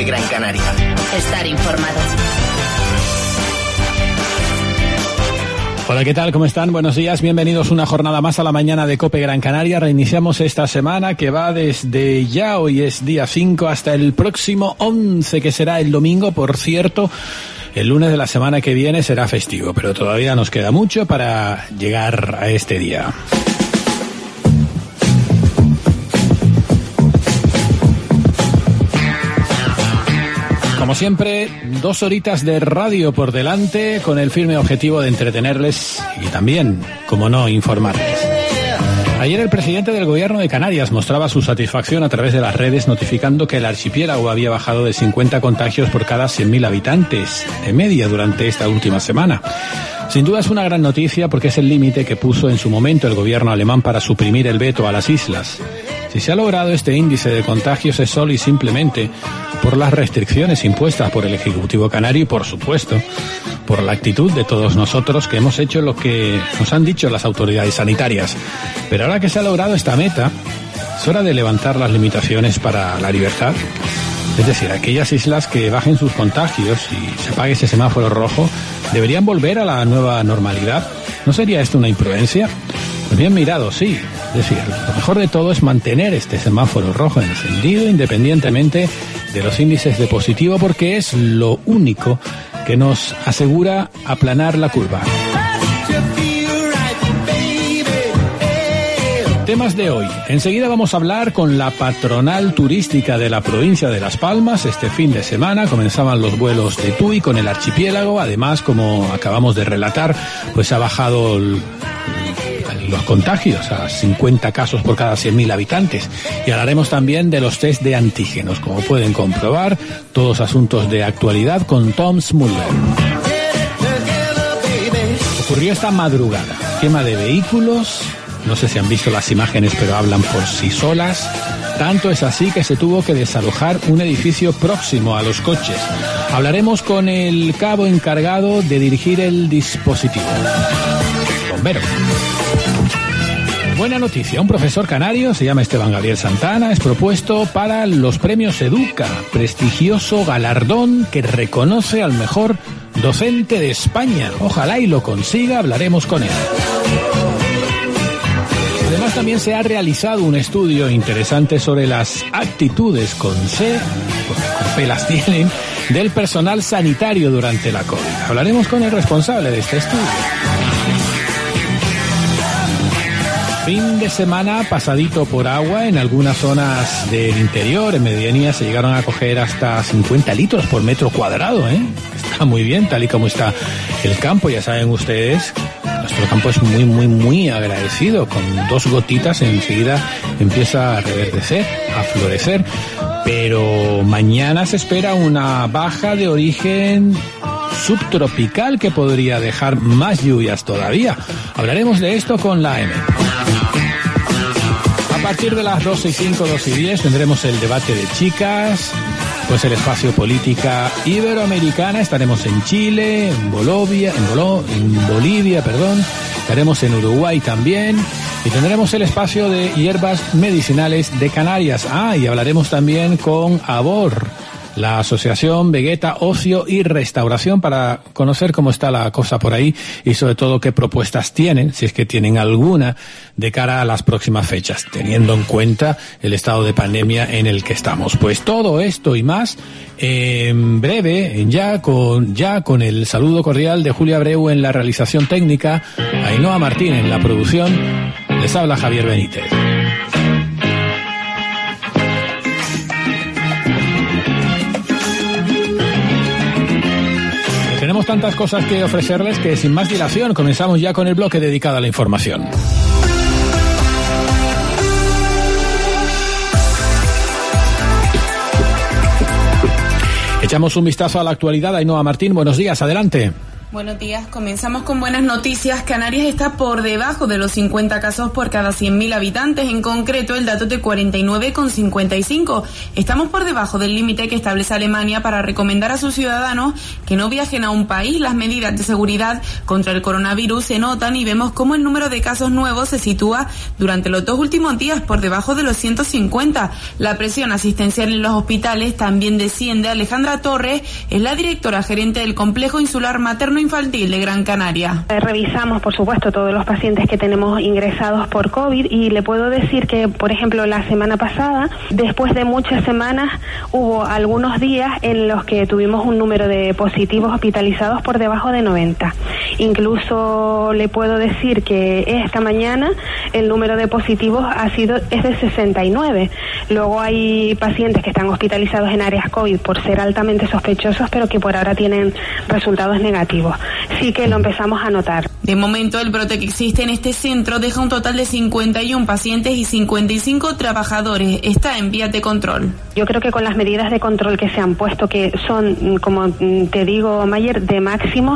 COPE Gran Canaria. Estar informado. Hola, ¿qué tal? ¿Cómo están? Buenos días. Bienvenidos una jornada más a la mañana de COPE Gran Canaria. Reiniciamos esta semana que va desde ya, hoy es día 5, hasta el próximo 11, que será el domingo. Por cierto, el lunes de la semana que viene será festivo, pero todavía nos queda mucho para llegar a este día. Como siempre, 2 horitas de radio por delante con el firme objetivo de entretenerles y también, como no, informarles. Ayer el presidente del Gobierno de Canarias mostraba su satisfacción a través de las redes, notificando que el archipiélago había bajado de 50 contagios por cada 100.000 habitantes de media durante esta última semana. Sin duda es una gran noticia porque es el límite que puso en su momento el gobierno alemán para suprimir el veto a las islas. Si se ha logrado este índice de contagios es solo y simplemente por las restricciones impuestas por el Ejecutivo Canario y, por supuesto, por la actitud de todos nosotros que hemos hecho lo que nos han dicho las autoridades sanitarias. Pero ahora que se ha logrado esta meta, es hora de levantar las limitaciones para la libertad. Es decir, aquellas islas que bajen sus contagios y se apague ese semáforo rojo, ¿deberían volver a la nueva normalidad? ¿No sería esto una imprudencia? Pues bien mirado, sí. Es decir, lo mejor de todo es mantener este semáforo rojo encendido independientemente de los índices de positivo, porque es lo único que nos asegura aplanar la curva. Temas de hoy. Enseguida vamos a hablar con la patronal turística de la provincia de Las Palmas. Este fin de semana comenzaban los vuelos de TUI con el archipiélago. Además, como acabamos de relatar, pues ha bajado los contagios a 50 casos por cada 100.000 habitantes. Y hablaremos también de los test de antígenos. Como pueden comprobar, todos asuntos de actualidad con Tom Smuller. Ocurrió esta madrugada. Quema de vehículos. No sé si han visto las imágenes, pero hablan por sí solas. Tanto es así que se tuvo que desalojar un edificio próximo a los coches. Hablaremos con el cabo encargado de dirigir el dispositivo. Bombero. Buena noticia, un profesor canario, se llama Esteban Gabriel Santana, es propuesto para los premios Educa, prestigioso galardón que reconoce al mejor docente de España. Ojalá y lo consiga, hablaremos con él. Además, también se ha realizado un estudio interesante sobre las actitudes con C, porque con P las tienen, del personal sanitario durante la COVID. Hablaremos con el responsable de este estudio. Fin de semana pasadito por agua en algunas zonas del interior. En medianía se llegaron a coger hasta 50 litros por metro cuadrado, ¿eh? Está muy bien, tal y como está el campo. Ya saben ustedes, nuestro campo es muy, muy, muy agradecido. Con 2 gotitas enseguida empieza a reverdecer, a florecer. Pero mañana se espera una baja de origen subtropical que podría dejar más lluvias todavía. Hablaremos de esto con la AM. A partir de las 12:05, 12:10 tendremos el debate de chicas, pues el espacio política iberoamericana. Estaremos en Chile, en Bolivia, estaremos en Uruguay también. Y tendremos el espacio de hierbas medicinales de Canarias. Y hablaremos también con ABOR, la Asociación Vegeta, Ocio y Restauración, para conocer cómo está la cosa por ahí y sobre todo qué propuestas tienen, si es que tienen alguna, de cara a las próximas fechas, teniendo en cuenta el estado de pandemia en el que estamos. Pues todo esto y más en breve, ya con el saludo cordial de Julia Abreu en la realización técnica, Ainhoa Martín en la producción. Les habla Javier Benítez. Tenemos tantas cosas que ofrecerles que sin más dilación comenzamos ya con el bloque dedicado a la información. Echamos un vistazo a la actualidad. Ainhoa Martín, buenos días, adelante. Buenos días, comenzamos con buenas noticias. Canarias está por debajo de los 50 casos por cada 100.000 habitantes, en concreto el dato de 49,55. Estamos por debajo del límite que establece Alemania para recomendar a sus ciudadanos que no viajen a un país. Las medidas de seguridad contra el coronavirus se notan y vemos cómo el número de casos nuevos se sitúa durante los 2 últimos días por debajo de los 150. La presión asistencial en los hospitales también desciende. Alejandra Torres es la directora gerente del Complejo Insular Materno Infantil de Gran Canaria. Revisamos, por supuesto, todos los pacientes que tenemos ingresados por COVID y le puedo decir que, por ejemplo, la semana pasada, después de muchas semanas, hubo algunos días en los que tuvimos un número de positivos hospitalizados por debajo de 90. Incluso le puedo decir que esta mañana el número de positivos es de 69. Luego hay pacientes que están hospitalizados en áreas COVID por ser altamente sospechosos, pero que por ahora tienen resultados negativos. Sí que lo empezamos a notar. De momento, el brote que existe en este centro deja un total de 51 pacientes y 55 trabajadores. Está en vías de control. Yo creo que con las medidas de control que se han puesto, que son, como te digo, Mayer, de máximos,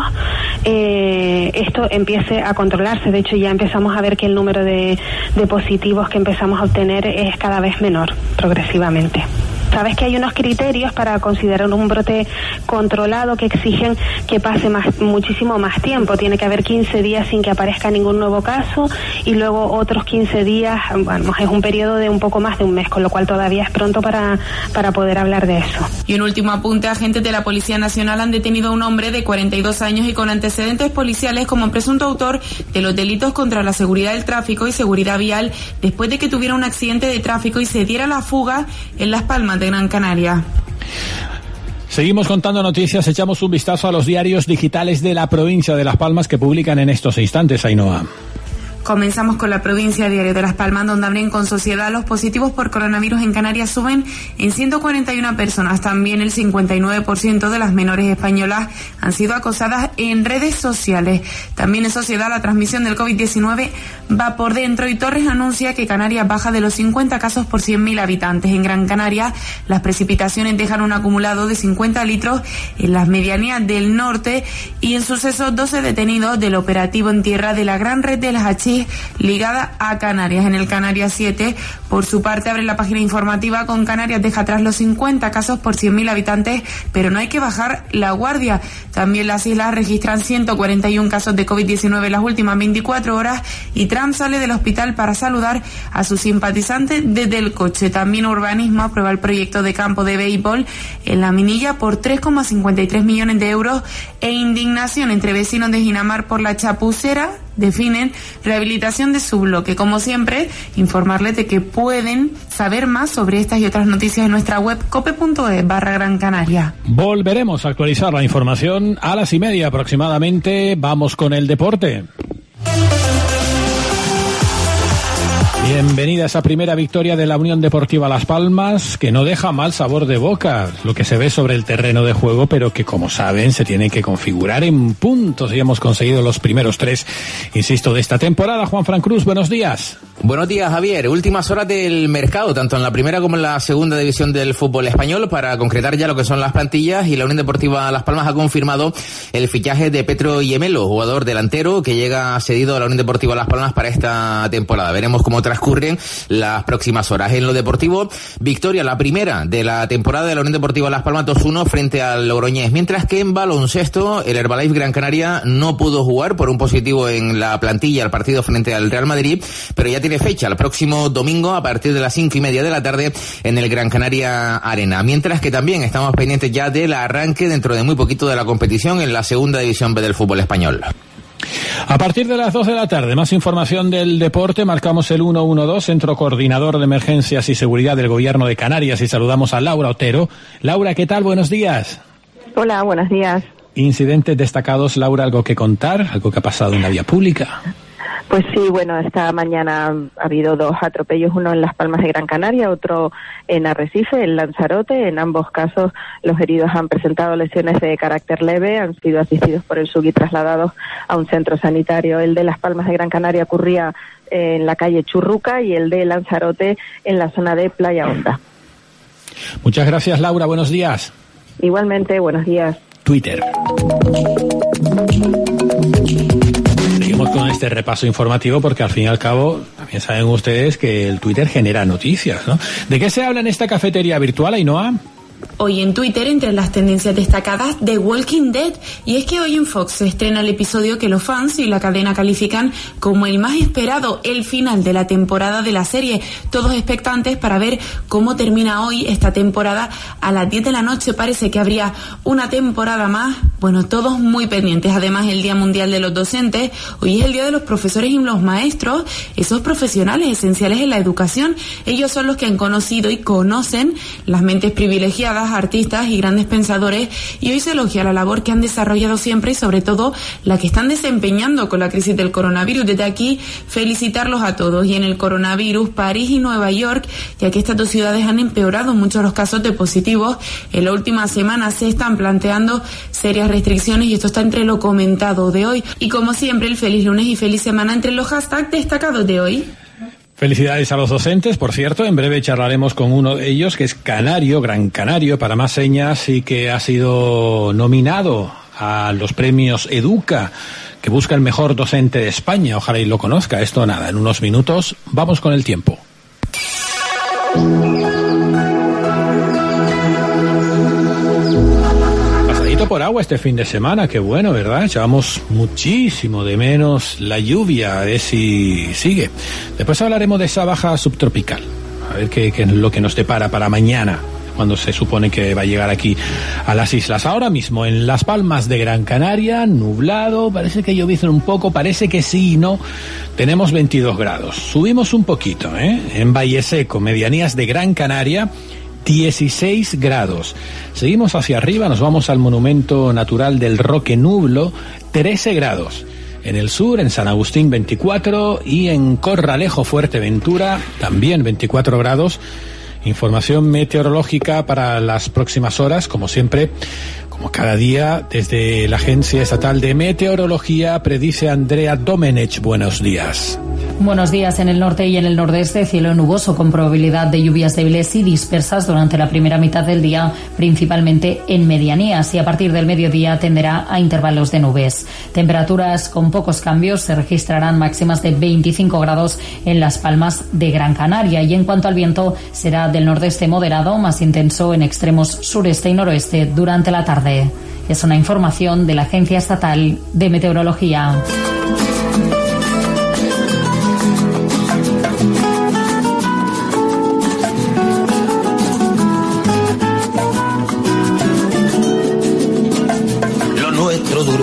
esto empiece a controlarse. De hecho, ya empezamos a ver que el número de positivos que empezamos a obtener es cada vez menor, progresivamente. Sabes que hay unos criterios para considerar un brote controlado que exigen que pase muchísimo más tiempo. Tiene que haber 15 días sin que aparezca ningún nuevo caso y luego otros 15 días, bueno, es un periodo de un poco más de un mes, con lo cual todavía es pronto para poder hablar de eso. Y un último apunte: agentes de la Policía Nacional han detenido a un hombre de 42 años y con antecedentes policiales como presunto autor de los delitos contra la seguridad del tráfico y seguridad vial después de que tuviera un accidente de tráfico y se diera la fuga en Las Palmas de Gran Canaria. Seguimos contando noticias, echamos un vistazo a los diarios digitales de la provincia de Las Palmas que publican en estos instantes, Ainhoa. Comenzamos con la provincia Diario de Las Palmas, donde abren con Sociedad: los positivos por coronavirus en Canarias suben en 141 personas. También el 59% de las menores españolas han sido acosadas en redes sociales. También en Sociedad, la transmisión del COVID-19 va por dentro y Torres anuncia que Canarias baja de los 50 casos por 100.000 habitantes. En Gran Canaria, las precipitaciones dejan un acumulado de 50 litros en las medianías del norte y en Sucesos 12 detenidos del operativo en tierra de la gran red de las hachís ligada a Canarias. En el Canarias 7, por su parte, abre la página informativa con Canarias deja atrás los 50 casos por 100.000 habitantes, pero no hay que bajar la guardia. También las islas registran 141 casos de COVID-19 en las últimas 24 horas y Trump sale del hospital para saludar a sus simpatizantes desde el coche. También Urbanismo aprueba el proyecto de campo de béisbol en La Minilla por 3,53 millones de euros e indignación entre vecinos de Ginamar por la chapucera definen rehabilitación de su bloque. Como siempre, informarles de que pueden saber más sobre estas y otras noticias en nuestra web cope.es/Gran Canaria. Volveremos a actualizar la información a las 1:30 aproximadamente. Vamos con el deporte. Bienvenida a esa primera victoria de la Unión Deportiva Las Palmas, que no deja mal sabor de boca, lo que se ve sobre el terreno de juego, pero que, como saben, se tiene que configurar en puntos y hemos conseguido los primeros 3, insisto, de esta temporada. Juanfran Cruz, buenos días. Buenos días, Javier. Últimas horas del mercado, tanto en la primera como en la segunda división del fútbol español, para concretar ya lo que son las plantillas, y la Unión Deportiva Las Palmas ha confirmado el fichaje de Petro Yemelo, jugador delantero que llega cedido a la Unión Deportiva Las Palmas para esta temporada. Veremos cómo transcurren las próximas horas. En lo deportivo, victoria, la primera de la temporada de la Unión Deportiva Las Palmas, 2-1 frente al Logroñés, mientras que en baloncesto el Herbalife Gran Canaria no pudo jugar por un positivo en la plantilla al partido frente al Real Madrid, pero ya tiene fecha el próximo domingo a partir de las 5:30 de la tarde en el Gran Canaria Arena, mientras que también estamos pendientes ya del arranque dentro de muy poquito de la competición en la segunda división B del fútbol español. A partir de las 2 de la tarde, más información del deporte. Marcamos el 112, Centro Coordinador de Emergencias y Seguridad del Gobierno de Canarias, y saludamos a Laura Otero. Laura, ¿qué tal? Buenos días. Hola, buenos días. Incidentes destacados, Laura, ¿algo que contar? ¿Algo que ha pasado en la vía pública? Pues sí, bueno, esta mañana ha habido 2 atropellos, uno en Las Palmas de Gran Canaria, otro en Arrecife, en Lanzarote. En ambos casos los heridos han presentado lesiones de carácter leve, han sido asistidos por el SUGI y trasladados a un centro sanitario. El de Las Palmas de Gran Canaria ocurría en la calle Churruca y el de Lanzarote en la zona de Playa Honda. Muchas gracias, Laura. Buenos días. Igualmente, buenos días. Twitter. Seguimos con este repaso informativo porque al fin y al cabo también saben ustedes que el Twitter genera noticias, ¿no? ¿De qué se habla en esta cafetería virtual, Ainhoa? Hoy en Twitter, entre las tendencias destacadas, The Walking Dead. Y es que hoy en Fox se estrena el episodio que los fans y la cadena califican como el más esperado, el final de la temporada de la serie. Todos expectantes para ver cómo termina hoy esta temporada. A las 10 de la noche parece que habría una temporada más. Bueno, todos muy pendientes. Además, el Día Mundial de los Docentes. Hoy es el Día de los Profesores y los Maestros, esos profesionales esenciales en la educación. Ellos son los que han conocido y conocen las mentes privilegiadas, artistas y grandes pensadores, y hoy se elogia la labor que han desarrollado siempre y sobre todo la que están desempeñando con la crisis del coronavirus. Desde aquí felicitarlos a todos. Y en el coronavirus, París y Nueva York, ya que estas dos ciudades han empeorado mucho los casos de positivos, en la última semana se están planteando serias restricciones y esto está entre lo comentado de hoy. Y como siempre, el feliz lunes y feliz semana entre los hashtags destacados de hoy. Felicidades a los docentes, por cierto. En breve charlaremos con uno de ellos, que es canario, gran canario, para más señas, y que ha sido nominado a los premios Educa, que busca el mejor docente de España. Ojalá y lo conozca. Esto nada, en unos minutos. Vamos con el tiempo. Por agua este fin de semana, qué bueno, ¿verdad? Echábamos muchísimo de menos la lluvia, a ver si sigue. Después hablaremos de esa baja subtropical, a ver qué es lo que nos depara para mañana, cuando se supone que va a llegar aquí a las islas. Ahora mismo en Las Palmas de Gran Canaria, nublado, parece que llovizna un poco, parece que sí y no. Tenemos 22 grados, subimos un poquito, En Valle Seco, medianías de Gran Canaria, 16 grados. Seguimos hacia arriba, nos vamos al Monumento Natural del Roque Nublo, 13 grados. En el sur, en San Agustín, 24, y en Corralejo, Fuerteventura, también 24 grados. Información meteorológica para las próximas horas, como siempre, como cada día, desde la Agencia Estatal de Meteorología, predice Andrea Domenech. Buenos días. Buenos días. En el norte y en el nordeste, cielo nuboso con probabilidad de lluvias débiles y dispersas durante la primera mitad del día, principalmente en medianías, y a partir del mediodía tenderá a intervalos de nubes. Temperaturas con pocos cambios, se registrarán máximas de 25 grados en Las Palmas de Gran Canaria, y en cuanto al viento, será del nordeste moderado, más intenso en extremos sureste y noroeste durante la tarde. Es una información de la Agencia Estatal de Meteorología. Duro.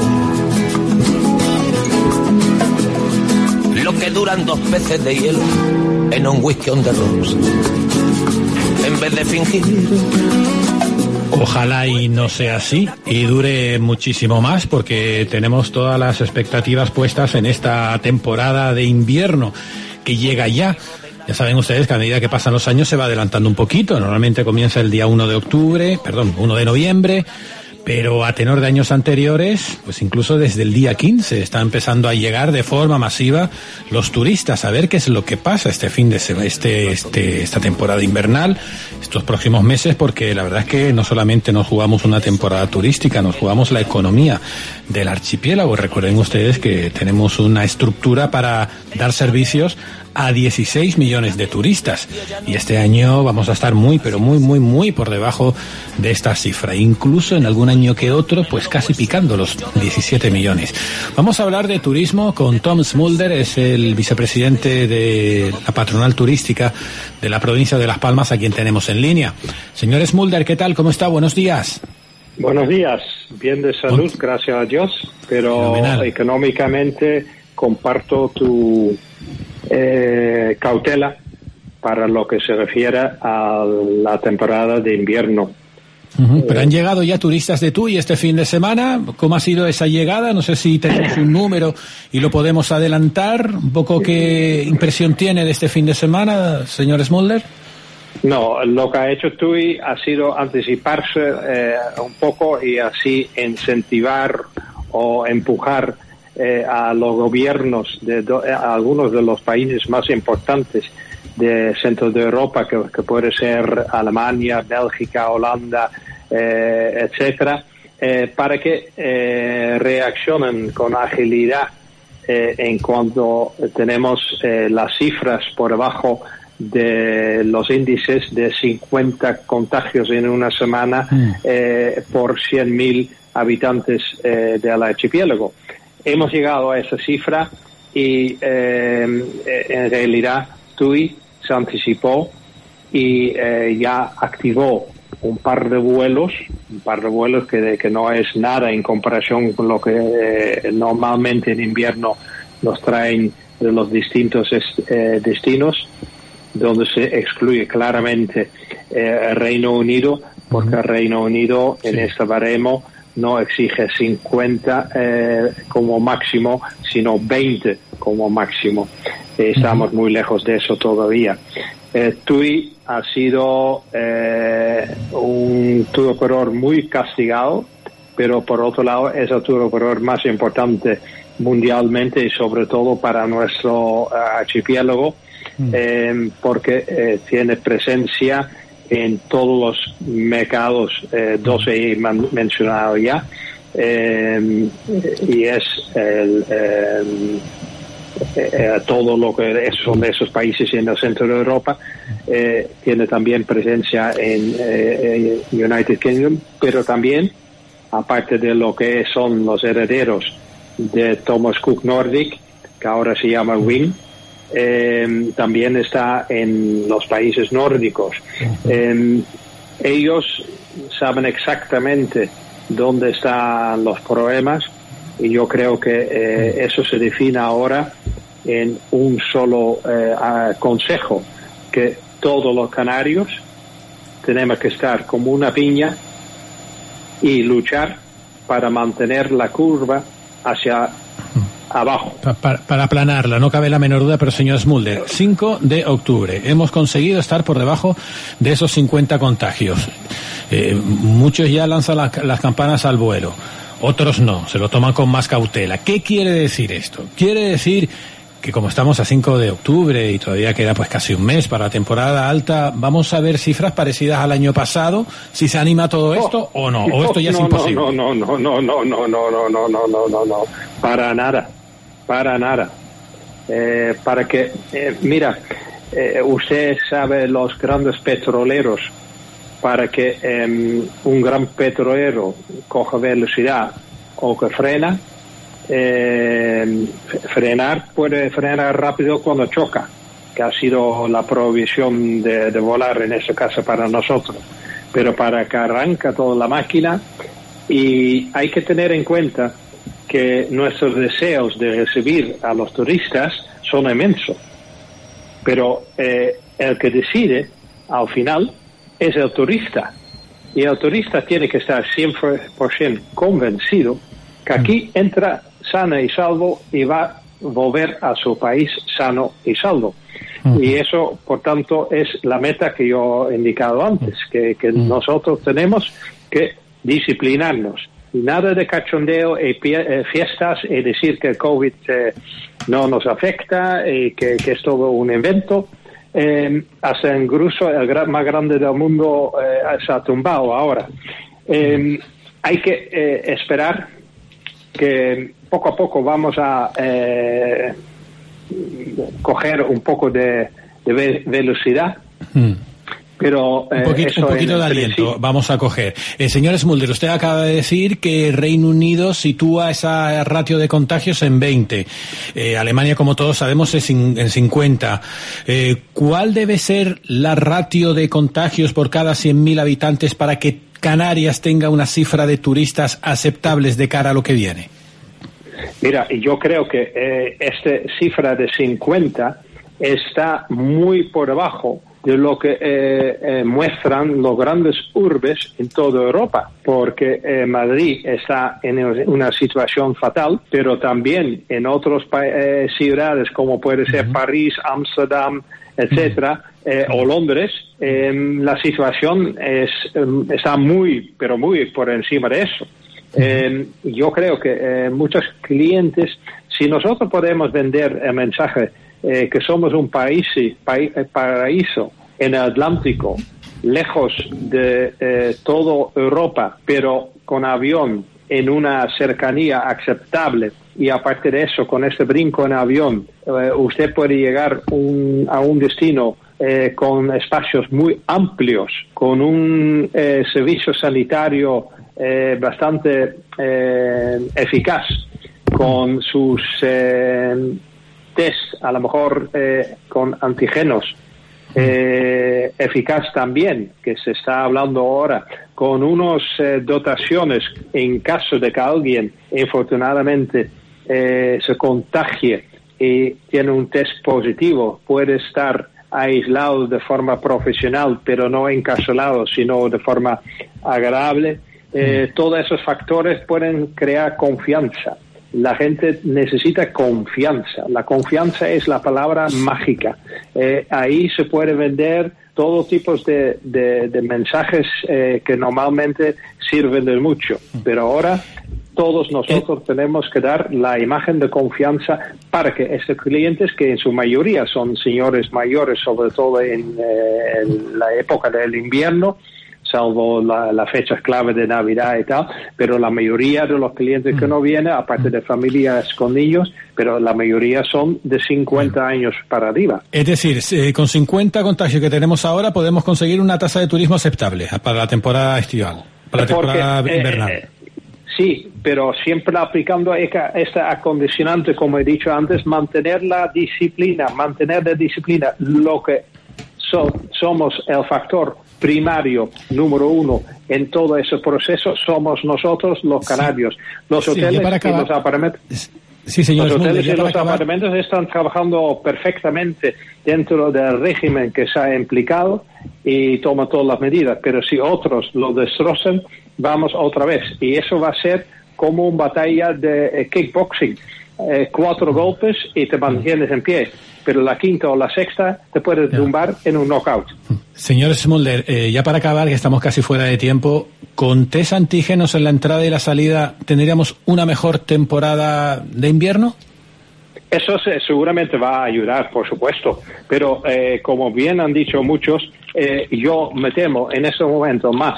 Lo que duran 2 peces de hielo en un whisky on the rocks. En vez de fingir. Ojalá y no sea así y dure muchísimo más, porque tenemos todas las expectativas puestas en esta temporada de invierno que llega ya. Ya saben ustedes que a medida que pasan los años se va adelantando un poquito. Normalmente comienza el día 1 de noviembre. Pero a tenor de años anteriores, pues incluso desde el día 15 está empezando a llegar de forma masiva los turistas a ver qué es lo que pasa este fin de semana, esta temporada invernal, estos próximos meses, porque la verdad es que no solamente nos jugamos una temporada turística, nos jugamos la economía del archipiélago. Recuerden ustedes que tenemos una estructura para dar servicios a 16 millones de turistas, y este año vamos a estar muy por debajo de esta cifra, incluso en algún año que otro pues casi picando los 17 millones. Vamos a hablar de turismo con Tom Smulder, es el vicepresidente de la patronal turística de la provincia de Las Palmas, a quien tenemos en línea. Señor Smulder, ¿qué tal? ¿Cómo está? Buenos días. Buenos días, bien de salud, gracias a Dios, pero fenomenal. Económicamente comparto tu cautela para lo que se refiere a la temporada de invierno. Pero han llegado ya turistas de TUI este fin de semana. ¿Cómo ha sido esa llegada? No sé si tenemos un número y lo podemos adelantar. Un poco, ¿qué impresión tiene de este fin de semana, señor Smulder? No, lo que ha hecho TUI ha sido anticiparse un poco y así incentivar o empujar a los gobiernos de algunos de los países más importantes de centro de Europa, que puede ser Alemania, Bélgica, Holanda, etcétera, para que reaccionen con agilidad en cuanto tenemos las cifras por debajo de los índices de 50 contagios en una semana por 100.000 habitantes del archipiélago. Hemos llegado a esa cifra y en realidad TUI se anticipó y ya activó un par de vuelos que no es nada en comparación con lo que normalmente en invierno nos traen de los distintos destinos, donde se excluye claramente el Reino Unido, porque el Reino Unido en este baremo no exige 50 como máximo, sino 20 como máximo. Estamos muy lejos de eso todavía. TUI ha sido un tour operador muy castigado, pero por otro lado es el tour operador más importante mundialmente y sobre todo para nuestro archipiélago, porque tiene presencia en todos los mercados, 12 he mencionado ya, y es todo lo que son de esos países en el centro de Europa. Tiene también presencia en United Kingdom, pero también, aparte de lo que son los herederos de Thomas Cook Nordic, que ahora se llama WIN, también está en los países nórdicos. Ellos saben exactamente dónde están los problemas y yo creo que eso se define ahora en un solo consejo, que todos los canarios tenemos que estar como una piña y luchar para mantener la curva hacia abajo. Para aplanarla, no cabe la menor duda, pero señor Smulder, 5 de octubre, hemos conseguido estar por debajo de esos 50 contagios. Muchos ya lanzan las campanas al vuelo, otros no, se lo toman con más cautela. ¿Qué quiere decir esto? Quiere decir que como estamos a 5 de octubre y todavía queda pues casi un mes para la temporada alta, ¿vamos a ver cifras parecidas al año pasado? ¿Si se anima todo esto o no? ¿O esto ya es imposible? No, para nada. Mira, usted sabe los grandes petroleros, para que un gran petrolero coja velocidad o que frena, puede frenar rápido cuando choca, que ha sido la prohibición de volar en este caso para nosotros, pero para que arranca toda la máquina. Y hay que tener en cuenta que nuestros deseos de recibir a los turistas son inmensos, pero el que decide al final es el turista, y el turista tiene que estar 100% convencido que aquí entra sano y salvo y va a volver a su país sano y salvo. Y eso, por tanto, es la meta que yo he indicado antes, que nosotros tenemos que disciplinarnos. Y nada de cachondeo y fiestas y decir que el COVID no nos afecta y que es todo un invento. Hasta incluso el más grande del mundo se ha tumbado ahora. Hay que esperar que poco a poco vamos a coger un poco de velocidad. Pero un poquito de aliento vamos a coger. Señor Smulder, usted acaba de decir que Reino Unido sitúa esa ratio de contagios en 20. Alemania, como todos sabemos, es en 50. ¿Cuál debe ser la ratio de contagios por cada 100.000 habitantes para que Canarias tenga una cifra de turistas aceptables de cara a lo que viene? Mira, yo creo que esta cifra de 50 está muy por debajo de lo que muestran los grandes urbes en toda Europa, porque Madrid está en una situación fatal, pero también en otras ciudades como puede ser París, Ámsterdam, etcétera, o Londres, la situación está muy, pero muy por encima de eso. Yo creo que muchos clientes, si nosotros podemos vender el mensaje que somos un paraíso en el Atlántico, lejos de toda Europa, pero con avión en una cercanía aceptable, y aparte de eso, con este brinco en avión, usted puede llegar a un destino con espacios muy amplios, con un servicio sanitario bastante eficaz, con sus test, a lo mejor con antígenos, eficaz también, que se está hablando ahora, con unas dotaciones en caso de que alguien infortunadamente se contagie y tiene un test positivo, puede estar aislado de forma profesional, pero no encarcelado, sino de forma agradable. Todos esos factores pueden crear confianza. La gente necesita confianza. La confianza es la palabra mágica. Ahí se puede vender todo tipo de mensajes que normalmente sirven de mucho. Pero ahora todos nosotros tenemos que dar la imagen de confianza para que estos clientes, que en su mayoría son señores mayores, sobre todo en la época del invierno, salvo las fechas clave de Navidad y tal, pero la mayoría de los clientes que no vienen, aparte de familias con niños, pero la mayoría son de 50 años para arriba. Es decir, con 50 contagios que tenemos ahora, podemos conseguir una tasa de turismo aceptable para la temporada estival, para la temporada invernal. Sí, pero siempre aplicando este acondicionante, como he dicho antes, mantener la disciplina. Lo que somos el factor primario número uno en todo ese proceso somos nosotros los canarios. Los hoteles y los apartamentos. Sí, señor. Los hoteles y los apartamentos están trabajando perfectamente dentro del régimen que se ha implicado y toman todas las medidas, pero si otros lo destrozan, vamos otra vez. Y eso va a ser como una batalla de kickboxing. 4 golpes y te mantienes en pie, pero la quinta o la sexta te puedes tumbar en un knockout. Señor Smolder, ya para acabar, que estamos casi fuera de tiempo, ¿con test antígenos en la entrada y la salida tendríamos una mejor temporada de invierno? Eso seguramente va a ayudar, por supuesto, pero como bien han dicho muchos, yo me temo en este momento más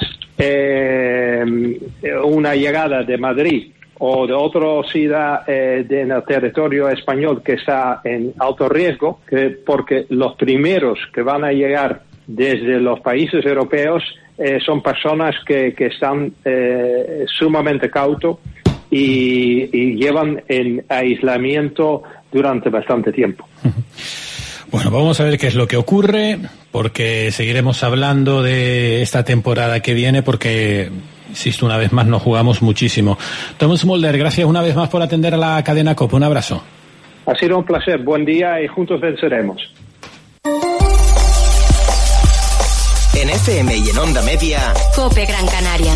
una llegada de Madrid o de otra ciudad en el territorio español que está en alto riesgo, porque los primeros que van a llegar desde los países europeos son personas que están sumamente cautos y llevan en aislamiento durante bastante tiempo. Bueno, vamos a ver qué es lo que ocurre, porque seguiremos hablando de esta temporada que viene, porque, insisto, una vez más nos jugamos muchísimo. Tom Smolder, gracias una vez más por atender a la cadena COPE. Un abrazo. Ha sido un placer. Buen día y juntos venceremos. En FM y en Onda Media, COPE Gran Canaria.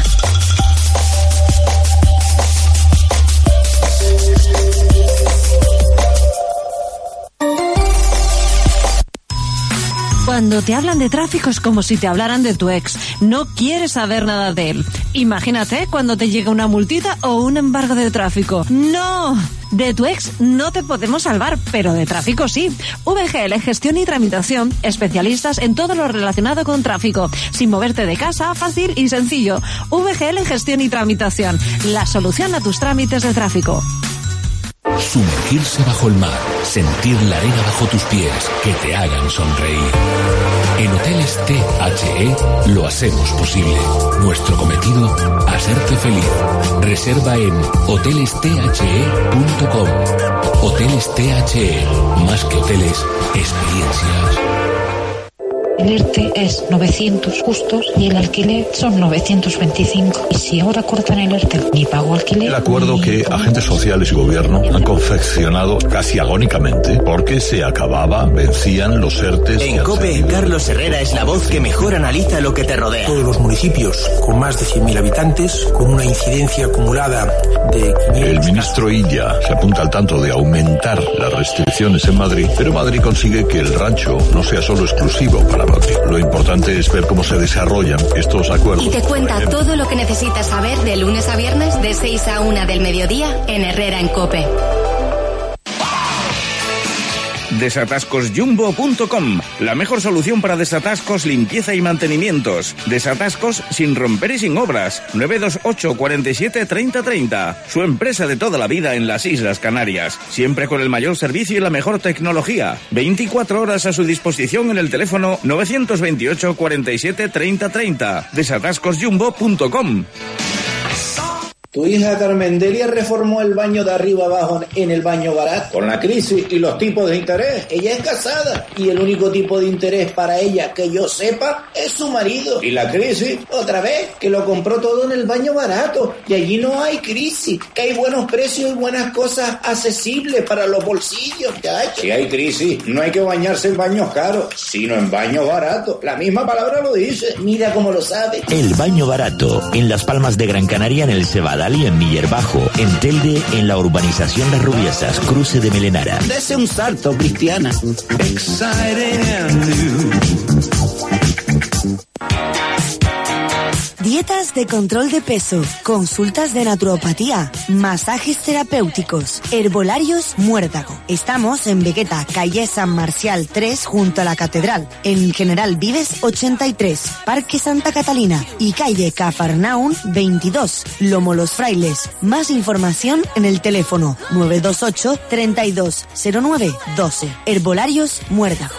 Cuando te hablan de tráfico es como si te hablaran de tu ex. No quieres saber nada de él. Imagínate cuando te llega una multita o un embargo de tráfico. ¡No! De tu ex no te podemos salvar, pero de tráfico sí. VGL Gestión y Tramitación, especialistas en todo lo relacionado con tráfico. Sin moverte de casa, fácil y sencillo. VGL Gestión y Tramitación, la solución a tus trámites de tráfico. Sumergirse bajo el mar, sentir la arena bajo tus pies, que te hagan sonreír. En Hoteles THE lo hacemos posible. Nuestro cometido, hacerte feliz. Reserva en hotelesthe.com. Hoteles THE, más que hoteles, experiencias. El ERTE es 900 justos y el alquiler son 925. Y si ahora cortan el ERTE, ni pago alquiler. El acuerdo que agentes sociales y gobierno han confeccionado casi agónicamente porque se vencían los ERTEs. En COPE, Carlos Herrera es la voz que mejor analiza lo que te rodea. Todos los municipios con más de 100.000 habitantes, con una incidencia acumulada de 500. El ministro Illa se apunta al tanto de aumentar las restricciones en Madrid, pero Madrid consigue que el rancho no sea solo exclusivo para Madrid. Lo importante es ver cómo se desarrollan estos acuerdos. Y te cuenta todo lo que necesitas saber de lunes a viernes de 6 a 1 del mediodía en Herrera en COPE. Desatascosjumbo.com, la mejor solución para desatascos, limpieza y mantenimientos. Desatascos sin romper y sin obras. 928 47 30 30. Su empresa de toda la vida en las Islas Canarias. Siempre con el mayor servicio y la mejor tecnología. 24 horas a su disposición en el teléfono 928 47 30 30. Desatascosjumbo.com. Tu hija Carmendelia reformó el baño de arriba abajo en el baño barato. Con la crisis y los tipos de interés, ella es casada y el único tipo de interés para ella que yo sepa es su marido. Y la crisis, otra vez, que lo compró todo en el baño barato y allí no hay crisis, que hay buenos precios y buenas cosas accesibles para los bolsillos. Ya, si hay crisis, no hay que bañarse en baños caros, sino en baños baratos. La misma palabra lo dice. Mira cómo lo sabe. El baño barato, en Las Palmas de Gran Canaria, en el Cebadal y en Miller Bajo, en Telde, en la urbanización Las Rubiesas, cruce de Melenara. Dese un salto, Cristiana. Dietas de control de peso, consultas de naturopatía, masajes terapéuticos, herbolarios Muérdago. Estamos en Vegueta, calle San Marcial 3, junto a la Catedral, en General Vives 83, Parque Santa Catalina y calle Cafarnaún 22, Lomo Los Frailes. Más información en el teléfono 928 3209 12. Herbolarios Muérdago.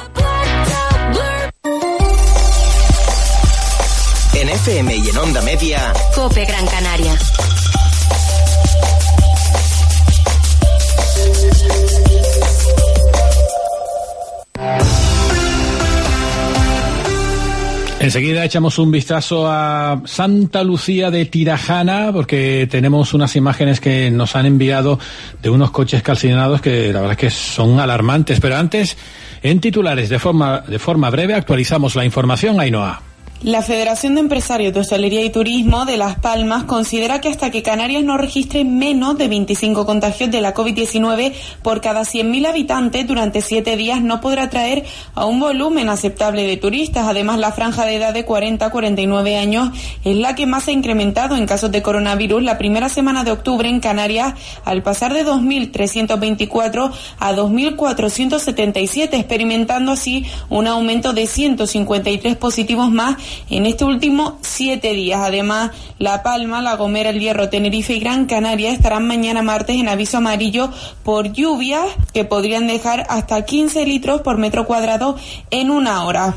En FM y en Onda Media, COPE Gran Canaria. Enseguida echamos un vistazo a Santa Lucía de Tirajana, porque tenemos unas imágenes que nos han enviado de unos coches calcinados que la verdad es que son alarmantes. Pero antes, en titulares, de forma breve, actualizamos la información. Ainhoa. La Federación de Empresarios de Hostelería y Turismo de Las Palmas considera que hasta que Canarias no registre menos de 25 contagios de la COVID-19 por cada 100.000 habitantes durante 7 días no podrá atraer a un volumen aceptable de turistas. Además, la franja de edad de 40 a 49 años es la que más se ha incrementado en casos de coronavirus la primera semana de octubre en Canarias, al pasar de 2.324 a 2.477, experimentando así un aumento de 153 positivos más en este último 7 días. Además, La Palma, La Gomera, El Hierro, Tenerife y Gran Canaria estarán mañana martes en aviso amarillo por lluvias que podrían dejar hasta 15 litros por metro cuadrado en una hora.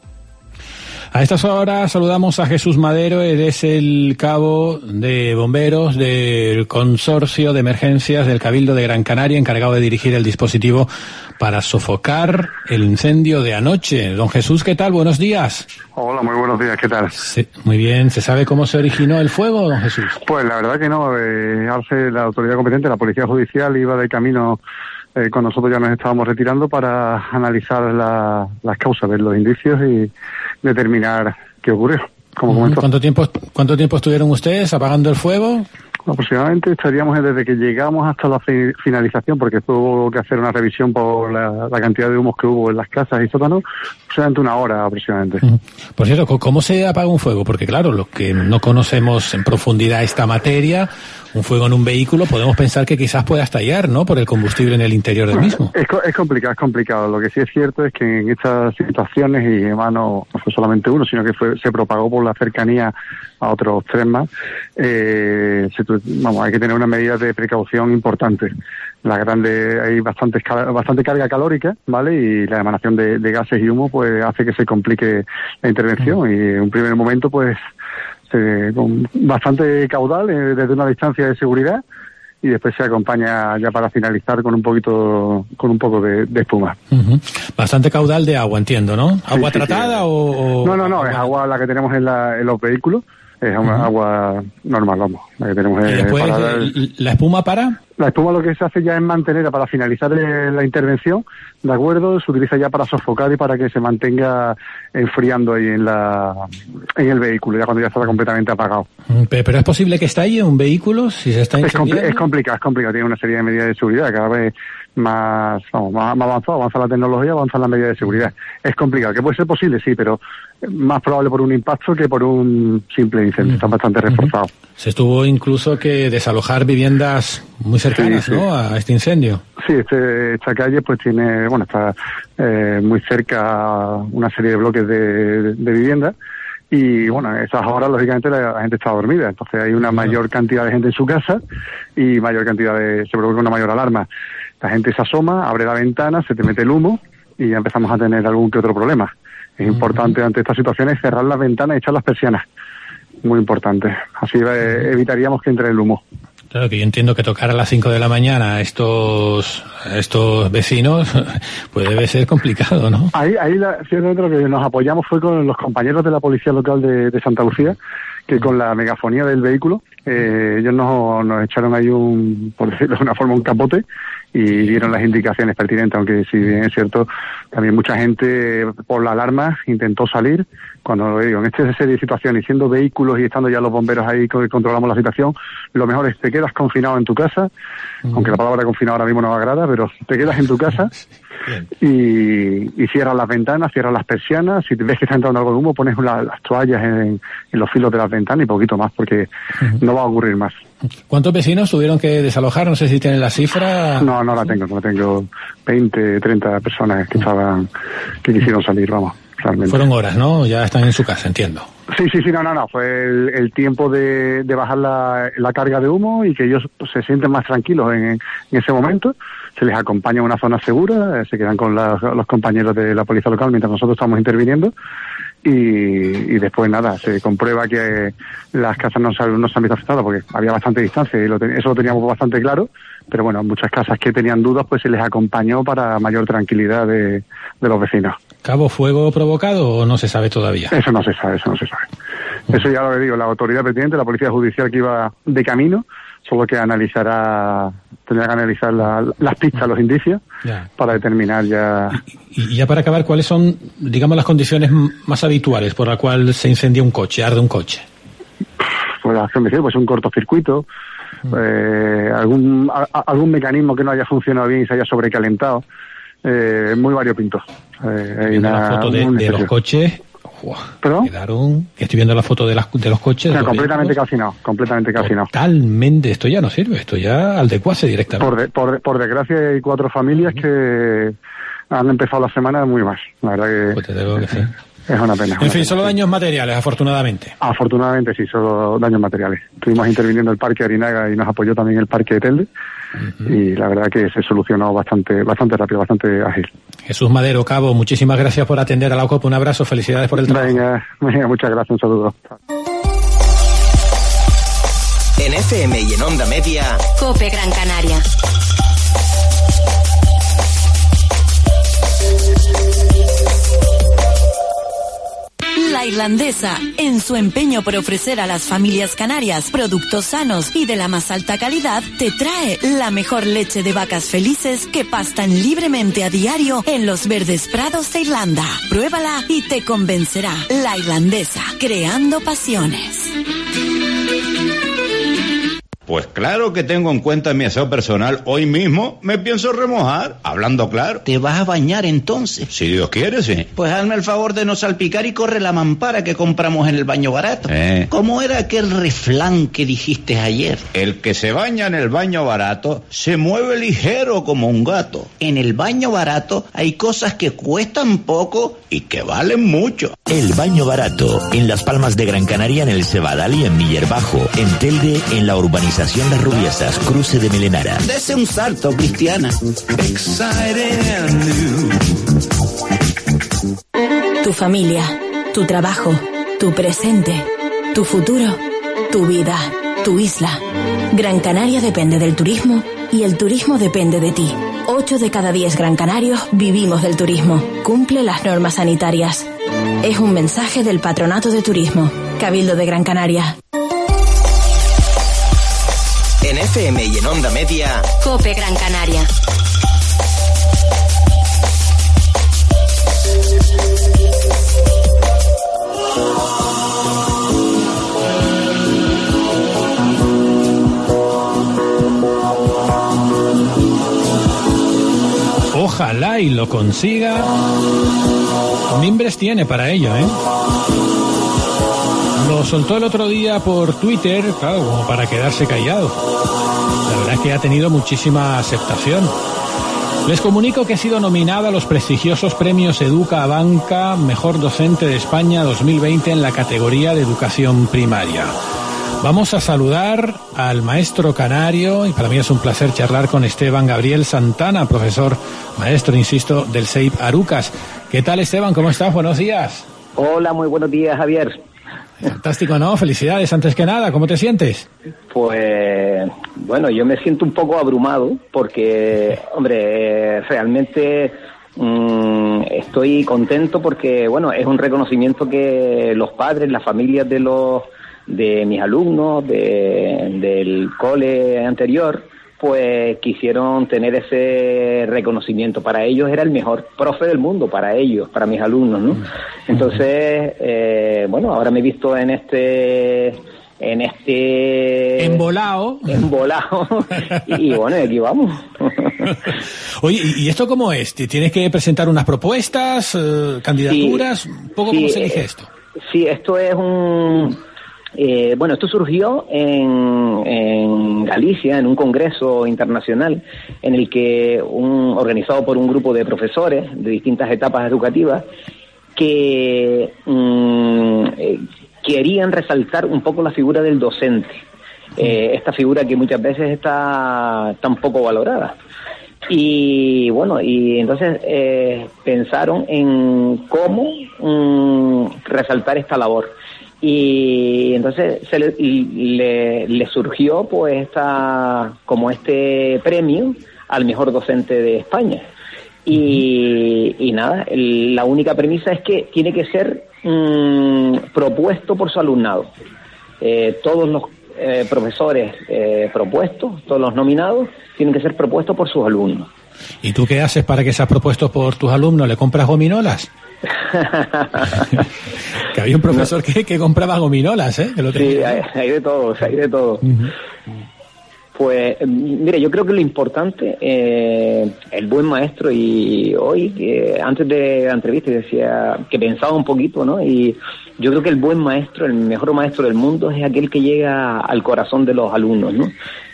A estas horas saludamos a Jesús Madero, él es el cabo de bomberos del Consorcio de Emergencias del Cabildo de Gran Canaria, encargado de dirigir el dispositivo para sofocar el incendio de anoche. Don Jesús, ¿qué tal? Buenos días. Hola, muy buenos días, ¿qué tal? Sí, muy bien. ¿Se sabe cómo se originó el fuego, don Jesús? Pues la verdad que no. Hace la autoridad competente, la Policía Judicial, iba de camino con nosotros, ya nos estábamos retirando para analizar las causas, ver los indicios y determinar qué ocurrió. Como comentó. ¿Cuánto tiempo estuvieron ustedes apagando el fuego? Aproximadamente estaríamos desde que llegamos hasta la finalización, porque tuvo que hacer una revisión por la cantidad de humos que hubo en las casas y sótanos, aproximadamente una hora aproximadamente. Por cierto, ¿cómo se apaga un fuego? Porque claro, los que no conocemos en profundidad esta materia, un fuego en un vehículo, podemos pensar que quizás pueda estallar, ¿no?, por el combustible en el interior del mismo. Es complicado. Lo que sí es cierto es que en estas situaciones, y además no fue solamente uno, sino que se propagó por la cercanía a otros 3 más, hay que tener unas medidas de precaución importantes. Hay bastante carga calórica, ¿vale? Y la emanación de gases y humo pues hace que se complique la intervención. Y en un primer momento pues con bastante caudal desde una distancia de seguridad, y después se acompaña ya para finalizar con un poco de espuma. Bastante caudal de agua, entiendo, ¿no? ¿Agua tratada? Sí. O No, es agua la que tenemos en los vehículos. Es agua normal, vamos, la que tenemos. ¿Y después la espuma para? La espuma lo que se hace ya es mantener, para finalizar la intervención, ¿de acuerdo? Se utiliza ya para sofocar y para que se mantenga enfriando ahí en el vehículo, ya cuando ya está completamente apagado. ¿Pero es posible que estalle un vehículo si se está incendiando? Es complicado. Tiene una serie de medidas de seguridad, cada vez más avanza la tecnología, avanza las medidas de seguridad. Es complicado, que puede ser posible, sí, pero más probable por un impacto que por un simple incendio. Están bastante reforzados. Se tuvo incluso que desalojar viviendas muy cercanas, sí. ¿no?, a este incendio. Sí, esta calle pues tiene, está muy cerca una serie de bloques de viviendas y a esas horas lógicamente la gente está dormida, entonces hay una mayor cantidad de gente en su casa y se provoca una mayor alarma. La gente se asoma, abre la ventana, se te mete el humo y ya empezamos a tener algún que otro problema. Es importante ante estas situaciones cerrar las ventanas y echar las persianas. Muy importante. Así evitaríamos que entre el humo. Claro, que yo entiendo que tocar a las 5 de la mañana a estos vecinos pues debe ser complicado, ¿no? Ahí ciertamente lo que nos apoyamos fue con los compañeros de la Policía Local de Santa Lucía, que con la megafonía del vehículo, ellos nos echaron ahí por decirlo de una forma, un capote y dieron las indicaciones pertinentes, aunque si bien es cierto, también mucha gente por la alarma intentó salir. Cuando lo digo, en esta serie de situaciones, y siendo vehículos y estando ya los bomberos ahí que controlamos la situación, lo mejor es te quedas confinado en tu casa, aunque la palabra confinado ahora mismo no me agrada, pero te quedas en tu casa y cierras las ventanas, cierras las persianas. Si ves que está entrando algo de humo, pones las toallas en los filos de las ventanas y poquito más, porque no va a ocurrir más. ¿Cuántos vecinos tuvieron que desalojar? No sé si tienen la cifra. No la tengo. 20, 30 personas que quisieron salir, vamos. Realmente. Fueron horas, ¿no? Ya están en su casa, entiendo. Sí, no. Fue el tiempo de bajar la carga de humo y que ellos se sienten más tranquilos en ese momento. Se les acompaña a una zona segura, se quedan con los compañeros de la policía local mientras nosotros estamos interviniendo. Y después se comprueba que las casas no se han visto afectadas porque había bastante distancia y eso lo teníamos bastante claro, pero muchas casas que tenían dudas pues se les acompañó para mayor tranquilidad de los vecinos. ¿Cabo fuego provocado o no se sabe todavía? Eso no se sabe. Eso ya lo digo, la autoridad pertinente, la policía judicial que iba de camino, solo que tendría que analizar las pistas, los indicios, para determinar ya... Y ya para acabar, ¿cuáles son, digamos, las condiciones más habituales por las cuales se incendia un coche, arde un coche? Pues las condiciones, pues un cortocircuito, algún mecanismo que no haya funcionado bien y se haya sobrecalentado, muy variopinto. Hay una foto de los coches... ¿Perdón? Estoy viendo la foto de los coches. Completamente calcinado. Totalmente, esto ya no sirve, esto ya al decuase directamente. Por desgracia hay 4 familias que han empezado la semana muy mal. La verdad que... Pues te digo que sí. Es una pena. En fin, solo daños materiales, afortunadamente. Afortunadamente sí, solo daños materiales. Estuvimos interviniendo el Parque Arinaga y nos apoyó también el Parque de Telde. Y la verdad que se solucionó bastante rápido, bastante ágil. Jesús Madero, Cabo, muchísimas gracias por atender a la OCOP. Un abrazo, felicidades por el trabajo. Venga, muchas gracias, un saludo. En FM y en Onda Media, COPE Gran Canaria. La Irlandesa, en su empeño por ofrecer a las familias canarias productos sanos y de la más alta calidad, te trae la mejor leche de vacas felices que pastan libremente a diario en los verdes prados de Irlanda. Pruébala y te convencerá. La Irlandesa, creando pasiones. Pues claro que tengo en cuenta mi aseo personal. Hoy mismo me pienso remojar, hablando claro. ¿Te vas a bañar entonces? Si Dios quiere, sí. Pues hazme el favor de no salpicar y corre la mampara que compramos en el baño barato. ¿Cómo era aquel refrán que dijiste ayer? El que se baña en el baño barato se mueve ligero como un gato. En el baño barato hay cosas que cuestan poco y que valen mucho. El baño barato, en Las Palmas de Gran Canaria, en el Cebadal y en Miller Bajo, en Telde, en la urbanización Las Rubiesas, cruce de Melenara. Dese un salto, Cristiana. Tu familia, tu trabajo, tu presente, tu futuro, tu vida, tu isla. Gran Canaria depende del turismo y el turismo depende de ti. 8 de cada 10 gran canarios vivimos del turismo. Cumple las normas sanitarias. Es un mensaje del Patronato de Turismo, Cabildo de Gran Canaria. En FM y en Onda Media, COPE Gran Canaria. Ojalá y lo consiga. Mimbres tiene para ello, ¿eh? Lo soltó el otro día por Twitter, claro, como para quedarse callado. La verdad es que ha tenido muchísima aceptación. Les comunico que he sido nominada a los prestigiosos premios Educa Banca Mejor Docente de España 2020 en la categoría de educación primaria. Vamos a saludar al maestro canario y para mí es un placer charlar con Esteban Gabriel Santana, profesor, maestro, insisto, del CEIP Arucas. ¿Qué tal, Esteban? ¿Cómo estás? Buenos días. Hola, muy buenos días, Javier. Fantástico, ¿no? Felicidades antes que nada. ¿Cómo te sientes? Pues, bueno, yo me siento un poco abrumado porque, hombre, realmente estoy contento porque, bueno, es un reconocimiento que los padres, las familias de mis alumnos, del cole anterior, pues quisieron tener ese reconocimiento. Para ellos era el mejor profe del mundo, para ellos, para mis alumnos, ¿no? Entonces, bueno, ahora me he visto en este embolado y bueno, aquí vamos. Oye, ¿y esto cómo es? ¿Tienes que presentar unas propuestas, candidaturas? Sí, un poco, ¿cómo se elige esto? Sí, esto es bueno, esto surgió en Galicia, en un congreso internacional, en el que organizado por un grupo de profesores de distintas etapas educativas que querían resaltar un poco la figura del docente, esta figura que muchas veces está tan poco valorada. Y bueno, y entonces pensaron en cómo resaltar esta labor. Y entonces le surgió pues como este premio al mejor docente de España. Y nada, la única premisa es que tiene que ser propuesto por su alumnado. Todos los profesores propuestos, todos los nominados, tienen que ser propuestos por sus alumnos. ¿Y tú qué haces para que seas propuesto por tus alumnos? ¿Le compras gominolas? Que había un profesor que compraba gominolas, ¿eh? Sí, hay de todo, hay de todo. Pues, mire, yo creo que lo importante, el buen maestro, y hoy, antes de la entrevista, decía que pensaba un poquito, ¿no? Y yo creo que el buen maestro, el mejor maestro del mundo, es aquel que llega al corazón de los alumnos, ¿no?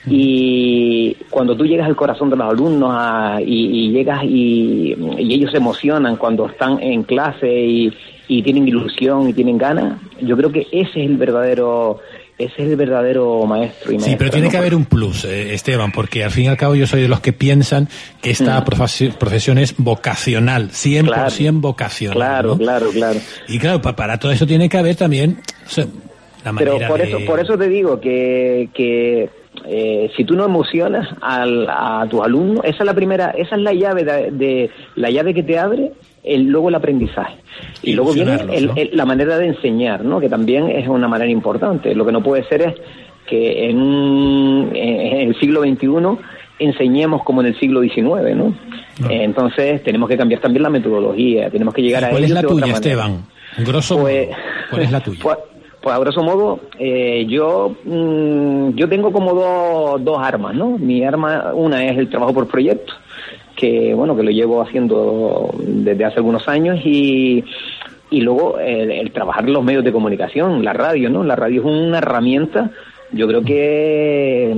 Y cuando tú llegas al corazón de los alumnos y llegas y ellos se emocionan cuando están en clase y tienen ilusión y tienen ganas, yo creo que ese es el verdadero maestro y maestra. Sí, pero tiene que haber un plus, Esteban, porque al fin y al cabo yo soy de los que piensan que esta profesión es vocacional, 100% vocacional. Claro, ¿no? Claro. Y claro, para todo eso tiene que haber también la manera. Pero por eso te digo que si tú no emocionas a tus alumnos, esa es la llave la llave que te abre luego el aprendizaje. Y luego viene la manera de enseñar, ¿no? Que también es una manera importante. Lo que no puede ser es que en el siglo XXI enseñemos como en el siglo XIX, ¿no? Entonces tenemos que cambiar también la metodología, tenemos que llegar a ello. ¿Cuál es la tuya, Esteban? Grosso modo, ¿cuál es la tuya? Pues a grosso modo, yo tengo como dos armas, ¿no? Mi arma, una es el trabajo por proyecto, que bueno, que lo llevo haciendo desde hace algunos años, y luego el trabajar en los medios de comunicación, la radio, ¿no? La radio es una herramienta, yo creo que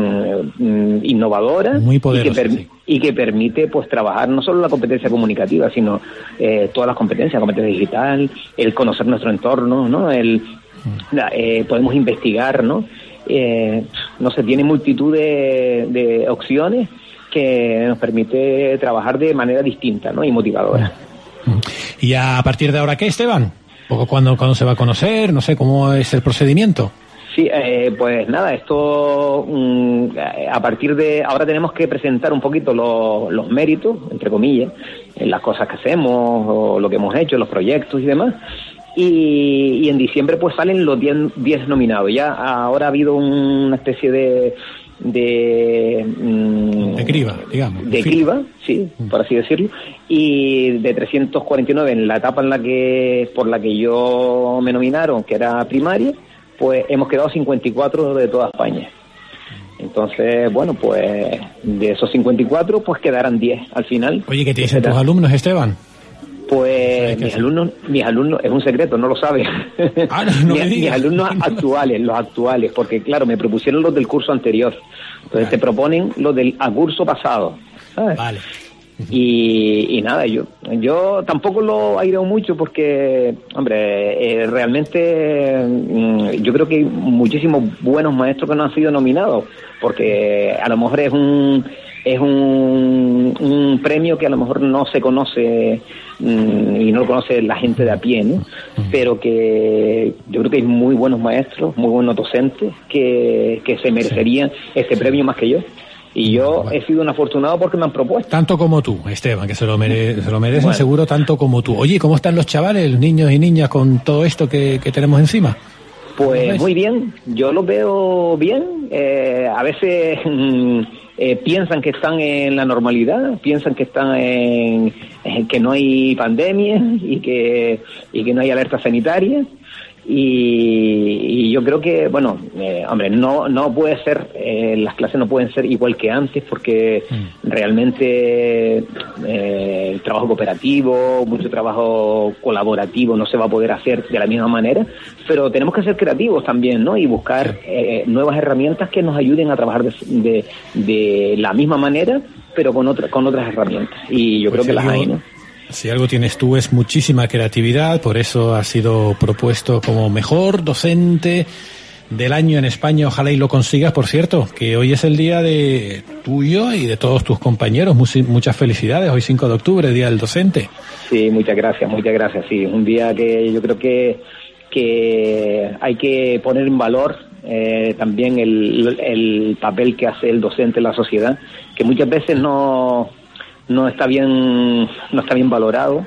innovadora, muy poderosa, y que permite pues trabajar no solo la competencia comunicativa, sino todas las competencias, competencia digital, el conocer nuestro entorno, ¿no? Podemos investigar, ¿no? No sé, tiene multitud de opciones que nos permite trabajar de manera distinta, ¿no? Y motivadora. ¿Y a partir de ahora qué, Esteban? ¿Un poco cuándo se va a conocer? No sé, ¿cómo es el procedimiento? Sí, pues nada, esto a partir de ahora tenemos que presentar un poquito los méritos, entre comillas, en las cosas que hacemos, o lo que hemos hecho, los proyectos y demás. Y en diciembre pues salen los 10 nominados. Ya ahora ha habido una especie de criba, digamos. De criba, sí, por así decirlo. Y de 349 en la etapa por la que yo me nominaron, que era primaria, pues hemos quedado 54 de toda España. Entonces, bueno, pues de esos 54 pues quedarán 10 al final. Oye, ¿qué te dicen tus alumnos, Esteban? Pues mis alumnos, es un secreto, no lo saben. Mis alumnos los actuales, porque claro, me propusieron los del curso anterior. Entonces te proponen los del curso pasado, ¿sabes? Vale. Y nada, yo tampoco lo aireo mucho porque, hombre, realmente yo creo que hay muchísimos buenos maestros que no han sido nominados, porque a lo mejor es un premio que a lo mejor no se conoce y no lo conoce la gente de a pie, ¿no? Pero que yo creo que hay muy buenos maestros, muy buenos docentes que se merecerían este premio más que yo. Y yo he sido un afortunado porque me han propuesto. Tanto como tú, Esteban, que se lo merecen seguro tanto como tú. Oye, ¿cómo están los chavales, niños y niñas, con todo esto que tenemos encima? Pues muy bien, yo los veo bien. A veces piensan que están en la normalidad, piensan que están en que no hay pandemia y que no hay alerta sanitaria. Y yo creo que, bueno, hombre, no puede ser, las clases no pueden ser igual que antes porque realmente el trabajo cooperativo, mucho trabajo colaborativo no se va a poder hacer de la misma manera, pero tenemos que ser creativos también, ¿no? Y buscar nuevas herramientas que nos ayuden a trabajar de la misma manera, pero con otras herramientas. Y yo creo que las hay, ¿no? Si algo tienes tú es muchísima creatividad, por eso has sido propuesto como mejor docente del año en España. Ojalá y lo consigas. Por cierto, que hoy es el día de tuyo y de todos tus compañeros. Muchas felicidades. Hoy 5 de octubre, Día del Docente. Sí, muchas gracias. Sí, un día que yo creo que hay que poner en valor también el papel que hace el docente en la sociedad, que muchas veces no está bien valorado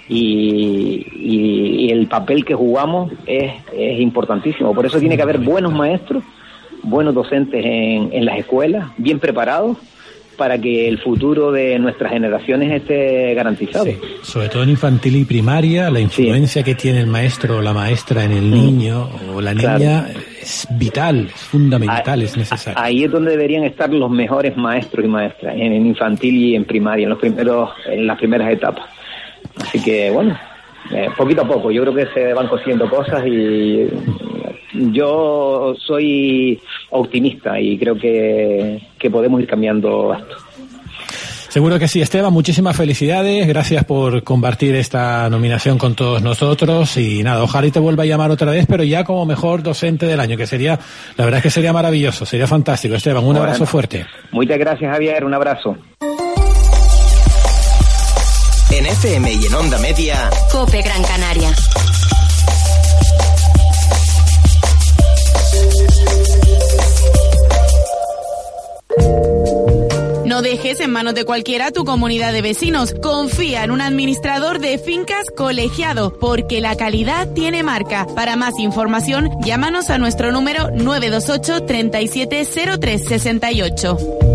y el papel que jugamos es importantísimo. Por eso tiene que haber buenos maestros, buenos docentes en las escuelas, bien preparados para que el futuro de nuestras generaciones esté garantizado. Sí, sobre todo en infantil y primaria, la influencia que tiene el maestro o la maestra en el niño o la niña es vital, es fundamental, es necesario. Ahí es donde deberían estar los mejores maestros y maestras, en infantil y en primaria, en las primeras etapas. Así que, bueno, poquito a poco, yo creo que se van consiguiendo cosas y yo soy optimista y creo que podemos ir cambiando esto. Seguro que sí, Esteban, muchísimas felicidades, gracias por compartir esta nominación con todos nosotros y nada, ojalá y te vuelva a llamar otra vez, pero ya como mejor docente del año, que sería, la verdad es que sería maravilloso, sería fantástico. Esteban, un abrazo fuerte. Muchas gracias, Javier, un abrazo. En FM y en Onda Media, COPE Gran Canaria. No dejes en manos de cualquiera tu comunidad de vecinos. Confía en un administrador de fincas colegiado, porque la calidad tiene marca. Para más información, llámanos a nuestro número 928 370368.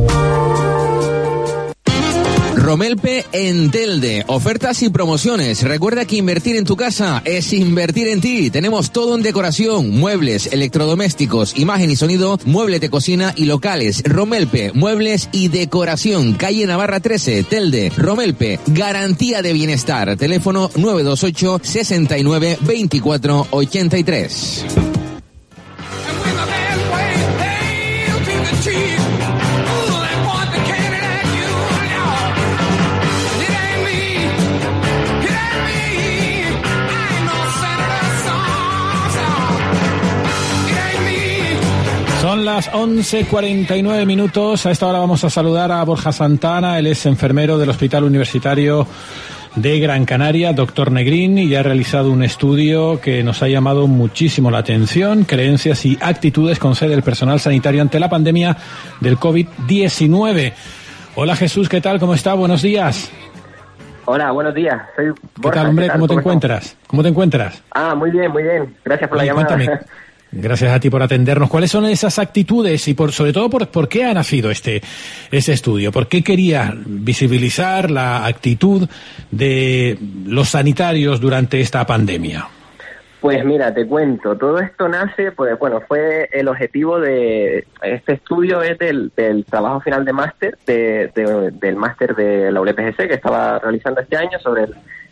Romelpe en Telde. Ofertas y promociones. Recuerda que invertir en tu casa es invertir en ti. Tenemos todo en decoración, muebles, electrodomésticos, imagen y sonido, muebles de cocina y locales. Romelpe, muebles y decoración. Calle Navarra 13, Telde. Romelpe, garantía de bienestar. Teléfono 928 69 24 83. Son las 11:49 minutos. A esta hora vamos a saludar a Borja Santana. Él es enfermero del Hospital Universitario de Gran Canaria, doctor Negrín, y ha realizado un estudio que nos ha llamado muchísimo la atención: creencias y actitudes con sede del personal sanitario ante la pandemia del COVID-19. Hola Jesús, ¿qué tal? ¿Cómo está? Buenos días. Hola, buenos días. Soy Borja. ¿Qué tal, hombre? ¿Cómo te encuentras? ¿Cómo te encuentras? Muy bien, muy bien. Gracias por la llamada. Cuéntame. Gracias a ti por atendernos. ¿Cuáles son esas actitudes y sobre todo por qué ha nacido este estudio? ¿Por qué quería visibilizar la actitud de los sanitarios durante esta pandemia? Pues mira, te cuento. Todo esto nace, pues bueno, fue el objetivo de este estudio, es del trabajo final de máster, del máster de la ULPGC que estaba realizando este año sobre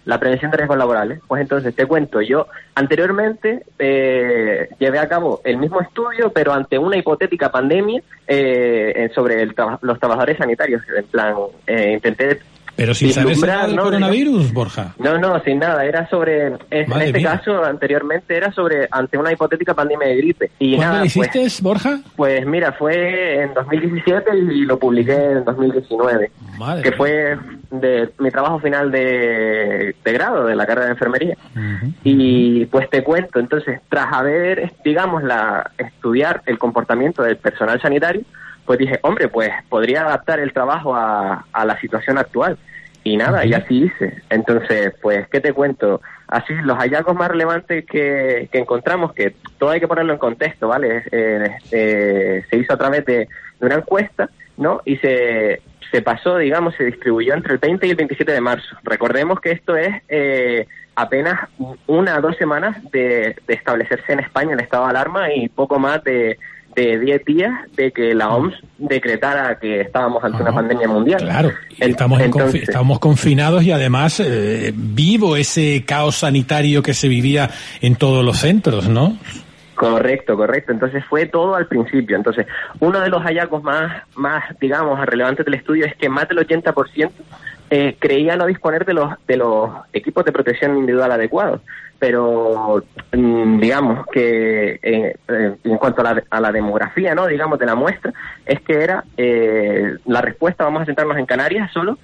la prevención de riesgos laborales. Pues entonces te cuento, yo anteriormente llevé a cabo el mismo estudio, pero ante una hipotética pandemia sobre los trabajadores sanitarios. En plan, intenté... Pero sin saber nada del coronavirus, Borja. No, sin nada. Era sobre, en este caso, anteriormente era sobre ante una hipotética pandemia de gripe. Y ¿cuándo lo hiciste, pues, Borja? Pues mira, fue en 2017 y lo publiqué en 2019. Que fue de mi trabajo final de grado de la carrera de enfermería. Y pues te cuento, entonces, tras haber, digamos, estudiar el comportamiento del personal sanitario, pues dije, hombre, pues podría adaptar el trabajo a la situación actual. Y nada, y así hice. Entonces, pues, ¿qué te cuento? Así, los hallazgos más relevantes que encontramos, que todo hay que ponerlo en contexto, ¿vale? Se hizo a través de una encuesta, ¿no? Y se pasó, digamos, se distribuyó entre el 20 y el 27 de marzo. Recordemos que esto es apenas 1 o 2 semanas de establecerse en España el estado de alarma y poco más de 10 días de que la OMS decretara que estábamos ante una pandemia mundial. Claro, estábamos confinados y además vivo ese caos sanitario que se vivía en todos los centros, ¿no? Correcto. Entonces fue todo al principio. Entonces, uno de los hallazgos más digamos, relevantes del estudio es que más del 80% creía no disponer de los equipos de protección individual adecuados. Pero digamos que en cuanto a la demografía, ¿no? Digamos, de la muestra, es que era la respuesta, vamos a centrarnos en Canarias solo,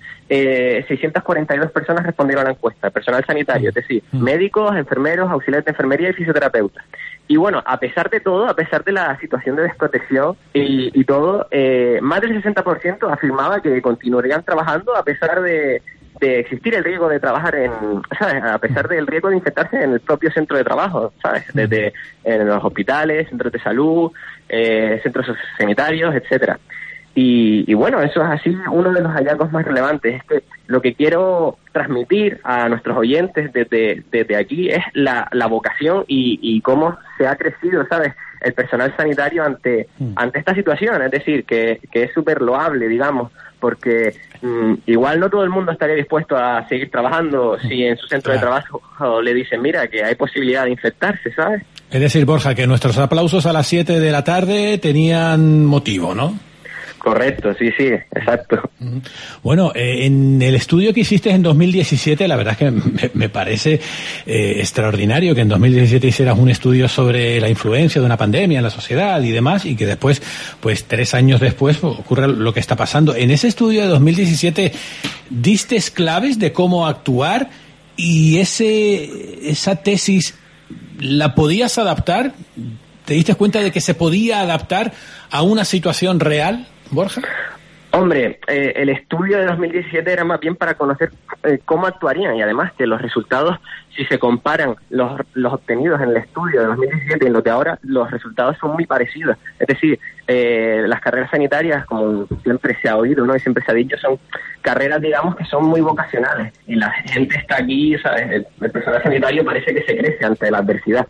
642 personas respondieron a la encuesta, personal sanitario, es decir, médicos, enfermeros, auxiliares de enfermería y fisioterapeutas. Y bueno, a pesar de todo, a pesar de la situación de desprotección y todo, más del 60% afirmaba que continuarían trabajando a pesar de existir el riesgo de trabajar ¿sabes? A pesar del riesgo de infectarse en el propio centro de trabajo, ¿sabes? Desde en los hospitales, centros de salud, centros sanitarios, etcétera. Y bueno, eso es así uno de los hallazgos más relevantes. Es que lo que quiero transmitir a nuestros oyentes desde aquí es la vocación y cómo se ha crecido, ¿sabes?, el personal sanitario ante esta situación. Es decir, que es súper loable, digamos, porque igual no todo el mundo estaría dispuesto a seguir trabajando si en su centro de trabajo le dicen, mira, que hay posibilidad de infectarse, ¿sabes? Es decir, Borja, que nuestros aplausos a las 7 de la tarde tenían motivo, ¿no? Correcto, sí, exacto. Bueno, en el estudio que hiciste en 2017, la verdad es que me parece extraordinario que en 2017 hicieras un estudio sobre la influencia de una pandemia en la sociedad y demás, y que después, pues 3 años después, ocurra lo que está pasando. En ese estudio de 2017, ¿diste claves de cómo actuar y esa tesis la podías adaptar? ¿Te diste cuenta de que se podía adaptar a una situación real, Borja? Hombre, el estudio de 2017 era más bien para conocer cómo actuarían, y además que los resultados, si se comparan los obtenidos en el estudio de 2017 y los de ahora, los resultados son muy parecidos. Es decir, las carreras sanitarias, como siempre se ha oído, ¿no?, y siempre se ha dicho, son carreras, digamos, que son muy vocacionales, y la gente está aquí, ¿sabes? El personal sanitario parece que se crece ante la adversidad.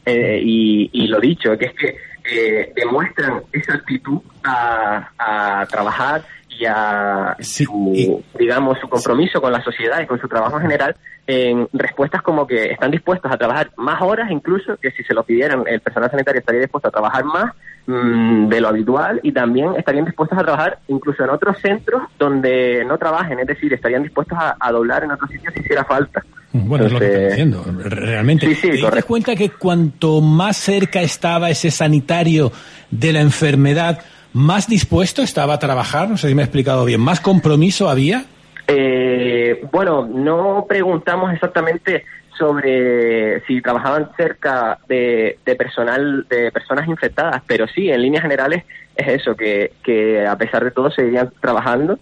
Y lo dicho, que es que demuestran esa actitud a trabajar y a digamos, su compromiso con la sociedad y con su trabajo en general, en respuestas como que están dispuestos a trabajar más horas, incluso que si se lo pidieran, el personal sanitario estaría dispuesto a trabajar más de lo habitual, y también estarían dispuestos a trabajar incluso en otros centros donde no trabajen, es decir, estarían dispuestos a doblar en otros sitios si hiciera falta. Bueno, entonces, es lo que estás diciendo, realmente. Sí, ¿Te das cuenta que cuanto más cerca estaba ese sanitario de la enfermedad, más dispuesto estaba a trabajar? No sé si me he explicado bien. ¿Más compromiso había? Bueno, no preguntamos exactamente sobre si trabajaban cerca de personal, de personas infectadas, pero sí, en líneas generales es eso, que a pesar de todo seguían trabajando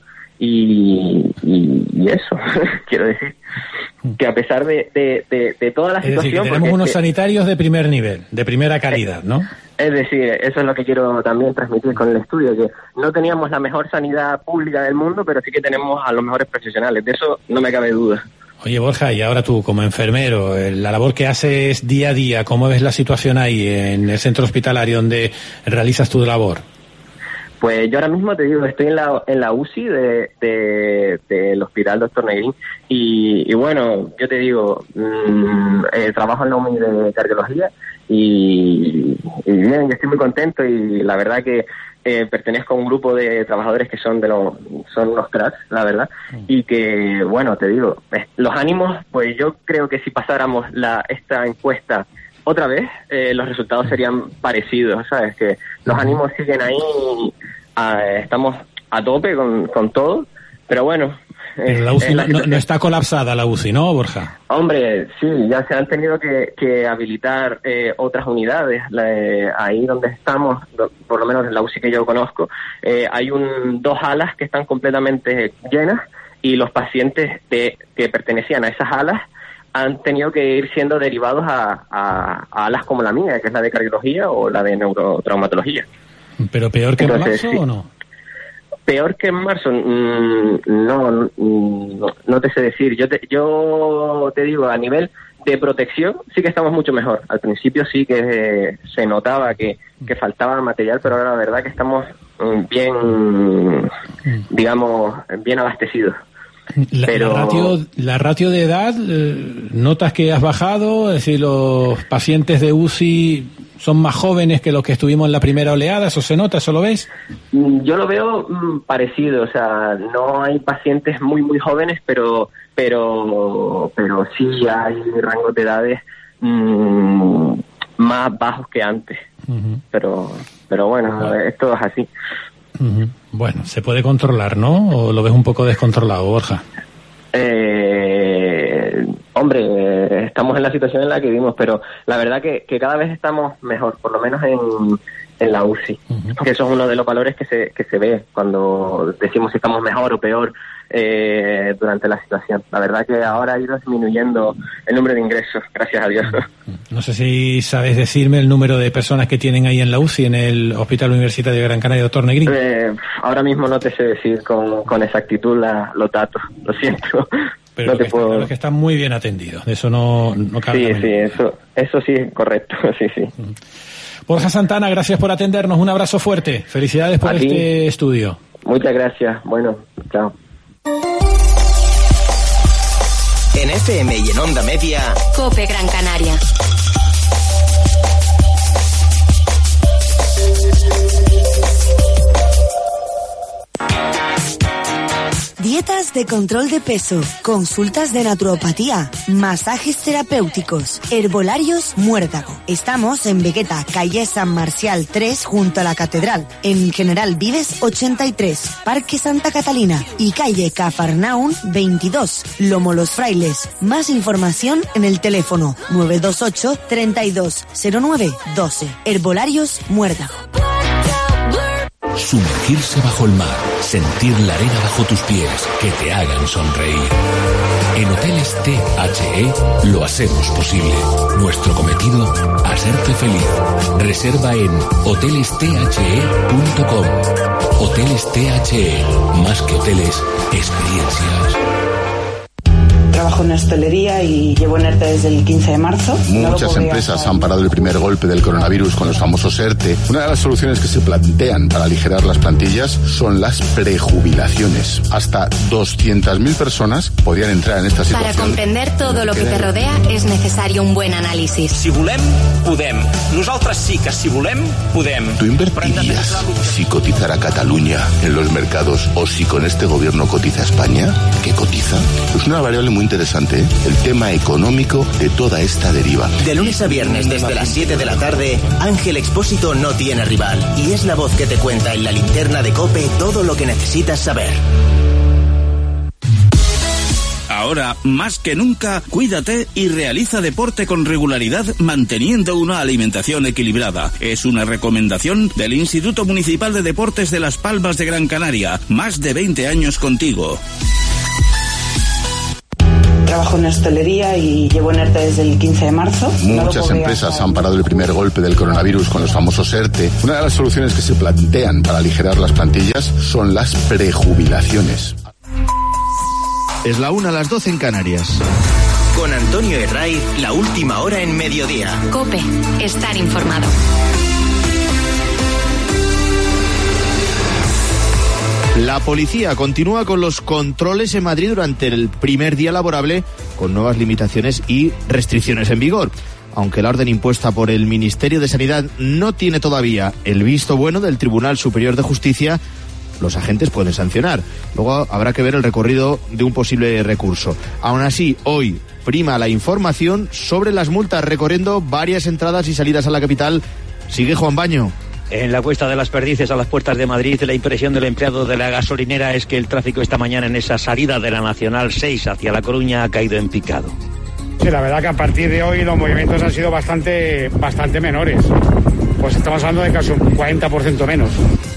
y eso, quiero decir, que a pesar de toda la situación... Es decir, que tenemos unos sanitarios de primer nivel, de primera calidad, ¿no? Es decir, eso es lo que quiero también transmitir con el estudio, que no teníamos la mejor sanidad pública del mundo, pero sí que tenemos a los mejores profesionales, de eso no me cabe duda. Oye, Borja, y ahora tú, como enfermero, la labor que haces día a día, ¿cómo ves la situación ahí en el centro hospitalario donde realizas tu labor? Pues yo ahora mismo te digo, estoy en la UCI del Hospital Dr. Negrín y bueno, yo te digo, trabajo en la UMI de cardiología y bien, yo estoy muy contento y la verdad que pertenezco a un grupo de trabajadores que son unos cracks, la verdad, y que, bueno, te digo, los ánimos, pues yo creo que si pasáramos esta encuesta otra vez, los resultados serían parecidos, ¿sabes? Que los ánimos siguen ahí, estamos a tope con todo, pero bueno. Pero la UCI no está colapsada, la UCI, ¿no, Borja? Hombre, sí, ya se han tenido que habilitar otras unidades. Ahí donde estamos, por lo menos en la UCI que yo conozco, hay 2 alas que están completamente llenas y los pacientes que pertenecían a esas alas han tenido que ir siendo derivados a alas como la mía, que es la de cardiología o la de neurotraumatología. ¿Pero peor que en marzo o no? Peor que en marzo, no te sé decir. Yo te digo, a nivel de protección sí que estamos mucho mejor. Al principio sí que se notaba que faltaba material, pero ahora la verdad que estamos bien, digamos, bien abastecidos. La ratio de edad, ¿notas que has bajado? Es decir, los pacientes de UCI son más jóvenes que los que estuvimos en la primera oleada, ¿eso se nota? ¿Eso lo ves? Yo lo veo parecido, o sea, no hay pacientes muy muy jóvenes, pero sí hay rangos de edades más bajos que antes. Pero bueno, esto es así. Bueno, se puede controlar, ¿no? ¿O lo ves un poco descontrolado, Borja? Hombre, estamos en la situación en la que vivimos, pero la verdad que cada vez estamos mejor, por lo menos en la UCI, que eso es uno de los valores que se ve cuando decimos si estamos mejor o peor durante la situación. La verdad que ahora ha ido disminuyendo el número de ingresos, gracias a Dios. No sé si sabes decirme el número de personas que tienen ahí en la UCI, en el Hospital Universitario de Gran Canaria, Dr. Negrín. Ahora mismo no te sé decir con exactitud los datos, lo siento. Pero no te puedo... claro, que están muy bien atendidos, de eso no cabe. Sí, eso sí es correcto, sí. Borja Santana, gracias por atendernos, un abrazo fuerte, felicidades por este estudio. Muchas gracias, bueno, chao. En FM y en Onda Media, COPE Gran Canaria. Dietas de control de peso, consultas de naturopatía, masajes terapéuticos, herbolarios Muérdago. Estamos en Vegueta, calle San Marcial 3, junto a la Catedral, en General Vives 83, Parque Santa Catalina y calle Cafarnaún 22, Lomo Los Frailes. Más información en el teléfono 928 3209 12. Herbolarios Muérdago. Sumergirse bajo el mar, sentir la arena bajo tus pies, que te hagan sonreír. En Hoteles THE lo hacemos posible. Nuestro cometido, hacerte feliz. Reserva en hotelesthe.com. Hoteles THE, más que hoteles, experiencias. Trabajo en hostelería y llevo en ERTE desde el 15 de marzo. Muchas empresas han parado el primer golpe del coronavirus con los famosos ERTE. Una de las soluciones que se plantean para aligerar las plantillas son las prejubilaciones. Hasta 200.000 personas podrían entrar en esta situación. Para comprender todo lo que te rodea es necesario un buen análisis. Si volem, podem. Nosaltres sí que si volem, podem. ¿Tú invertirías si cotizara Cataluña en los mercados o si con este gobierno cotiza España? ¿Qué cotiza? Es una variable muy interesante, el tema económico de toda esta deriva. De lunes a viernes desde las 7 de la tarde, Ángel Expósito no tiene rival y es la voz que te cuenta en la linterna de COPE todo lo que necesitas saber. Ahora, más que nunca, cuídate y realiza deporte con regularidad manteniendo una alimentación equilibrada. Es una recomendación del Instituto Municipal de Deportes de Las Palmas de Gran Canaria. Más de 20 años contigo. Trabajo en hostelería y llevo en ERTE desde el 15 de marzo. Muchas empresas han parado el primer golpe del coronavirus con los famosos ERTE. Una de las soluciones que se plantean para aligerar las plantillas son las prejubilaciones. Es la 1 a las 12 en Canarias. Con Antonio Herraiz, la última hora en mediodía. COPE, estar informado. La policía continúa con los controles en Madrid durante el primer día laborable, con nuevas limitaciones y restricciones en vigor. Aunque la orden impuesta por el Ministerio de Sanidad no tiene todavía el visto bueno del Tribunal Superior de Justicia, los agentes pueden sancionar. Luego habrá que ver el recorrido de un posible recurso. Aún así, hoy prima la información sobre las multas, recorriendo varias entradas y salidas a la capital. Sigue Juan Baño. En la Cuesta de las Perdices, a las puertas de Madrid, la impresión del empleado de la gasolinera es que el tráfico esta mañana en esa salida de la Nacional 6 hacia La Coruña ha caído en picado. Sí, la verdad que a partir de hoy los movimientos han sido bastante menores. Pues estamos hablando de casi un 40% menos.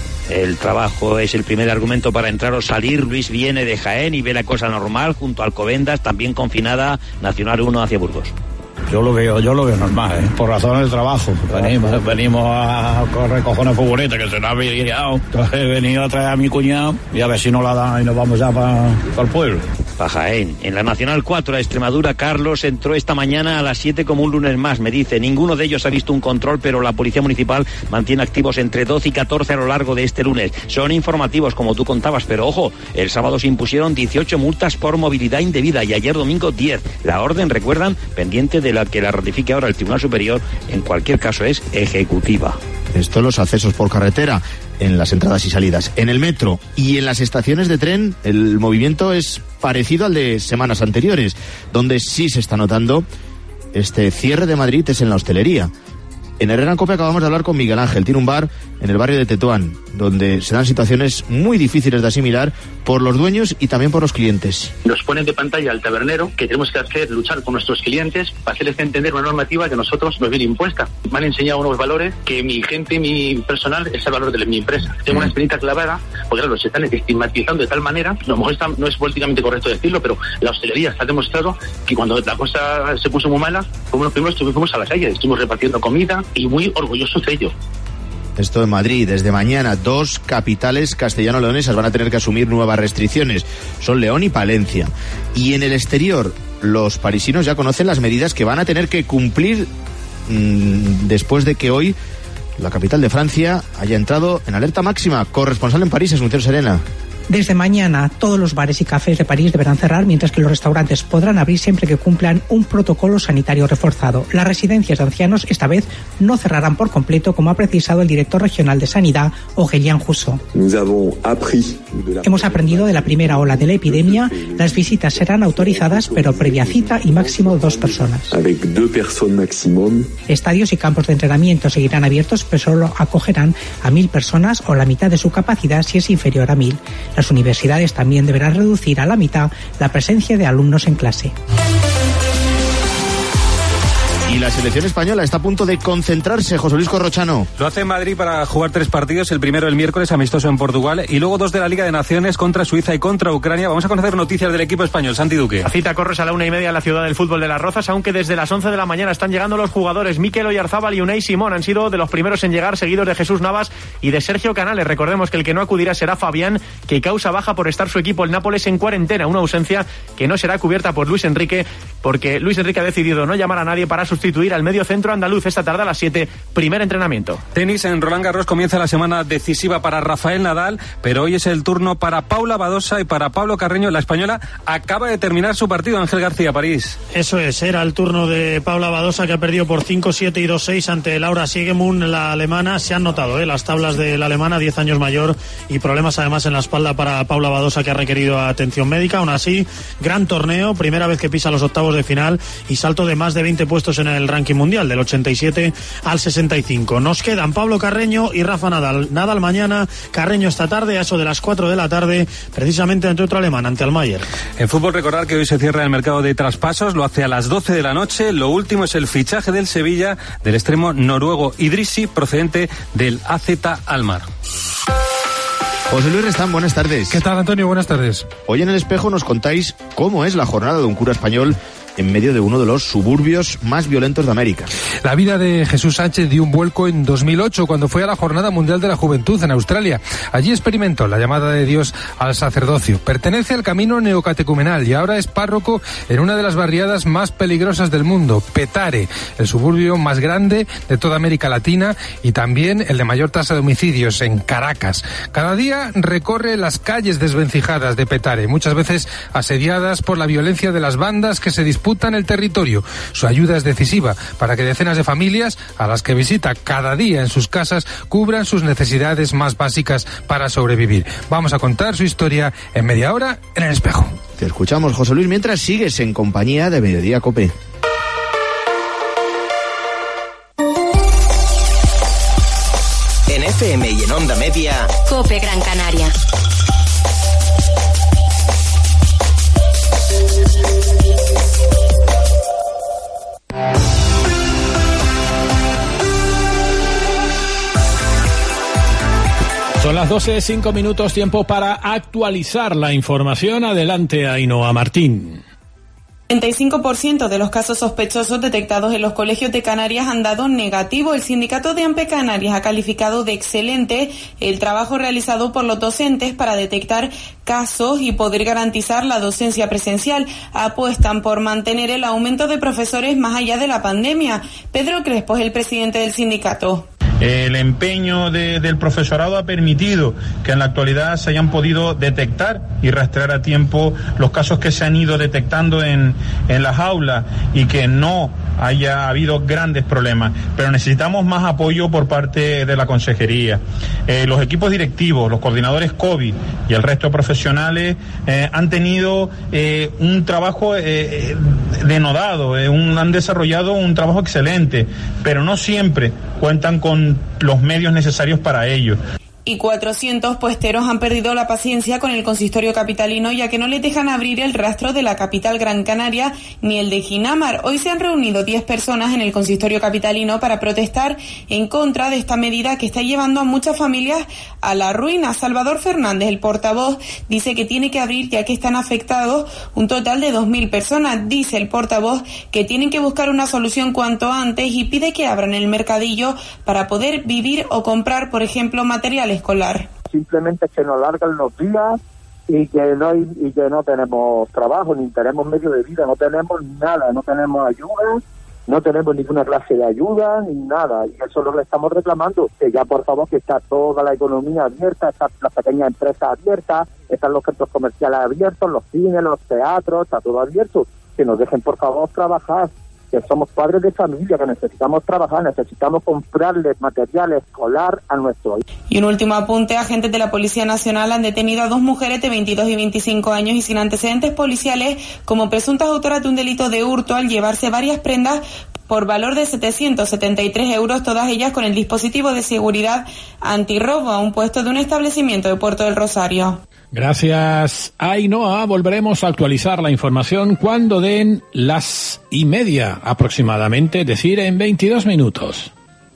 El trabajo es el primer argumento para entrar o salir. Luis viene de Jaén y ve la cosa normal junto a Alcobendas, también confinada, Nacional 1 hacia Burgos. Yo lo veo normal, por razones del trabajo. Venimos a recoger furgoneta que se nos ha averiado. Entonces he venido a traer a mi cuñado y a ver si nos la dan y nos vamos ya para el pueblo. Para Jaén. En la Nacional 4 a Extremadura, Carlos entró esta mañana a las 7 como un lunes más, me dice. Ninguno de ellos ha visto un control, pero la Policía Municipal mantiene activos entre 12 y 14 a lo largo de este lunes. Son informativos, como tú contabas, pero ojo, el sábado se impusieron 18 multas por movilidad indebida y ayer domingo 10. La orden, recuerdan, pendiente de la que la ratifique ahora el Tribunal Superior, en cualquier caso es ejecutiva. Esto los accesos por carretera, en las entradas y salidas. En el metro y en las estaciones de tren, el movimiento es parecido al de semanas anteriores. Donde sí se está notando este cierre de Madrid es en la hostelería. En Herrera en Cope acabamos de hablar con Miguel Ángel. Tiene un bar en el barrio de Tetuán, donde se dan situaciones muy difíciles de asimilar por los dueños y también por los clientes. Nos ponen de pantalla al tabernero que tenemos que hacer, luchar con nuestros clientes para hacerles entender una normativa que a nosotros nos viene impuesta. Me han enseñado unos valores que mi gente, mi personal, es el valor de mi empresa. Tengo una experiencia clavada, porque claro, se están estigmatizando de tal manera, a lo mejor no es políticamente correcto decirlo, pero la hostelería está demostrado que cuando la cosa se puso muy mala, como los primeros fuimos a la calle, estuvimos repartiendo comida y muy orgullosos de ello. Esto en Madrid. Desde mañana, 2 capitales castellano-leonesas van a tener que asumir nuevas restricciones. Son León y Palencia. Y en el exterior, los parisinos ya conocen las medidas que van a tener que cumplir después de que hoy la capital de Francia haya entrado en alerta máxima. Corresponsal en París, Asunción Serena. Desde mañana, todos los bares y cafés de París deberán cerrar, mientras que los restaurantes podrán abrir siempre que cumplan un protocolo sanitario reforzado. Las residencias de ancianos esta vez no cerrarán por completo, como ha precisado el director regional de Sanidad, Aurélien Rousseau. Hemos aprendido de la primera ola de la epidemia. Las visitas serán autorizadas, pero previa cita y máximo 2 personas. Estadios y campos de entrenamiento seguirán abiertos, pero solo acogerán a 1.000 personas o la mitad de su capacidad si es inferior a 1.000. Las universidades también deberán reducir a la mitad la presencia de alumnos en clase. Y la selección española está a punto de concentrarse, José Luis Corrochano. Lo hace en Madrid para jugar 3 partidos, el primero el miércoles, amistoso en Portugal, y luego 2 de la Liga de Naciones contra Suiza y contra Ucrania. Vamos a conocer noticias del equipo español. Santi Duque. La cita corre a la 1:30 en la ciudad del fútbol de Las Rozas, aunque desde las 11 de la mañana están llegando los jugadores. Mikel Oyarzábal y Unai Simón han sido de los primeros en llegar, seguidos de Jesús Navas y de Sergio Canales. Recordemos que el que no acudirá será Fabián, que causa baja por estar su equipo el Nápoles en cuarentena, una ausencia que no será cubierta por Luis Enrique, porque Luis Enrique ha decidido no llamar a nadie para sustituir al medio centro andaluz. Esta tarde a las 7, primer entrenamiento. Tenis en Roland Garros comienza la semana decisiva para Rafael Nadal, pero hoy es el turno para Paula Badosa y para Pablo Carreño. La española acaba de terminar su partido. Ángel García, París. Eso es, era el turno de Paula Badosa, que ha perdido por 5-7 y 2-6 ante Laura Siegemund, la alemana. Se han notado las tablas de la alemana, 10 años mayor, y problemas además en la espalda para Paula Badosa, que ha requerido atención médica. Aún así, gran torneo, primera vez que pisa los octavos de final y salto de más de 20 puestos en el ranking mundial, del 87 al 65. Nos quedan Pablo Carreño y Rafa Nadal. Nadal mañana, Carreño esta tarde, a eso de las 4 de la tarde, precisamente ante otro alemán, ante Almayer. En fútbol, recordar que hoy se cierra el mercado de traspasos, lo hace a las 12 de la noche. Lo último es el fichaje del Sevilla del extremo noruego Idrissi, procedente del AZ Alkmaar. José Luis Restán, buenas tardes. ¿Qué tal, Antonio? Buenas tardes. Hoy en El Espejo nos contáis cómo es la jornada de un cura español en medio de uno de los suburbios más violentos de América. La vida de Jesús Sánchez dio un vuelco en 2008 cuando fue a la Jornada Mundial de la Juventud en Australia. Allí experimentó la llamada de Dios al sacerdocio. Pertenece al camino neocatecumenal y ahora es párroco en una de las barriadas más peligrosas del mundo, Petare, el suburbio más grande de toda América Latina y también el de mayor tasa de homicidios, en Caracas. Cada día recorre las calles desvencijadas de Petare, muchas veces asediadas por la violencia de las bandas que se disputan el territorio. Su ayuda es decisiva para que decenas de familias, a las que visita cada día en sus casas, cubran sus necesidades más básicas para sobrevivir. Vamos a contar su historia en media hora en El Espejo. Te escuchamos, José Luis, mientras sigues en compañía de Mediodía COPE. En FM y en Onda Media, COPE Gran Canaria. Son las 12:05, tiempo para actualizar la información. Adelante, Ainhoa Martín. 35% de los casos sospechosos detectados en los colegios de Canarias han dado negativo. El sindicato de AMPE Canarias ha calificado de excelente el trabajo realizado por los docentes para detectar casos y poder garantizar la docencia presencial. Apuestan por mantener el aumento de profesores más allá de la pandemia. Pedro Crespo es el presidente del sindicato. El empeño del profesorado ha permitido que en la actualidad se hayan podido detectar y rastrear a tiempo los casos que se han ido detectando en las aulas y que no haya habido grandes problemas, pero necesitamos más apoyo por parte de la consejería. Los equipos directivos, los coordinadores COVID y el resto de profesionales han tenido un trabajo denodado, han desarrollado un trabajo excelente, pero no siempre cuentan con los medios necesarios para ello. Y 400 puesteros han perdido la paciencia con el consistorio capitalino, ya que no les dejan abrir el rastro de la capital Gran Canaria ni el de Ginamar. Hoy se han reunido 10 personas en el consistorio capitalino para protestar en contra de esta medida que está llevando a muchas familias a la ruina. Salvador Fernández, el portavoz, dice que tiene que abrir ya que están afectados un total de 2.000 personas. Dice el portavoz que tienen que buscar una solución cuanto antes y pide que abran el mercadillo para poder vivir o comprar, por ejemplo, materiales escolar. Simplemente que nos largan los días y que no tenemos trabajo, ni tenemos medio de vida, no tenemos nada, no tenemos ayuda, no tenemos ninguna clase de ayuda, ni nada, y eso es lo que estamos reclamando, que ya por favor que está toda la economía abierta, están las pequeñas empresas abiertas, están los centros comerciales abiertos, los cines, los teatros, está todo abierto, que nos dejen por favor trabajar, que somos padres de familia, que necesitamos trabajar, necesitamos comprarles material escolar a nuestros hijos. Y un último apunte, agentes de la Policía Nacional han detenido a 2 mujeres de 22 y 25 años y sin antecedentes policiales como presuntas autoras de un delito de hurto al llevarse varias prendas por valor de 773 euros, todas ellas con el dispositivo de seguridad antirrobo a un puesto de un establecimiento de Puerto del Rosario. Gracias, Ainhoa. Volveremos a actualizar la información cuando den las 1:30 aproximadamente, es decir, en 22 minutos.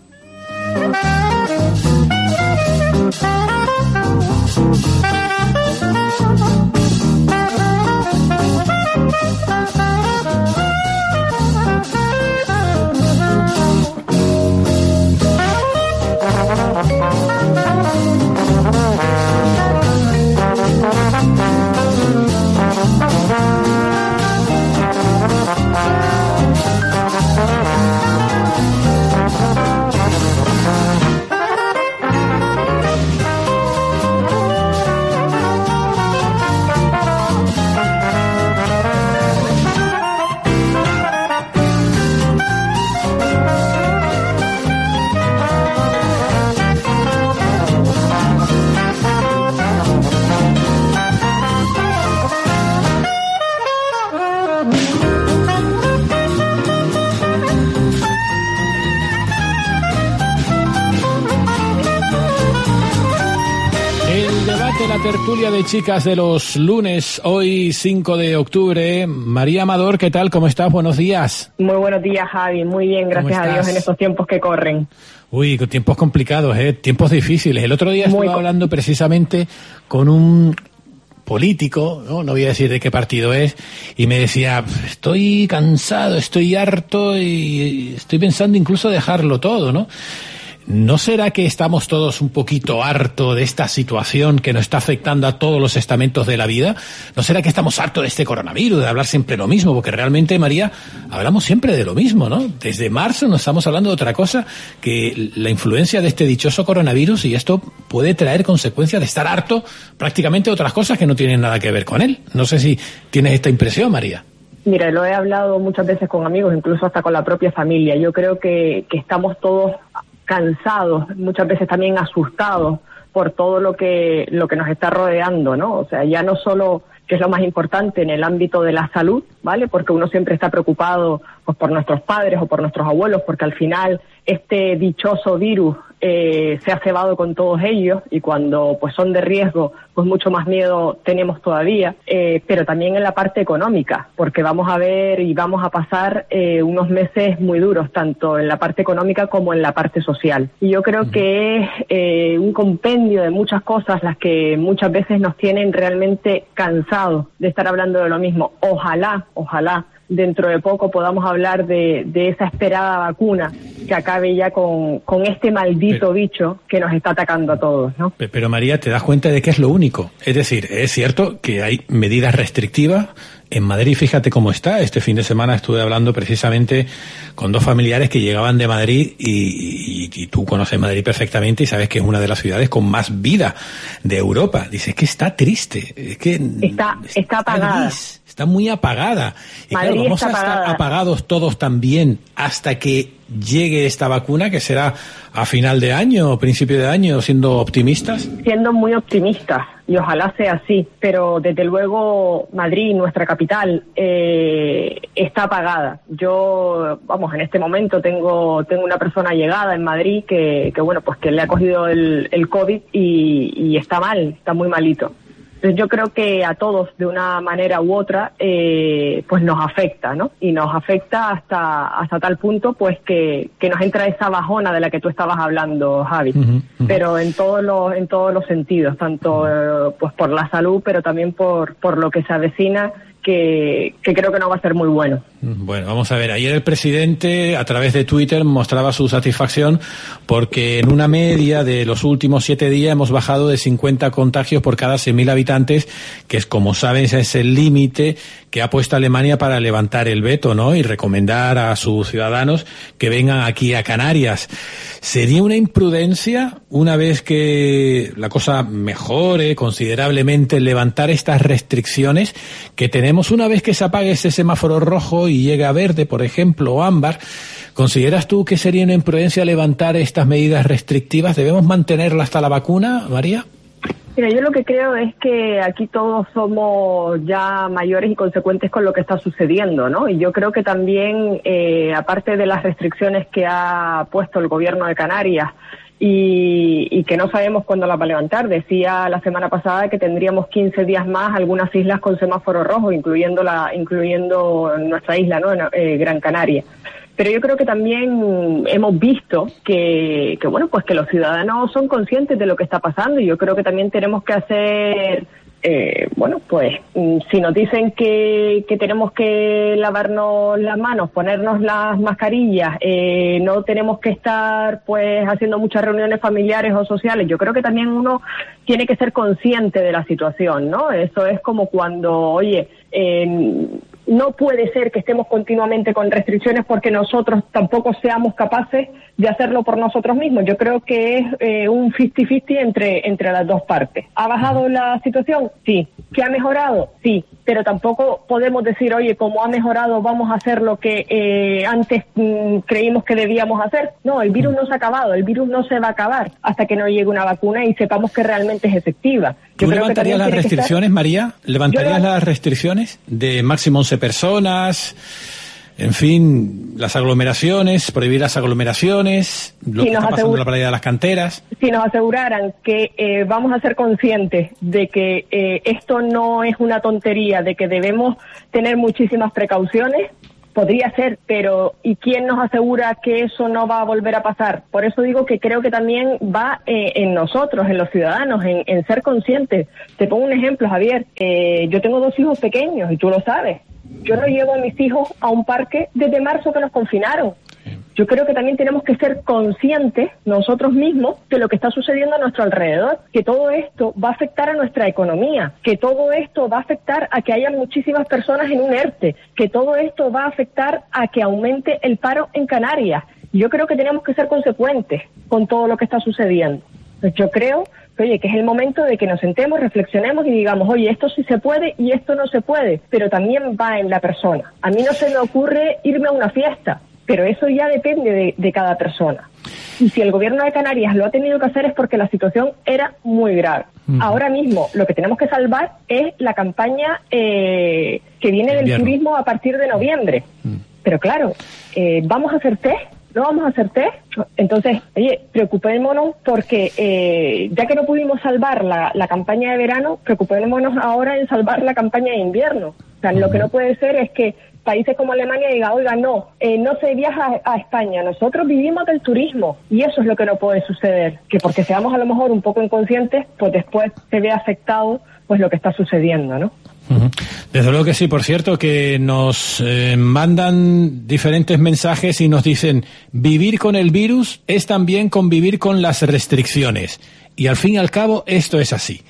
La tertulia de chicas de los lunes, hoy 5 de octubre. María Amador, ¿qué tal? ¿Cómo estás? Buenos días. Muy buenos días, Javi. Muy bien, gracias a Dios en estos tiempos que corren. Uy, tiempos complicados, tiempos difíciles. El otro día estuve hablando precisamente con un político, no voy a decir de qué partido es, y me decía, estoy cansado, estoy harto y estoy pensando incluso dejarlo todo, ¿no? ¿No será que estamos todos un poquito hartos de esta situación que nos está afectando a todos los estamentos de la vida? ¿No será que estamos hartos de este coronavirus, de hablar siempre lo mismo? Porque realmente, María, hablamos siempre de lo mismo, ¿no? Desde marzo no estamos hablando de otra cosa que la influencia de este dichoso coronavirus, y esto puede traer consecuencias de estar harto prácticamente de otras cosas que no tienen nada que ver con él. No sé si tienes esta impresión, María. Mira, lo he hablado muchas veces con amigos, incluso hasta con la propia familia. Yo creo que estamos todos cansados, muchas veces también asustados por todo lo que nos está rodeando, ¿no? O sea, ya no solo, que es lo más importante en el ámbito de la salud, ¿vale? Porque uno siempre está preocupado pues por nuestros padres o por nuestros abuelos, porque al final este dichoso virus se ha cebado con todos ellos, y cuando pues son de riesgo, pues mucho más miedo tenemos todavía, pero también en la parte económica, porque vamos a ver y vamos a pasar unos meses muy duros, tanto en la parte económica como en la parte social. Y yo creo que es un compendio de muchas cosas las que muchas veces nos tienen realmente cansados de estar hablando de lo mismo. Ojalá dentro de poco podamos hablar de esa esperada vacuna que acabe ya con este maldito bicho que nos está atacando a todos, ¿no? Pero María, ¿te das cuenta de que es lo único? Es decir, es cierto que hay medidas restrictivas. En Madrid, fíjate cómo está. Este fin de semana estuve hablando precisamente con dos familiares que llegaban de Madrid y tú conoces Madrid perfectamente y sabes que es una de las ciudades con más vida de Europa. Dices que está triste, es que está apagada. Gris, está muy apagada. Y Madrid claro, vamos está a estar apagada. apagados todos también hasta que llegue esta vacuna, que será a final de año o principio de año, siendo optimistas. Siendo muy optimistas, y ojalá sea así, pero desde luego Madrid, nuestra capital, está apagada. Yo, en este momento tengo una persona llegada en Madrid que bueno, pues que le ha cogido el COVID y está mal, está muy malito. Entonces yo creo que a todos, de una manera u otra, pues nos afecta, ¿no? Y nos afecta hasta tal punto, pues que nos entra esa bajona de la que tú estabas hablando, Javi. Pero en todos los sentidos, tanto pues por la salud, pero también por lo que se avecina, que creo que no va a ser muy bueno. Bueno, vamos a ver, ayer el presidente a través de Twitter mostraba su satisfacción porque en una media de los últimos 7 días hemos bajado de 50 contagios por cada 100.000 habitantes, que es, como saben, ese es el límite que ha puesto Alemania para levantar el veto, ¿no? Y recomendar a sus ciudadanos que vengan aquí a Canarias. ¿Sería una imprudencia, una vez que la cosa mejore considerablemente, levantar estas restricciones que tenemos una vez que se apague ese semáforo rojo y llegue a verde, por ejemplo, o ámbar? ¿Consideras tú que sería una imprudencia levantar estas medidas restrictivas? ¿Debemos mantenerlas hasta la vacuna, María? Mira, yo lo que creo es que aquí todos somos ya mayores y consecuentes con lo que está sucediendo, ¿no? Y yo creo que también, aparte de las restricciones que ha puesto el gobierno de Canarias y que no sabemos cuándo las va a levantar, decía la semana pasada que tendríamos 15 días más algunas islas con semáforo rojo, incluyendo nuestra isla, ¿no? Gran Canaria. Pero yo creo que también hemos visto que bueno, pues que los ciudadanos son conscientes de lo que está pasando, y yo creo que también tenemos que hacer, bueno, pues si nos dicen que tenemos que lavarnos las manos, ponernos las mascarillas, no tenemos que estar pues haciendo muchas reuniones familiares o sociales, yo creo que también uno tiene que ser consciente de la situación, ¿no? Eso es como cuando, oye, no puede ser que estemos continuamente con restricciones porque nosotros tampoco seamos capaces de hacerlo por nosotros mismos. Yo creo que es un 50-50 entre las dos partes. ¿Ha bajado la situación? Sí. ¿Que ha mejorado? Sí. Pero tampoco podemos decir, oye, como ha mejorado, vamos a hacer lo que antes creímos que debíamos hacer. No, el virus no se ha acabado, el virus no se va a acabar hasta que no llegue una vacuna y sepamos que realmente es efectiva. ¿Tú levantarías las restricciones, María? ¿Levantarías las restricciones de máximo 11 personas? En fin, las aglomeraciones, prohibir las aglomeraciones, lo que está pasando en la playa de las Canteras. Si nos aseguraran que vamos a ser conscientes de que esto no es una tontería, de que debemos tener muchísimas precauciones, Podría ser, pero ¿y quién nos asegura que eso no va a volver a pasar? Por eso digo que creo que también va en nosotros, en los ciudadanos, en ser conscientes. Te pongo un ejemplo, Javier. Yo tengo 2 hijos pequeños y tú lo sabes. Yo no llevo a mis hijos a un parque desde marzo que nos confinaron. Yo creo que también tenemos que ser conscientes nosotros mismos de lo que está sucediendo a nuestro alrededor, que todo esto va a afectar a nuestra economía, que todo esto va a afectar a que haya muchísimas personas en un ERTE, que todo esto va a afectar a que aumente el paro en Canarias. Yo creo que tenemos que ser consecuentes con todo lo que está sucediendo. Yo creo que es el momento de que nos sentemos, reflexionemos y digamos, oye, esto sí se puede y esto no se puede, pero también va en la persona. A mí no se me ocurre irme a una fiesta, pero eso ya depende de cada persona. Y si el gobierno de Canarias lo ha tenido que hacer es porque la situación era muy grave. Ahora mismo lo que tenemos que salvar es la campaña que viene del turismo a partir de noviembre. Pero claro, ¿vamos a hacer test? ¿No vamos a hacer test? Entonces, oye, preocupémonos porque ya que no pudimos salvar la campaña de verano, preocupémonos ahora en salvar la campaña de invierno. O sea, lo que no puede ser es que países como Alemania digan, oiga, no se viaja a España, nosotros vivimos del turismo, y eso es lo que no puede suceder, que porque seamos a lo mejor un poco inconscientes, pues después se ve afectado pues lo que está sucediendo, ¿no? Desde luego que sí. Por cierto, que nos mandan diferentes mensajes y nos dicen, vivir con el virus es también convivir con las restricciones, y al fin y al cabo esto es así.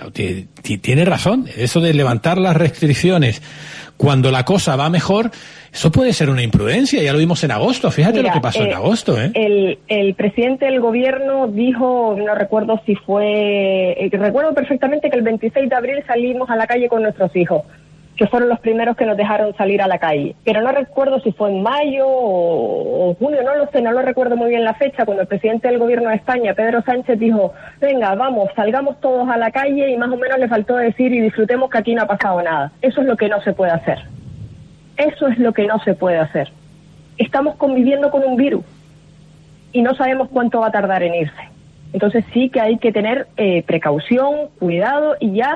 Tiene razón, eso de levantar las restricciones cuando la cosa va mejor, eso puede ser una imprudencia, ya lo vimos en agosto, fíjate. Mira, lo que pasó en agosto. El presidente del gobierno dijo, no recuerdo si fue, recuerdo perfectamente que el 26 de abril salimos a la calle con nuestros hijos, que fueron los primeros que nos dejaron salir a la calle. Pero no recuerdo si fue en mayo o junio, no lo sé, no lo recuerdo muy bien la fecha, cuando el presidente del gobierno de España, Pedro Sánchez, dijo, venga, vamos, salgamos todos a la calle, y más o menos le faltó decir, y disfrutemos que aquí no ha pasado nada. Eso es lo que no se puede hacer. Eso es lo que no se puede hacer. Estamos conviviendo con un virus y no sabemos cuánto va a tardar en irse. Entonces sí que hay que tener precaución, cuidado, y ya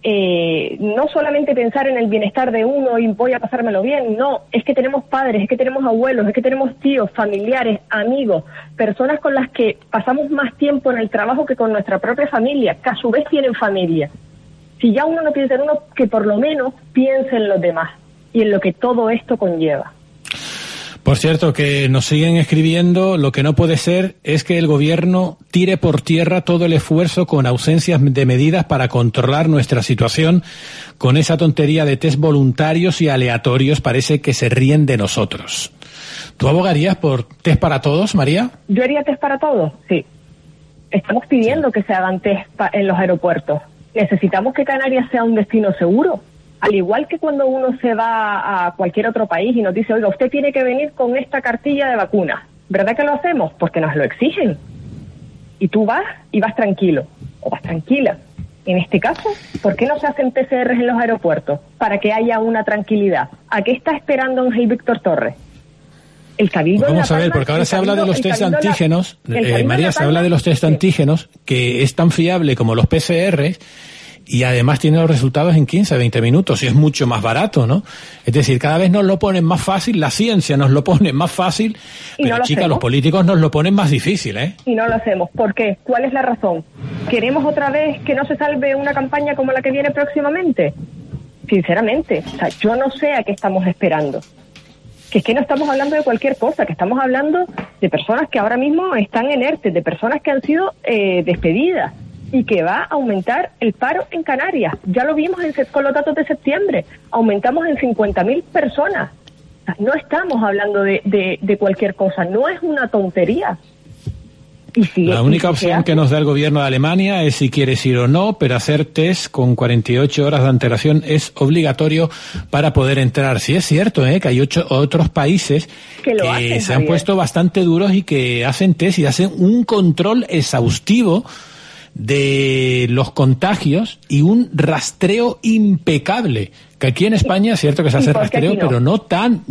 no solamente pensar en el bienestar de uno y voy a pasármelo bien, no, es que tenemos padres, es que tenemos abuelos, es que tenemos tíos, familiares, amigos, personas con las que pasamos más tiempo en el trabajo que con nuestra propia familia, que a su vez tienen familia. Si ya uno no piensa en uno, que por lo menos piense en los demás y en lo que todo esto conlleva. Por cierto, que nos siguen escribiendo, lo que no puede ser es que el gobierno tire por tierra todo el esfuerzo con ausencias de medidas para controlar nuestra situación. Con esa tontería de test voluntarios y aleatorios parece que se ríen de nosotros. ¿Tú abogarías por test para todos, María? Yo haría test para todos, sí. Estamos pidiendo que se hagan test en los aeropuertos. Necesitamos que Canarias sea un destino seguro. Al igual que cuando uno se va a cualquier otro país y nos dice, oiga, usted tiene que venir con esta cartilla de vacuna. ¿Verdad que lo hacemos? Porque nos lo exigen. Y tú vas y vas tranquilo, o vas tranquila. En este caso, ¿por qué no se hacen PCRs en los aeropuertos? Para que haya una tranquilidad. ¿A qué está esperando Ángel Víctor Torres? El Cabildo. Pues vamos a ver, porque ahora se habla de los test antígenos, María, se habla de los test antígenos, que es tan fiable como los PCRs, y además tiene los resultados en 15, 20 minutos, y es mucho más barato, ¿no? Es decir, cada vez nos lo ponen más fácil, la ciencia nos lo pone más fácil, pero no chica, los políticos nos lo ponen más difícil, ¿eh? Y no lo hacemos. ¿Por qué? ¿Cuál es la razón? ¿Queremos otra vez que no se salve una campaña como la que viene próximamente? Sinceramente, o sea, yo no sé a qué estamos esperando. Que es que no estamos hablando de cualquier cosa, que estamos hablando de personas que ahora mismo están en ERTE, de personas que han sido despedidas, y que va a aumentar el paro en Canarias. Ya lo vimos con los datos de septiembre. Aumentamos en 50.000 personas. O sea, no estamos hablando de cualquier cosa. No es una tontería. La única opción que nos da el gobierno de Alemania es si quieres ir o no, pero hacer test con 48 horas de antelación es obligatorio para poder entrar. Sí es cierto, que hay otros países que se han puesto bastante duros y que hacen test y hacen un control exhaustivo de los contagios y un rastreo impecable, que aquí en España es cierto que se hace rastreo, pero no tan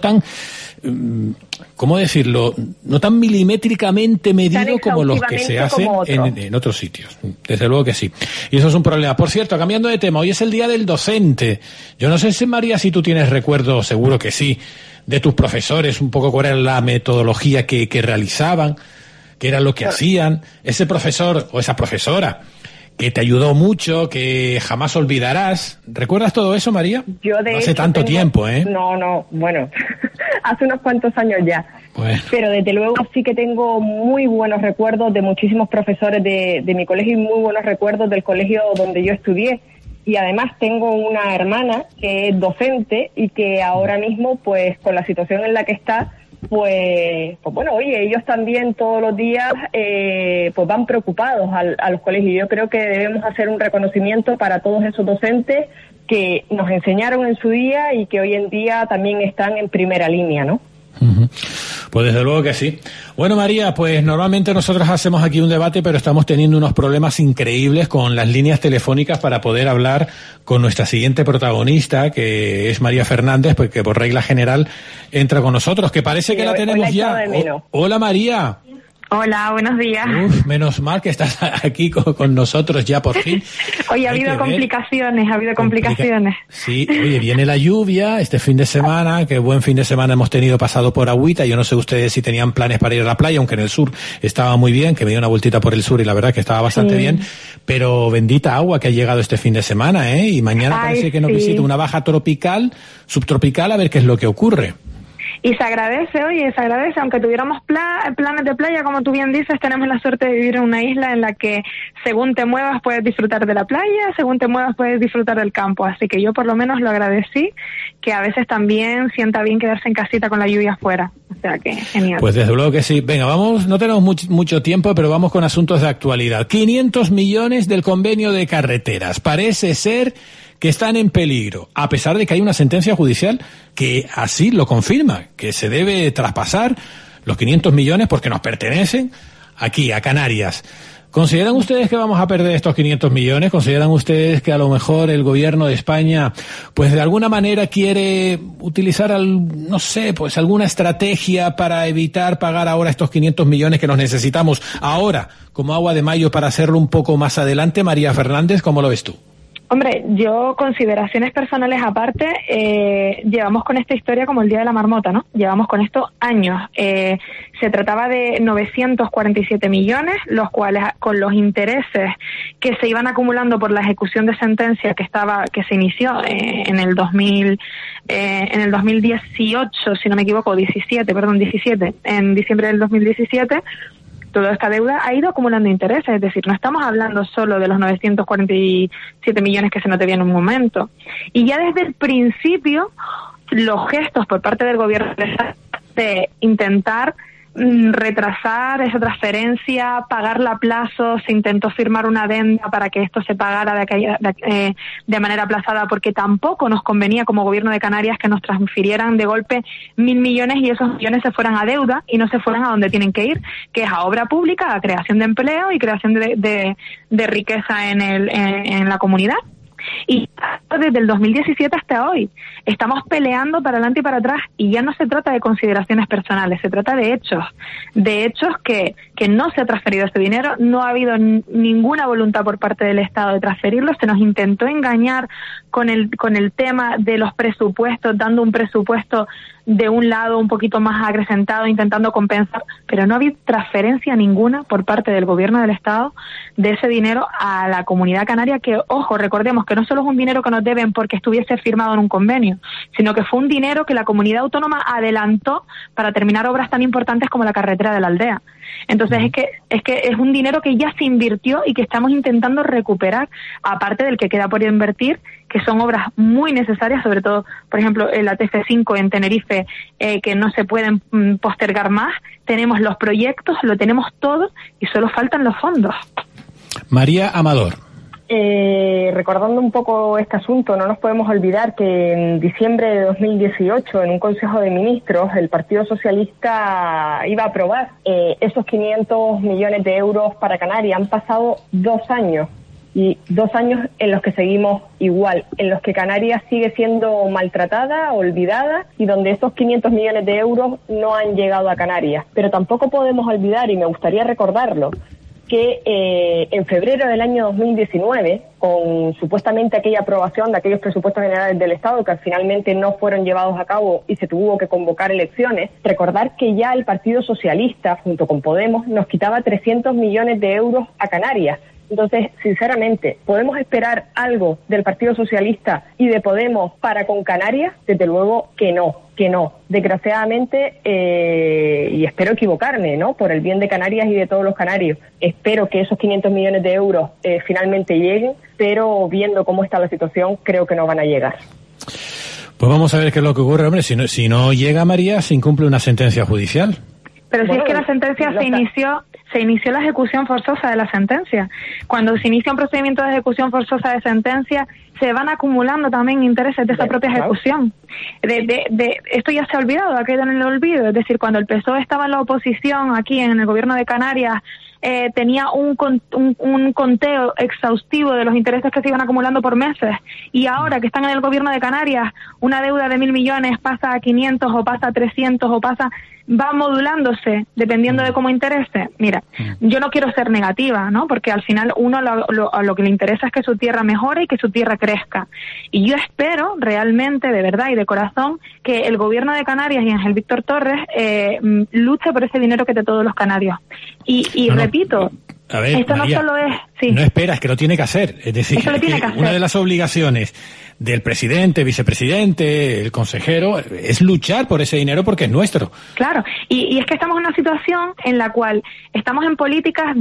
¿cómo decirlo? No tan milimétricamente medido como los que se hacen en otros sitios. Desde luego que sí. Y eso es un problema. Por cierto, cambiando de tema, hoy es el Día del Docente. Yo no sé, María, si tú tienes recuerdo, seguro que sí, de tus profesores, un poco cuál era la metodología que realizaban, qué era lo que hacían, ese profesor o esa profesora que te ayudó mucho, que jamás olvidarás. ¿Recuerdas todo eso, María? Yo de hace hecho tanto tiempo, ¿eh? No, bueno, hace unos cuantos años ya. Bueno. Pero desde luego sí que tengo muy buenos recuerdos de muchísimos profesores de mi colegio y muy buenos recuerdos del colegio donde yo estudié. Y además tengo una hermana que es docente y que ahora mismo, pues con la situación en la que está, pues bueno, oye, ellos también todos los días pues van preocupados a los colegios. Yo creo que debemos hacer un reconocimiento para todos esos docentes que nos enseñaron en su día y que hoy en día también están en primera línea, ¿no? Pues desde luego que sí. Bueno, María, pues normalmente nosotros hacemos aquí un debate, pero estamos teniendo unos problemas increíbles con las líneas telefónicas para poder hablar con nuestra siguiente protagonista, que es María Fernández, pues que por regla general entra con nosotros, que parece que la tenemos ya. Hola, María. Hola, buenos días. Menos mal que estás aquí con nosotros ya por fin. Hoy ha habido complicaciones. Sí, oye, viene la lluvia este fin de semana, qué buen fin de semana hemos tenido pasado por agüita. Yo no sé ustedes si tenían planes para ir a la playa, aunque en el sur estaba muy bien, que me dio una vueltita por el sur y la verdad que estaba bastante bien, pero bendita agua que ha llegado este fin de semana, ¿eh? Y mañana parece que nos visita una baja tropical, subtropical, a ver qué es lo que ocurre. Y se agradece, aunque tuviéramos planes de playa, como tú bien dices, tenemos la suerte de vivir en una isla en la que según te muevas puedes disfrutar de la playa, según te muevas puedes disfrutar del campo, así que yo por lo menos lo agradecí, que a veces también sienta bien quedarse en casita con la lluvia afuera, o sea que genial. Pues desde luego que sí. Venga, vamos, no tenemos mucho tiempo, pero vamos con asuntos de actualidad. 500 millones del convenio de carreteras, parece ser que están en peligro, a pesar de que hay una sentencia judicial que así lo confirma, que se debe traspasar los 500 millones porque nos pertenecen aquí, a Canarias. ¿Consideran ustedes que vamos a perder estos 500 millones? ¿Consideran ustedes que a lo mejor el gobierno de España, pues de alguna manera quiere utilizar, no sé, pues alguna estrategia para evitar pagar ahora estos 500 millones que nos necesitamos ahora, como agua de mayo, para hacerlo un poco más adelante? María Fernández, ¿cómo lo ves tú? Hombre, yo, consideraciones personales aparte, llevamos con esta historia como el día de la marmota, ¿no? Llevamos con esto años. Se trataba de 947 millones, los cuales, con los intereses que se iban acumulando por la ejecución de sentencia que se inició en el 2018, si no me equivoco, 17, en diciembre del 2017, toda esta deuda ha ido acumulando intereses, es decir, no estamos hablando solo de los 947 millones que se nos debían en un momento. Y ya desde el principio, los gestos por parte del gobierno de intentar retrasar esa transferencia, pagarla a plazo, se intentó firmar una adenda para que esto se pagara de manera aplazada, porque tampoco nos convenía como gobierno de Canarias que nos transfirieran de golpe 1.000 millones y esos millones se fueran a deuda y no se fueran a donde tienen que ir, que es a obra pública, a creación de empleo y creación de riqueza en la comunidad. Y desde el 2017 hasta hoy estamos peleando para adelante y para atrás, y ya no se trata de consideraciones personales, se trata de hechos que no se ha transferido este dinero, no ha habido ninguna voluntad por parte del Estado de transferirlo, se nos intentó engañar con el tema de los presupuestos, dando un presupuesto de un lado un poquito más acrecentado, intentando compensar, pero no ha habido transferencia ninguna por parte del gobierno del Estado de ese dinero a la comunidad canaria, que, ojo, recordemos que no solo es un dinero que nos deben porque estuviese firmado en un convenio, sino que fue un dinero que la comunidad autónoma adelantó para terminar obras tan importantes como la carretera de la aldea. Entonces es que es un dinero que ya se invirtió y que estamos intentando recuperar, aparte del que queda por invertir, que son obras muy necesarias, sobre todo, por ejemplo, la TC5 en Tenerife, que no se pueden postergar más. Tenemos los proyectos, lo tenemos todo y solo faltan los fondos. María Amador. Recordando un poco este asunto, no nos podemos olvidar que en diciembre de 2018, en un Consejo de Ministros, el Partido Socialista iba a aprobar esos 500 millones de euros para Canarias. Han pasado 2 años, y 2 años en los que seguimos igual, en los que Canarias sigue siendo maltratada, olvidada, y donde esos 500 millones de euros no han llegado a Canarias. Pero tampoco podemos olvidar, y me gustaría recordarlo, que en febrero del año 2019, con supuestamente aquella aprobación de aquellos presupuestos generales del Estado que finalmente no fueron llevados a cabo y se tuvo que convocar elecciones, recordar que ya el Partido Socialista, junto con Podemos, nos quitaba 300 millones de euros a Canarias. Entonces, sinceramente, ¿podemos esperar algo del Partido Socialista y de Podemos para con Canarias? Desde luego que no. Desgraciadamente, y espero equivocarme, ¿no? Por el bien de Canarias y de todos los canarios, espero que esos 500 millones de euros finalmente lleguen, pero viendo cómo está la situación, creo que no van a llegar. Pues vamos a ver qué es lo que ocurre, hombre. Si no llega, María, se incumple una sentencia judicial. Pero si es que la sentencia se inició la ejecución forzosa de la sentencia. Cuando se inicia un procedimiento de ejecución forzosa de sentencia, se van acumulando también intereses de esa propia ejecución. Esto ya se ha olvidado, ha quedado en el olvido. Es decir, cuando el PSOE estaba en la oposición aquí en el gobierno de Canarias, tenía un conteo exhaustivo de los intereses que se iban acumulando por meses, y ahora que están en el gobierno de Canarias, una deuda de 1.000 millones pasa a 500 o pasa a 300 o va modulándose dependiendo de cómo interese. Mira, yo no quiero ser negativa, ¿no? Porque al final uno lo que le interesa es que su tierra mejore y que su tierra crezca. Y yo espero realmente, de verdad y de corazón, que el gobierno de Canarias y Ángel Víctor Torres luche por ese dinero que es de todos los canarios. Repito, a ver, esto María, no solo es... Sí. No esperas, que lo tiene que hacer. Es decir, una de las obligaciones del presidente, vicepresidente, el consejero, es luchar por ese dinero porque es nuestro. Claro, y es que estamos en una situación en la cual estamos en políticas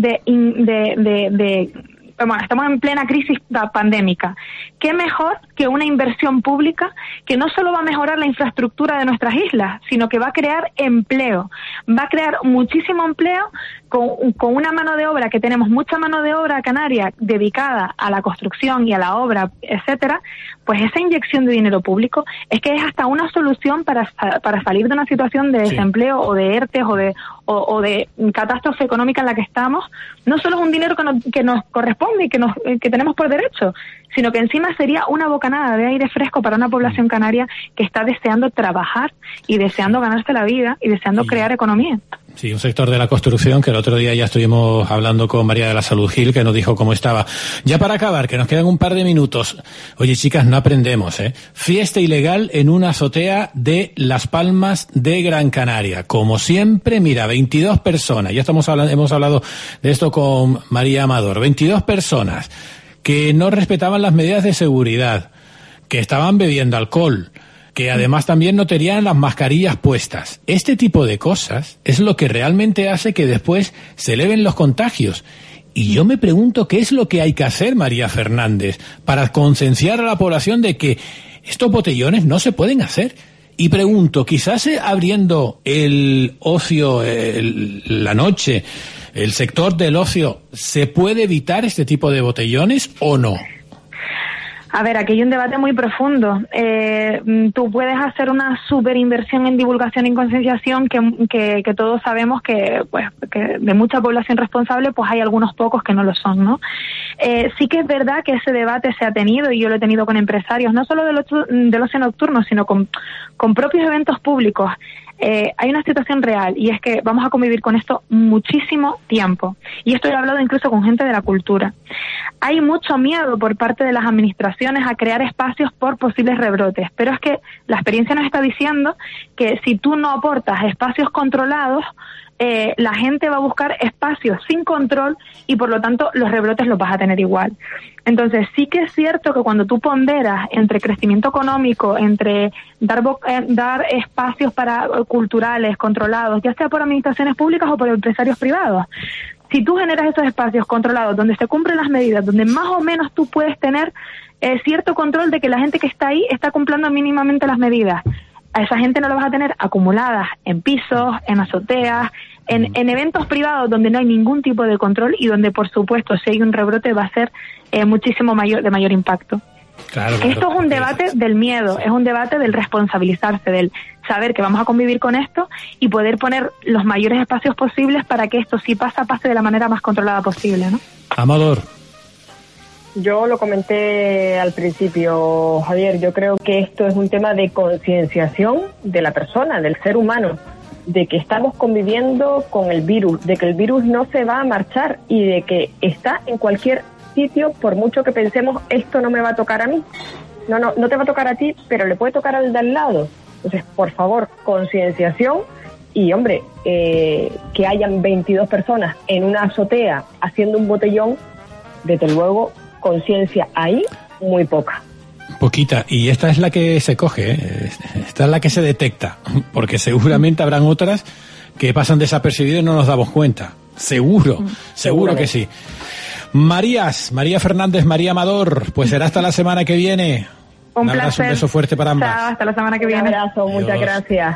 estamos en plena crisis pandémica. ¿Qué mejor que una inversión pública que no solo va a mejorar la infraestructura de nuestras islas, sino que va a crear empleo? Va a crear muchísimo empleo con una mano de obra, que tenemos mucha mano de obra canaria dedicada a la construcción y a la obra, etcétera. Pues esa inyección de dinero público es que es hasta una solución para salir de una situación de desempleo o de ERTES o de catástrofe económica en la que estamos. No solo es un dinero que nos corresponde y que tenemos por derecho, sino que encima sería una bocanada de aire fresco para una población canaria que está deseando trabajar y deseando ganarse la vida y deseando crear economía. Sí, un sector de la construcción que el otro día ya estuvimos hablando con María de la Salud Gil, que nos dijo cómo estaba. Ya para acabar, que nos quedan un par de minutos. Oye, chicas, no aprendemos, ¿eh? Fiesta ilegal en una azotea de Las Palmas de Gran Canaria. Como siempre, mira, 22 personas. Ya hemos hablado de esto con María Amador. 22 personas que no respetaban las medidas de seguridad, que estaban bebiendo alcohol, que además también no tenían las mascarillas puestas. Este tipo de cosas es lo que realmente hace que después se eleven los contagios. Y yo me pregunto qué es lo que hay que hacer, María Fernández, para concienciar a la población de que estos botellones no se pueden hacer. Y pregunto, quizás abriendo el ocio, la noche, el sector del ocio, ¿se puede evitar este tipo de botellones o no? A ver, aquí hay un debate muy profundo. Tú puedes hacer una super inversión en divulgación y concienciación que todos sabemos que de mucha población responsable, pues hay algunos pocos que no lo son, ¿no? Sí que es verdad que ese debate se ha tenido, y yo lo he tenido con empresarios, no solo del ocio nocturno, sino con propios eventos públicos. Hay una situación real, y es que vamos a convivir con esto muchísimo tiempo. Y esto lo he hablado incluso con gente de la cultura. Hay mucho miedo por parte de las administraciones a crear espacios por posibles rebrotes, pero es que la experiencia nos está diciendo que si tú no aportas espacios controlados, la gente va a buscar espacios sin control y por lo tanto los rebrotes los vas a tener igual. Entonces sí que es cierto que cuando tú ponderas entre crecimiento económico, entre dar espacios para culturales controlados, ya sea por administraciones públicas o por empresarios privados, si tú generas esos espacios controlados donde se cumplen las medidas, donde más o menos tú puedes tener cierto control de que la gente que está ahí está cumpliendo mínimamente las medidas, a esa gente no la vas a tener acumuladas en pisos, en azoteas, en eventos privados donde no hay ningún tipo de control y donde, por supuesto, si hay un rebrote va a ser muchísimo de mayor impacto. Claro, esto es un debate del miedo, es un debate del responsabilizarse, del saber que vamos a convivir con esto y poder poner los mayores espacios posibles para que esto, si pase de la manera más controlada posible, ¿no? Amador. Yo lo comenté al principio, Javier, yo creo que esto es un tema de concienciación de la persona, del ser humano, de que estamos conviviendo con el virus, de que el virus no se va a marchar y de que está en cualquier sitio, por mucho que pensemos esto no me va a tocar a mí. No te va a tocar a ti, pero le puede tocar al de al lado. Entonces, por favor, concienciación y, hombre, que hayan 22 personas en una azotea haciendo un botellón, desde luego, conciencia ahí, muy poca. Poquita, y esta es la que se coge, ¿eh? Esta es la que se detecta, porque seguramente habrán otras que pasan desapercibidas y no nos damos cuenta. Seguro que sí. María Fernández, María Amador, pues será hasta la semana que viene. Un abrazo, placer. un beso fuerte para ambas. Chao, hasta la semana que viene. Un abrazo, muchas Adiós. gracias.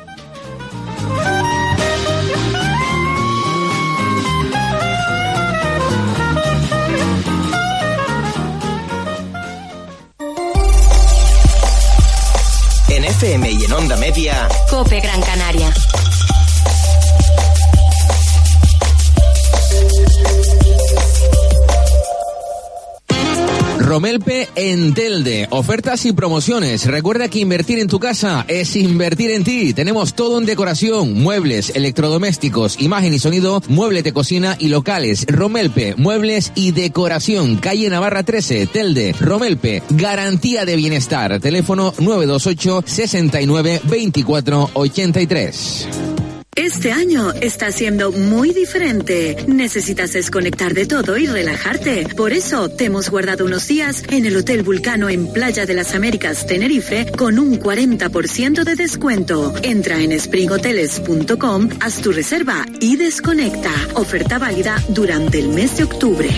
En FM y en Onda Media, COPE Gran Canaria. Romelpe en Telde. Ofertas y promociones. Recuerda que invertir en tu casa es invertir en ti. Tenemos todo en decoración, muebles, electrodomésticos, imagen y sonido, muebles de cocina y locales. Romelpe, muebles y decoración. Calle Navarra 13, Telde. Romelpe, garantía de bienestar. Teléfono 928 69 24 83. Este año está siendo muy diferente. Necesitas desconectar de todo y relajarte. Por eso te hemos guardado unos días en el Hotel Vulcano en Playa de las Américas, Tenerife, con un 40% de descuento. Entra en springhoteles.com, haz tu reserva y desconecta. Oferta válida durante el mes de octubre.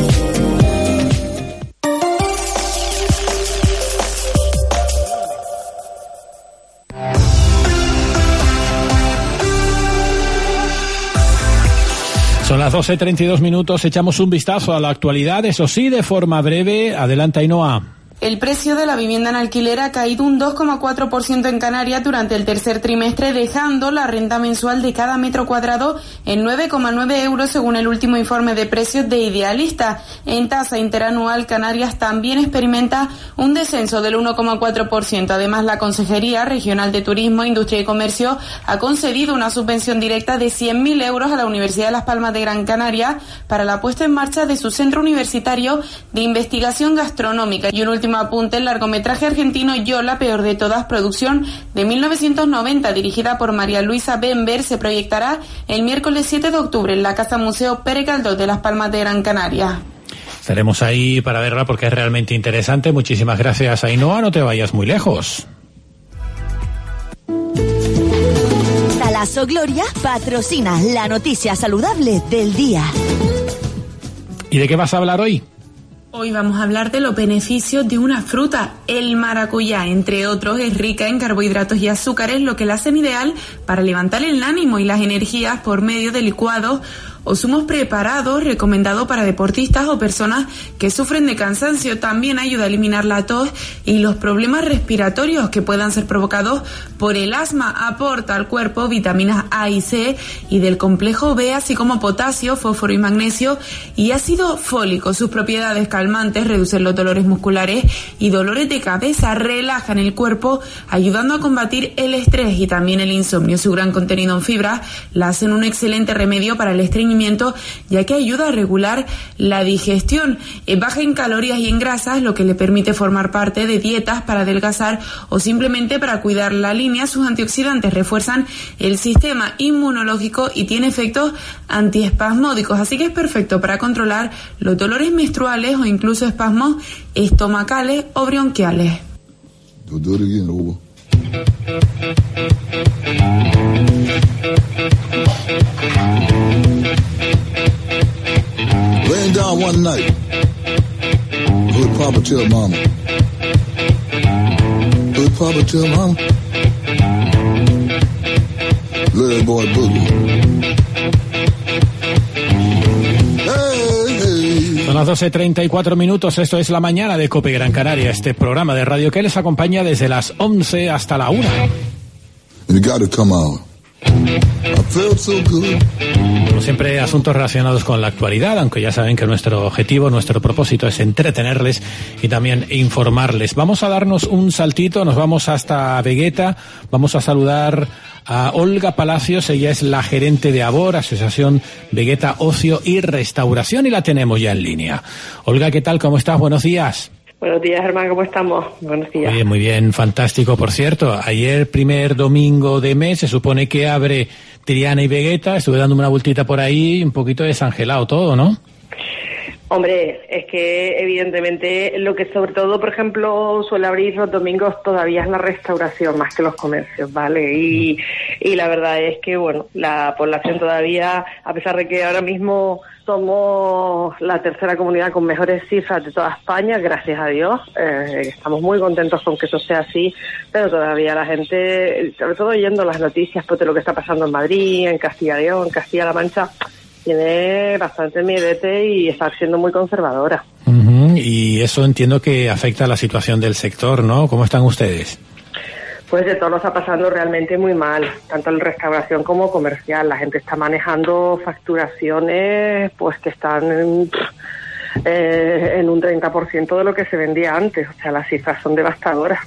Son las 12:32 minutos, echamos un vistazo a la actualidad, eso sí, de forma breve. Adelante, Ainhoa. El precio de la vivienda en alquiler ha caído un 2,4% en Canarias durante el tercer trimestre, dejando la renta mensual de cada metro cuadrado en 9,9 euros según el último informe de precios de Idealista. En tasa interanual, Canarias también experimenta un descenso del 1,4%. Además, la Consejería Regional de Turismo, Industria y Comercio ha concedido una subvención directa de 100.000 euros a la Universidad de Las Palmas de Gran Canaria para la puesta en marcha de su centro universitario de investigación gastronómica. Y un último apunte: el largometraje argentino Yo, la peor de todas, producción de 1990, dirigida por María Luisa Benver, se proyectará el miércoles 7 de octubre en la Casa Museo Pere Galdós de Las Palmas de Gran Canaria. Estaremos ahí para verla porque es realmente interesante. Muchísimas gracias, Ainhoa, no te vayas muy lejos. Talaso Gloria patrocina la noticia saludable del día. ¿Y de qué vas a hablar hoy? Hoy vamos a hablar de los beneficios de una fruta. El maracuyá, entre otros, es rica en carbohidratos y azúcares, lo que la hacen ideal para levantar el ánimo y las energías por medio de licuados o zumos preparados, recomendado para deportistas o personas que sufren de cansancio. También ayuda a eliminar la tos y los problemas respiratorios que puedan ser provocados por el asma. Aporta al cuerpo vitaminas A y C y del complejo B, así como potasio, fósforo y magnesio y ácido fólico. Sus propiedades calmantes reducen los dolores musculares y dolores de cabeza, relajan el cuerpo, ayudando a combatir el estrés y también el insomnio. Su gran contenido en fibra la hacen un excelente remedio para el estreñimiento, ya que ayuda a regular la digestión. Es baja en calorías y en grasas, lo que le permite formar parte de dietas para adelgazar o simplemente para cuidar la línea. Sus antioxidantes refuerzan el sistema inmunológico y tiene efectos antiespasmódicos, así que es perfecto para controlar los dolores menstruales o incluso espasmos estomacales o bronquiales. Laying down one night, would Papa tell Mama? Would Papa tell Mama? Let that boy boogie. Son las 12:34 minutos, esto es La Mañana de COPE Gran Canaria, este programa de radio que les acompaña desde las 11 hasta la 1. You gotta come out. Como siempre, asuntos relacionados con la actualidad, aunque ya saben que nuestro objetivo, nuestro propósito es entretenerles y también informarles. Vamos a darnos un saltito, nos vamos hasta Vegueta, vamos a saludar a Olga Palacios, ella es la gerente de AVOR, Asociación Vegueta Ocio y Restauración, y la tenemos ya en línea. Olga, ¿qué tal? ¿Cómo estás? Buenos días. Buenos días, Germán, ¿cómo estamos? Buenos días. Muy bien, fantástico. Por cierto, ayer, primer domingo de mes, se supone que abre Triana y Vegueta. Estuve dándome una vueltita por ahí, un poquito desangelado todo, ¿no? Hombre, es que evidentemente lo que sobre todo, por ejemplo, suele abrir los domingos todavía es la restauración más que los comercios, ¿vale? Y la verdad es que, bueno, la población todavía, a pesar de que ahora mismo somos la tercera comunidad con mejores cifras de toda España, gracias a Dios, estamos muy contentos con que eso sea así, pero todavía la gente, sobre todo oyendo las noticias pues, de lo que está pasando en Madrid, en Castilla y León, en Castilla-La Mancha, tiene bastante miedete y está siendo muy conservadora. Y eso entiendo que afecta a la situación del sector, ¿no? ¿Cómo están ustedes? Pues de todo lo está pasando realmente muy mal, tanto en restauración como comercial. La gente está manejando facturaciones pues que están en un 30% de lo que se vendía antes. O sea, las cifras son devastadoras.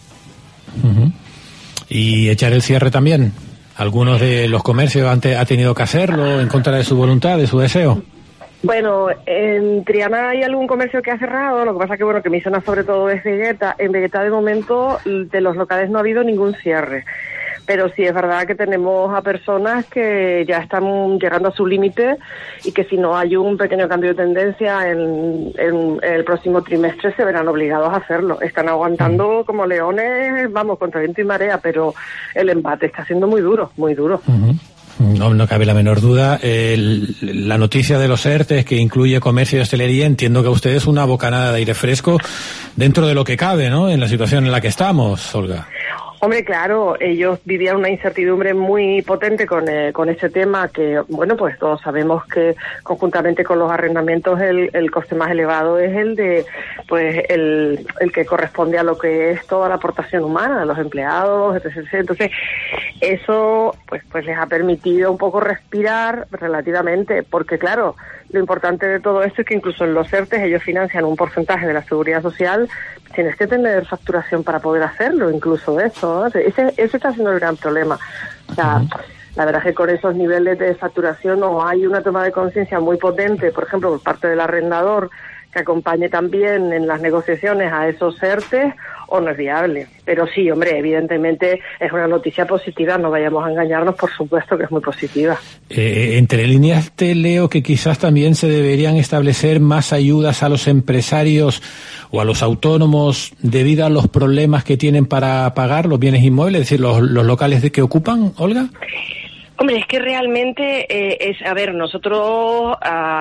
¿Y echar el cierre también? ¿Algunos de los comercios ha tenido que hacerlo en contra de su voluntad, de su deseo? Bueno, en Triana hay algún comercio que ha cerrado, lo que pasa que bueno, que mi zona sobre todo es Vegueta. En Vegueta de momento de los locales no ha habido ningún cierre, pero sí es verdad que tenemos a personas que ya están llegando a su límite y que si no hay un pequeño cambio de tendencia en el próximo trimestre se verán obligados a hacerlo. Están aguantando como leones, vamos, contra viento y marea, pero el embate está siendo muy duro, muy duro. No cabe la menor duda. La noticia de los ERTE, que incluye comercio y hostelería, entiendo que a ustedes una bocanada de aire fresco dentro de lo que cabe, ¿no? En la situación en la que estamos, Olga. Hombre, claro, ellos vivían una incertidumbre muy potente con este tema que, bueno, pues todos sabemos que conjuntamente con los arrendamientos el coste más elevado es el de, pues, el que corresponde a lo que es toda la aportación humana, a los empleados, etc. Entonces, eso, pues les ha permitido un poco respirar relativamente, porque claro, lo importante de todo esto es que incluso en los ERTES ellos financian un porcentaje de la seguridad social. Tienes que tener facturación para poder hacerlo, incluso eso, ¿no? Ese está siendo el gran problema. O sea, la verdad es que con esos niveles de facturación no hay una toma de conciencia muy potente, por ejemplo, por parte del arrendador, que acompañe también en las negociaciones a esos ERTES, o no es viable. Pero sí, hombre, evidentemente es una noticia positiva, no vayamos a engañarnos, por supuesto que es muy positiva. Entre líneas te leo que quizás también se deberían establecer más ayudas a los empresarios o a los autónomos debido a los problemas que tienen para pagar los bienes inmuebles, es decir, los locales que ocupan, Olga. Hombre, es que realmente nosotros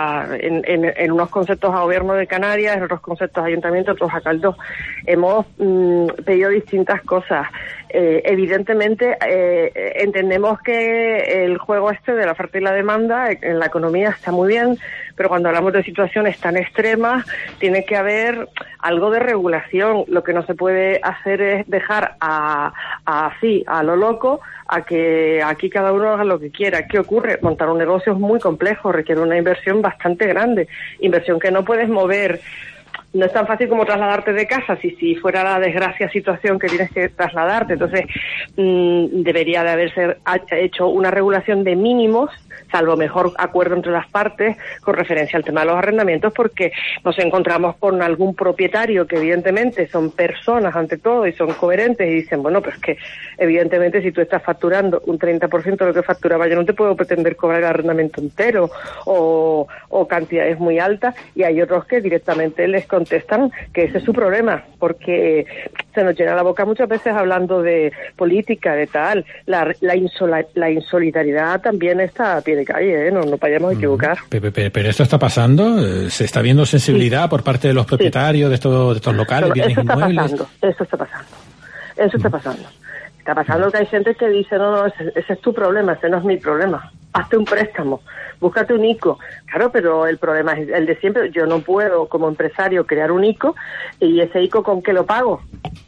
en unos conceptos a Gobierno de Canarias, en otros conceptos a Ayuntamiento, otros a Caldós, hemos pedido distintas cosas. Evidentemente entendemos que el juego de la oferta y la demanda en la economía está muy bien, pero cuando hablamos de situaciones tan extremas tiene que haber algo de regulación. Lo que no se puede hacer es dejar así a lo loco a que aquí cada uno haga lo que quiera. ¿Qué ocurre? Montar un negocio es muy complejo, requiere una inversión bastante grande, inversión que no puedes mover. No es tan fácil como trasladarte de casa, si fuera la desgracia situación que tienes que trasladarte. Entonces, debería de haberse hecho una regulación de mínimos, salvo mejor acuerdo entre las partes, con referencia al tema de los arrendamientos, porque nos encontramos con algún propietario que evidentemente son personas ante todo y son coherentes y dicen, bueno, pues que evidentemente si tú estás facturando un 30% de lo que facturaba, yo no te puedo pretender cobrar el arrendamiento entero o cantidades muy altas, y hay otros que directamente les contestan que ese es su problema, porque se nos llena la boca muchas veces hablando de política, de tal. La insolidaridad también está a pie de calle, no vayamos a equivocar. Pero esto está pasando, se está viendo sensibilidad por parte de los propietarios de estos locales, bienes inmuebles. Eso está pasando. Está pasando que hay gente que dice, no, ese es tu problema, ese no es mi problema. Hazte un préstamo, búscate un ICO. Claro, pero el problema es el de siempre. Yo no puedo, como empresario, crear un ICO, y ese ICO, ¿con qué lo pago? O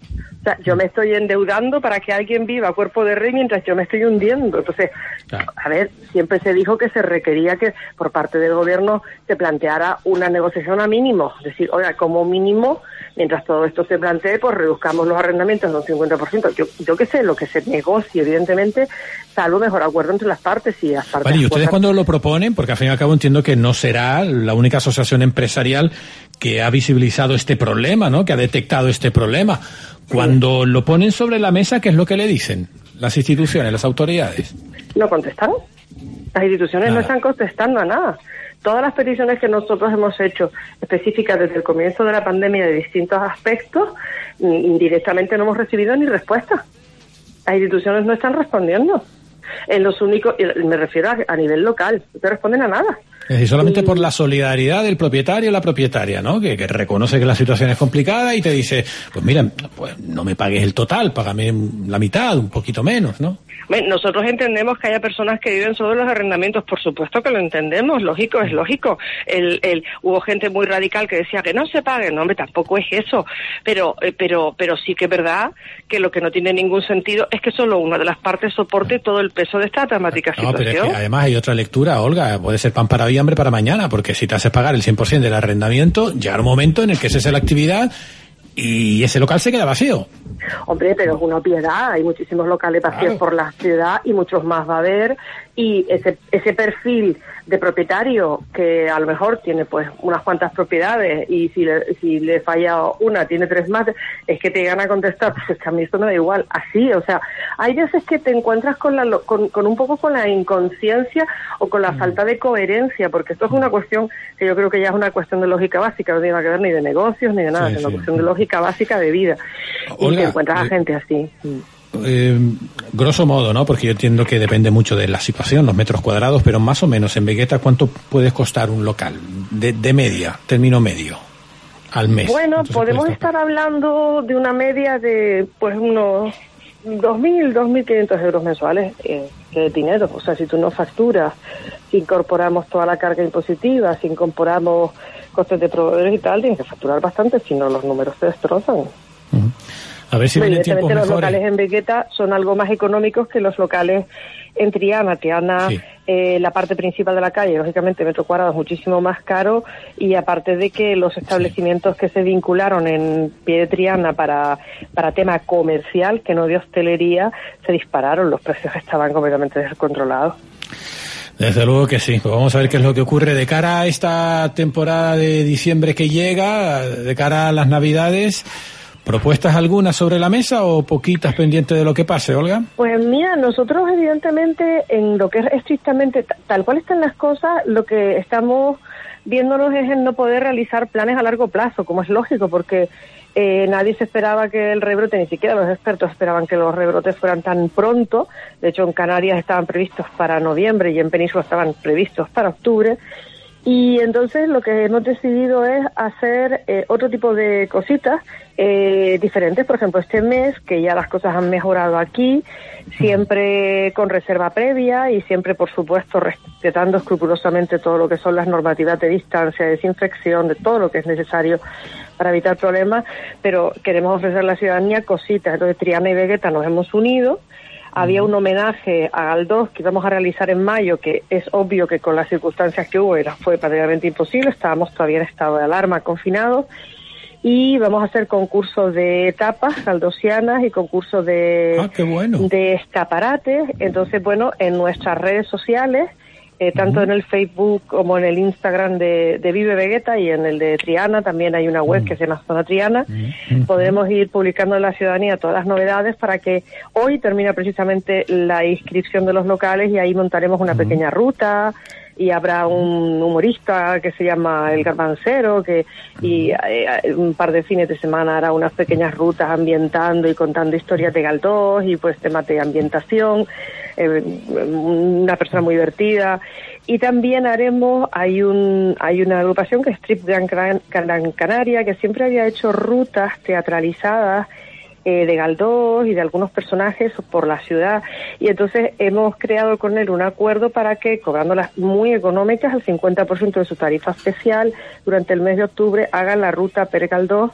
sea, yo me estoy endeudando para que alguien viva a cuerpo de rey mientras yo me estoy hundiendo. Entonces, a ver, siempre se dijo que se requería que por parte del gobierno se planteara una negociación a mínimo. Es decir, oiga, como mínimo, mientras todo esto se plantee, pues reduzcamos los arrendamientos de un 50%. Yo qué sé, lo que se negocie, evidentemente, salvo mejor acuerdo entre las partes y las partes. Vale, ¿y ustedes cuando lo proponen? Porque al fin y al cabo entiendo que no será la única asociación empresarial que ha visibilizado este problema, ¿no? Que ha detectado este problema. Cuando lo ponen sobre la mesa, ¿qué es lo que le dicen las instituciones, las autoridades? No contestan. Las instituciones no están contestando a nada. Todas las peticiones que nosotros hemos hecho, específicas desde el comienzo de la pandemia de distintos aspectos, indirectamente no hemos recibido ni respuesta. Las instituciones no están respondiendo. En los únicos, me refiero a nivel local, no responden a nada. Es decir, solamente por la solidaridad del propietario o la propietaria, ¿no? Que reconoce que la situación es complicada y te dice, pues mira, pues no me pagues el total, págame la mitad, un poquito menos, ¿no? Nosotros entendemos que haya personas que viven sobre los arrendamientos, por supuesto que lo entendemos, lógico, es lógico. Hubo gente muy radical que decía que no se pague, no, hombre, tampoco es eso, pero sí que es verdad que lo que no tiene ningún sentido es que solo una de las partes soporte todo el peso de esta dramática situación. Pero es que además hay otra lectura, Olga, puede ser pan para hoy, hambre para mañana, porque si te haces pagar el 100% del arrendamiento, llegará un momento en el que cese la actividad y ese local se queda vacío. Hombre, pero es una obviedad, hay muchísimos locales vacíos por la ciudad y muchos más va a haber, y ese perfil de propietario que a lo mejor tiene pues unas cuantas propiedades y si le falla una tiene 3 más, es que te llegan a contestar, pues es que a mí esto me da igual, así, o sea, hay veces que te encuentras con un poco con la inconsciencia o con la falta de coherencia, porque esto es una cuestión que yo creo que ya es una cuestión de lógica básica, no tiene nada que ver ni de negocios ni de nada, es una cuestión de lógica básica de vida. Olga, y te encuentras a gente así. Grosso modo, ¿no? Porque yo entiendo que depende mucho de la situación, los metros cuadrados, pero más o menos en Vegueta, ¿cuánto puede costar un local? De media, término medio, al mes. Bueno, podemos estar hablando de una media de pues unos 2.000, 2.500 euros mensuales, que es dinero. O sea, si tú no facturas, si incorporamos toda la carga impositiva, si incorporamos costes de proveedores y tal, tienes que facturar bastante, si no los números se destrozan. A ver si vienen tiempos mejores. Los locales en Vegueta son algo más económicos que los locales en Triana. Triana, la parte principal de la calle, lógicamente, metro cuadrado es muchísimo más caro, y aparte de que los establecimientos que se vincularon en pie de Triana para tema comercial, que no de hostelería, se dispararon, los precios estaban completamente descontrolados. Desde luego que sí. Pues vamos a ver qué es lo que ocurre de cara a esta temporada de diciembre que llega, de cara a las Navidades. ¿Propuestas algunas sobre la mesa o poquitas pendientes de lo que pase, Olga? Pues mira, nosotros evidentemente en lo que es estrictamente tal cual están las cosas, lo que estamos viéndonos es en no poder realizar planes a largo plazo, como es lógico, porque nadie se esperaba que el rebrote, ni siquiera los expertos esperaban que los rebrotes fueran tan pronto. De hecho, en Canarias estaban previstos para noviembre y en Península estaban previstos para octubre. Y entonces lo que hemos decidido es hacer otro tipo de cositas diferentes. Por ejemplo, este mes, que ya las cosas han mejorado aquí, siempre con reserva previa y siempre, por supuesto, respetando escrupulosamente todo lo que son las normativas de distancia, de desinfección, de todo lo que es necesario para evitar problemas, pero queremos ofrecer a la ciudadanía cositas. Entonces, Triana y Vegueta nos hemos unido. Había un homenaje a Galdós que íbamos a realizar en mayo, que es obvio que con las circunstancias que hubo fue prácticamente imposible, estábamos todavía en estado de alarma, confinados, y vamos a hacer concursos de tapas galdosianas y concursos de escaparates. Entonces, bueno, en nuestras redes sociales, tanto en el Facebook como en el Instagram de Vive Vegueta y en el de Triana, también hay una web que se llama Zona Triana. Podremos ir publicando en la ciudadanía todas las novedades para que hoy termina precisamente la inscripción de los locales y ahí montaremos una pequeña ruta y habrá un humorista que se llama El Garbancero y un par de fines de semana hará unas pequeñas rutas ambientando y contando historias de Galdós y pues temas de ambientación, una persona muy divertida. Y también hay una agrupación que es Trip Gran Canaria, que siempre había hecho rutas teatralizadas de Galdós y de algunos personajes por la ciudad, y entonces hemos creado con él un acuerdo para que, cobrándolas muy económicas, al 50% de su tarifa especial, durante el mes de octubre hagan la ruta per Galdós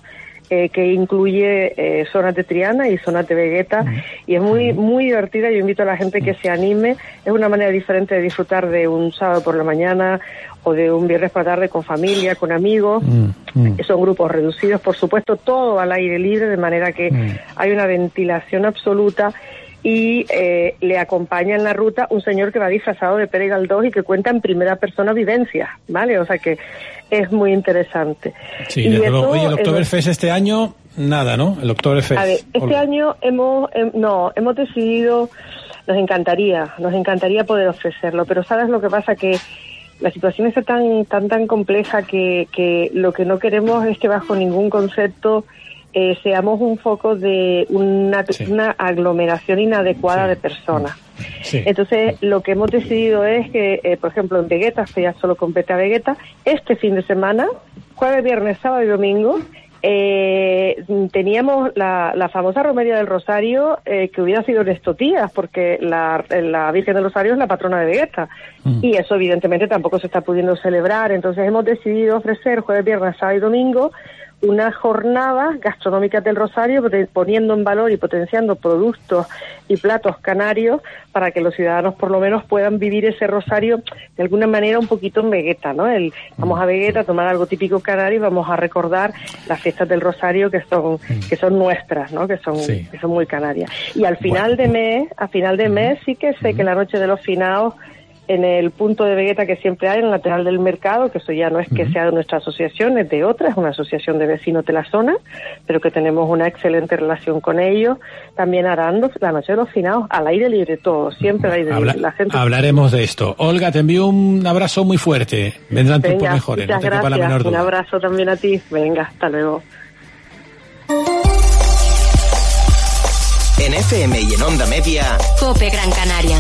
que incluye zonas de Triana y zonas de Vegueta, y es muy divertida. Yo invito a la gente que se anime. Es una manera diferente de disfrutar de un sábado por la mañana o de un viernes por la tarde con familia, con amigos. Son grupos reducidos, por supuesto, todo al aire libre, de manera que hay una ventilación absoluta. Y le acompaña en la ruta un señor que va disfrazado de Pere Galdós y que cuenta en primera persona vivencias, ¿vale? O sea que es muy interesante. Sí, desde luego. Oye, el Oktoberfest este año, nada, ¿no? El Oktoberfest. A ver, este año hemos decidido, nos encantaría poder ofrecerlo, pero ¿sabes lo que pasa? Que la situación está tan compleja que lo que no queremos es que bajo ningún concepto seamos un foco de una aglomeración inadecuada de personas. Sí. Entonces, lo que hemos decidido es que, por ejemplo, en Vegueta, que ya solo compete a Vegueta, este fin de semana, jueves, viernes, sábado y domingo, teníamos la famosa Romería del Rosario, que hubiera sido en estos días, porque la Virgen del Rosario es la patrona de Vegueta, y eso evidentemente tampoco se está pudiendo celebrar. Entonces hemos decidido ofrecer jueves, viernes, sábado y domingo unas jornadas gastronómicas del Rosario, poniendo en valor y potenciando productos y platos canarios para que los ciudadanos por lo menos puedan vivir ese Rosario de alguna manera un poquito en Vegueta, ¿no? Vamos a Vegueta a tomar algo típico canario y vamos a recordar las fiestas del Rosario que son nuestras, ¿no? Que son muy canarias. Y a final de mes sí que sé que la noche de los finados, en el punto de Vegueta que siempre hay, en el lateral del mercado, que eso ya no es que sea de nuestra asociación, es de otra, es una asociación de vecinos de la zona, pero que tenemos una excelente relación con ellos, también harán la noche de los finados, al aire libre todo, siempre al aire libre. La gente... Hablaremos de esto. Olga, te envío un abrazo muy fuerte. Vendrán tiempos mejores, no te quepa la menor duda. Un abrazo también a ti. Venga, hasta luego. En FM y en Onda Media, COPE Gran Canaria.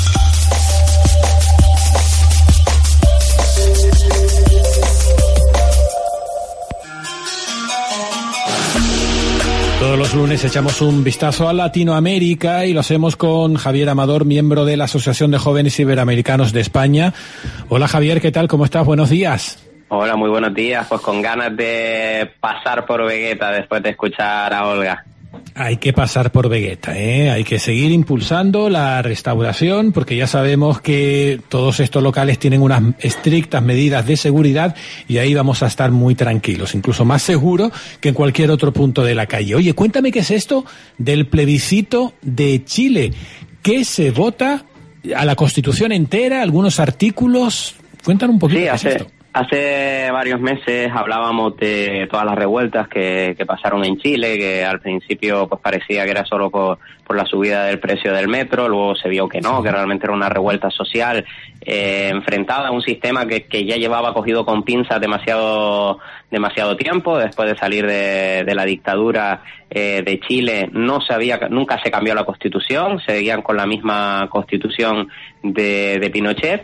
Todos los lunes echamos un vistazo a Latinoamérica y lo hacemos con Javier Amador, miembro de la Asociación de Jóvenes Iberoamericanos de España. Hola Javier, ¿qué tal? ¿Cómo estás? Buenos días. Hola, muy buenos días. Pues con ganas de pasar por Vegueta después de escuchar a Olga. Hay que pasar por Vegueta, hay que seguir impulsando la restauración, porque ya sabemos que todos estos locales tienen unas estrictas medidas de seguridad y ahí vamos a estar muy tranquilos, incluso más seguros que en cualquier otro punto de la calle. Oye, cuéntame qué es esto del plebiscito de Chile. ¿Qué se vota? ¿A la Constitución entera? ¿Algunos artículos? Cuéntanos un poquito qué es esto. Hace varios meses hablábamos de todas las revueltas que pasaron en Chile, que al principio pues parecía que era solo por la subida del precio del metro, luego se vio que no, que realmente era una revuelta social enfrentada a un sistema que ya llevaba cogido con pinzas demasiado tiempo. Después de salir de la dictadura de Chile, nunca se cambió la Constitución, seguían con la misma Constitución de Pinochet.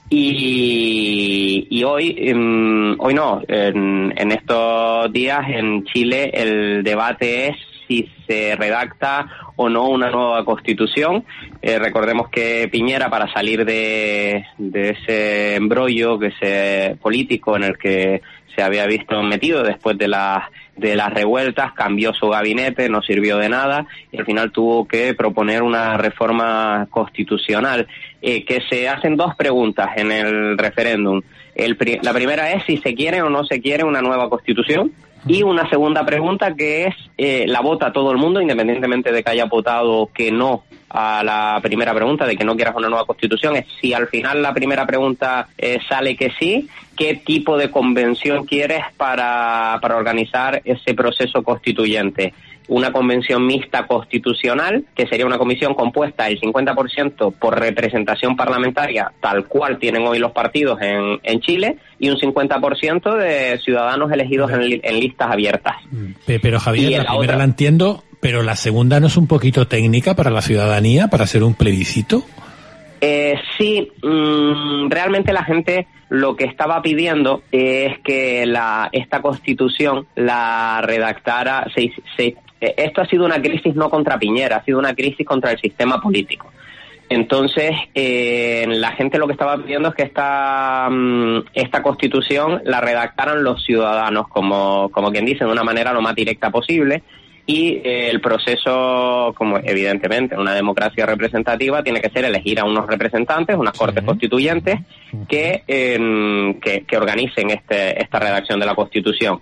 Y hoy no, en estos días en Chile el debate es si se redacta o no una nueva constitución. Recordemos que Piñera, para salir de ese embrollo político en el que se había visto metido después de las revueltas, cambió su gabinete, no sirvió de nada y al final tuvo que proponer una reforma constitucional, que se hacen dos preguntas en el referéndum. La primera es si se quiere o no se quiere una nueva constitución, y una segunda pregunta que es, la vota todo el mundo, independientemente de que haya votado que no a la primera pregunta, de que no quieras una nueva constitución, es si al final la primera pregunta sale que sí, ¿qué tipo de convención quieres para organizar ese proceso constituyente? Una convención mixta constitucional, que sería una comisión compuesta el 50% por representación parlamentaria, tal cual tienen hoy los partidos en Chile, y un 50% de ciudadanos elegidos en listas abiertas. Pero Javier, la primera la entiendo, pero la segunda ¿no es un poquito técnica para la ciudadanía, para hacer un plebiscito? Sí, realmente la gente lo que estaba pidiendo es que esta constitución la redactara. Esto ha sido una crisis no contra Piñera, ha sido una crisis contra el sistema político. Entonces, la gente lo que estaba pidiendo es que esta Constitución la redactaran los ciudadanos, como quien dice, de una manera lo más directa posible, y el proceso, como evidentemente en una democracia representativa, tiene que ser elegir a unos representantes, unas cortes constituyentes que organicen esta redacción de la Constitución.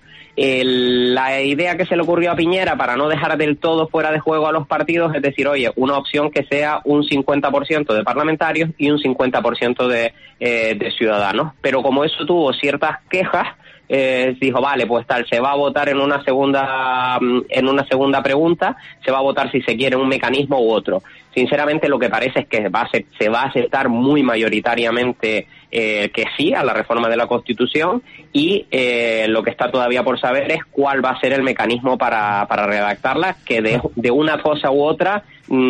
La idea que se le ocurrió a Piñera para no dejar del todo fuera de juego a los partidos es decir, oye, una opción que sea un 50% de parlamentarios y un 50% de ciudadanos. Pero como eso tuvo ciertas quejas, dijo, vale, pues tal, se va a votar en una segunda pregunta, se va a votar si se quiere un mecanismo u otro. Sinceramente, lo que parece es que se va a aceptar muy mayoritariamente que sí a la reforma de la Constitución, y lo que está todavía por saber es cuál va a ser el mecanismo para redactarla, que de una cosa u otra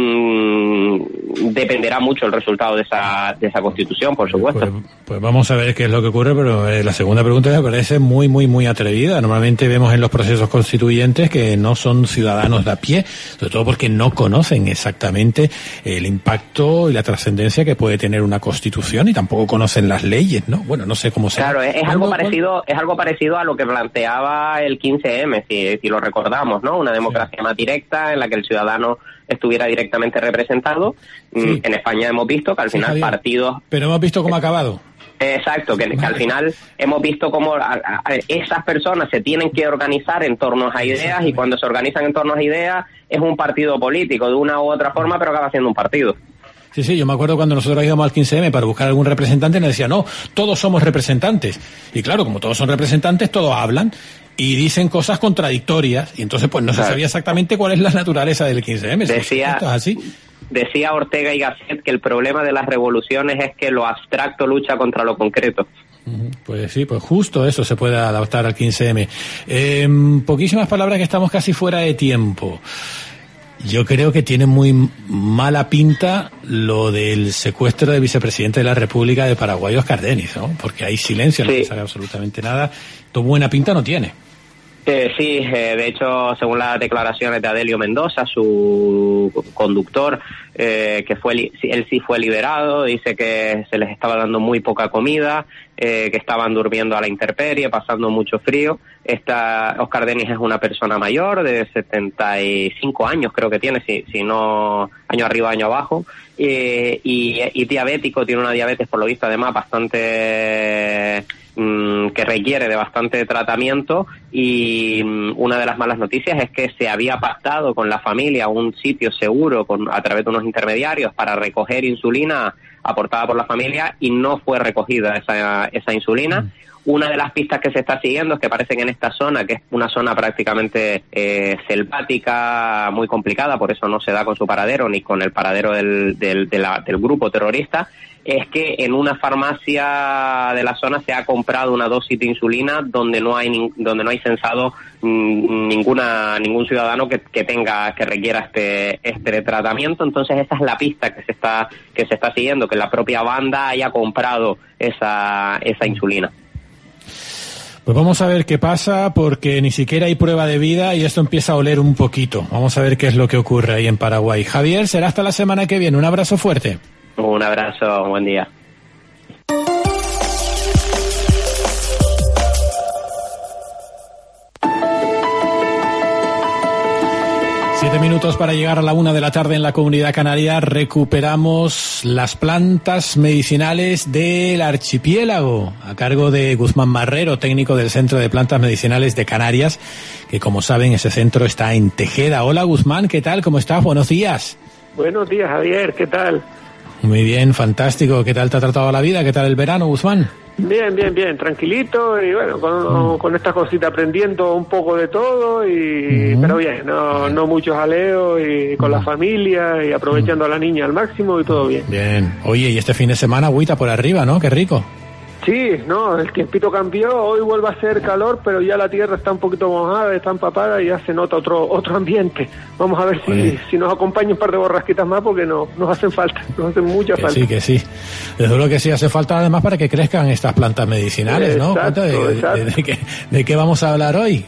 dependerá mucho el resultado de esa Constitución, por supuesto. Pues vamos a ver qué es lo que ocurre, pero la segunda pregunta me parece muy, muy, muy atrevida. Normalmente vemos en los procesos constituyentes que no son ciudadanos de a pie, sobre todo porque no conocen exactamente el impacto y la trascendencia que puede tener una Constitución, y tampoco conocen las leyes, ¿no? Bueno, no sé cómo se... Claro, es algo parecido a lo que planteaba el 15M, si lo recordamos, ¿no? Una democracia más directa en la que el ciudadano estuviera directamente representado. Sí. En España hemos visto que al final partidos... Pero hemos visto cómo ha acabado. Exacto, que al final hemos visto cómo esas personas se tienen que organizar en torno a ideas, y cuando se organizan en torno a ideas es un partido político de una u otra forma, pero acaba siendo un partido. Sí, yo me acuerdo cuando nosotros íbamos al 15M para buscar algún representante, nos decía, no, todos somos representantes. Y claro, como todos son representantes, todos hablan y dicen cosas contradictorias, y entonces pues no se sabía exactamente cuál es la naturaleza del 15M. Decía... ¿Esto es así? Decía Ortega y Gasset que el problema de las revoluciones es que lo abstracto lucha contra lo concreto. Pues sí, pues justo eso se puede adaptar al 15M. Poquísimas palabras, que estamos casi fuera de tiempo. Yo creo que tiene muy mala pinta lo del secuestro del vicepresidente de la República de Paraguay, Oscar Denis, ¿no? Porque hay silencio, no se sabe absolutamente nada. Todo buena pinta no tiene. Sí, de hecho, según las declaraciones de Adelio Mendoza, su conductor, él sí fue liberado, dice que se les estaba dando muy poca comida, que estaban durmiendo a la intemperie, pasando mucho frío. Oscar Denis es una persona mayor, de 75 años creo que tiene, si no año arriba, año abajo, y diabético, tiene una diabetes por lo visto además bastante... que requiere de bastante tratamiento, y una de las malas noticias es que se había pactado con la familia un sitio seguro a través de unos intermediarios para recoger insulina aportada por la familia, y no fue recogida esa insulina. Una de las pistas que se está siguiendo es que parece que en esta zona, que es una zona prácticamente selvática, muy complicada, por eso no se da con su paradero ni con el paradero del grupo terrorista, es que en una farmacia de la zona se ha comprado una dosis de insulina donde no hay censado ningún ciudadano que requiera este tratamiento. Entonces esa es la pista que se está siguiendo, que la propia banda haya comprado esa insulina. Pues vamos a ver qué pasa, porque ni siquiera hay prueba de vida y esto empieza a oler un poquito. Vamos a ver qué es lo que ocurre ahí en Paraguay. Javier, será hasta la semana que viene. Un abrazo fuerte. Un abrazo, buen día. Minutos para llegar a la 1 de la tarde en la Comunidad Canaria. Recuperamos las plantas medicinales del archipiélago, a cargo de Guzmán Marrero, técnico del Centro de Plantas Medicinales de Canarias, que como saben ese centro está en Tejeda. Hola Guzmán, ¿qué tal? ¿Cómo estás? Buenos días. Buenos días, Javier, ¿qué tal? Muy bien, fantástico. ¿Qué tal te ha tratado la vida? ¿Qué tal el verano, Guzmán? Bien, tranquilito, y bueno, con esta cosita aprendiendo un poco de todo, pero bien, no mucho jaleo, y con la familia, y aprovechando a la niña al máximo, y todo bien. Bien. Oye, y este fin de semana agüita por arriba, ¿no? Qué rico. Sí, no, el tiempito cambió, hoy vuelve a ser calor, pero ya la tierra está un poquito mojada, está empapada y ya se nota otro ambiente. Vamos a ver si nos acompaña un par de borrasquitas más, porque nos hacen falta, nos hacen mucha falta. Sí, que sí. Desde luego que sí, hace falta además para que crezcan estas plantas medicinales, ¿no? Exacto. ¿De qué vamos a hablar hoy?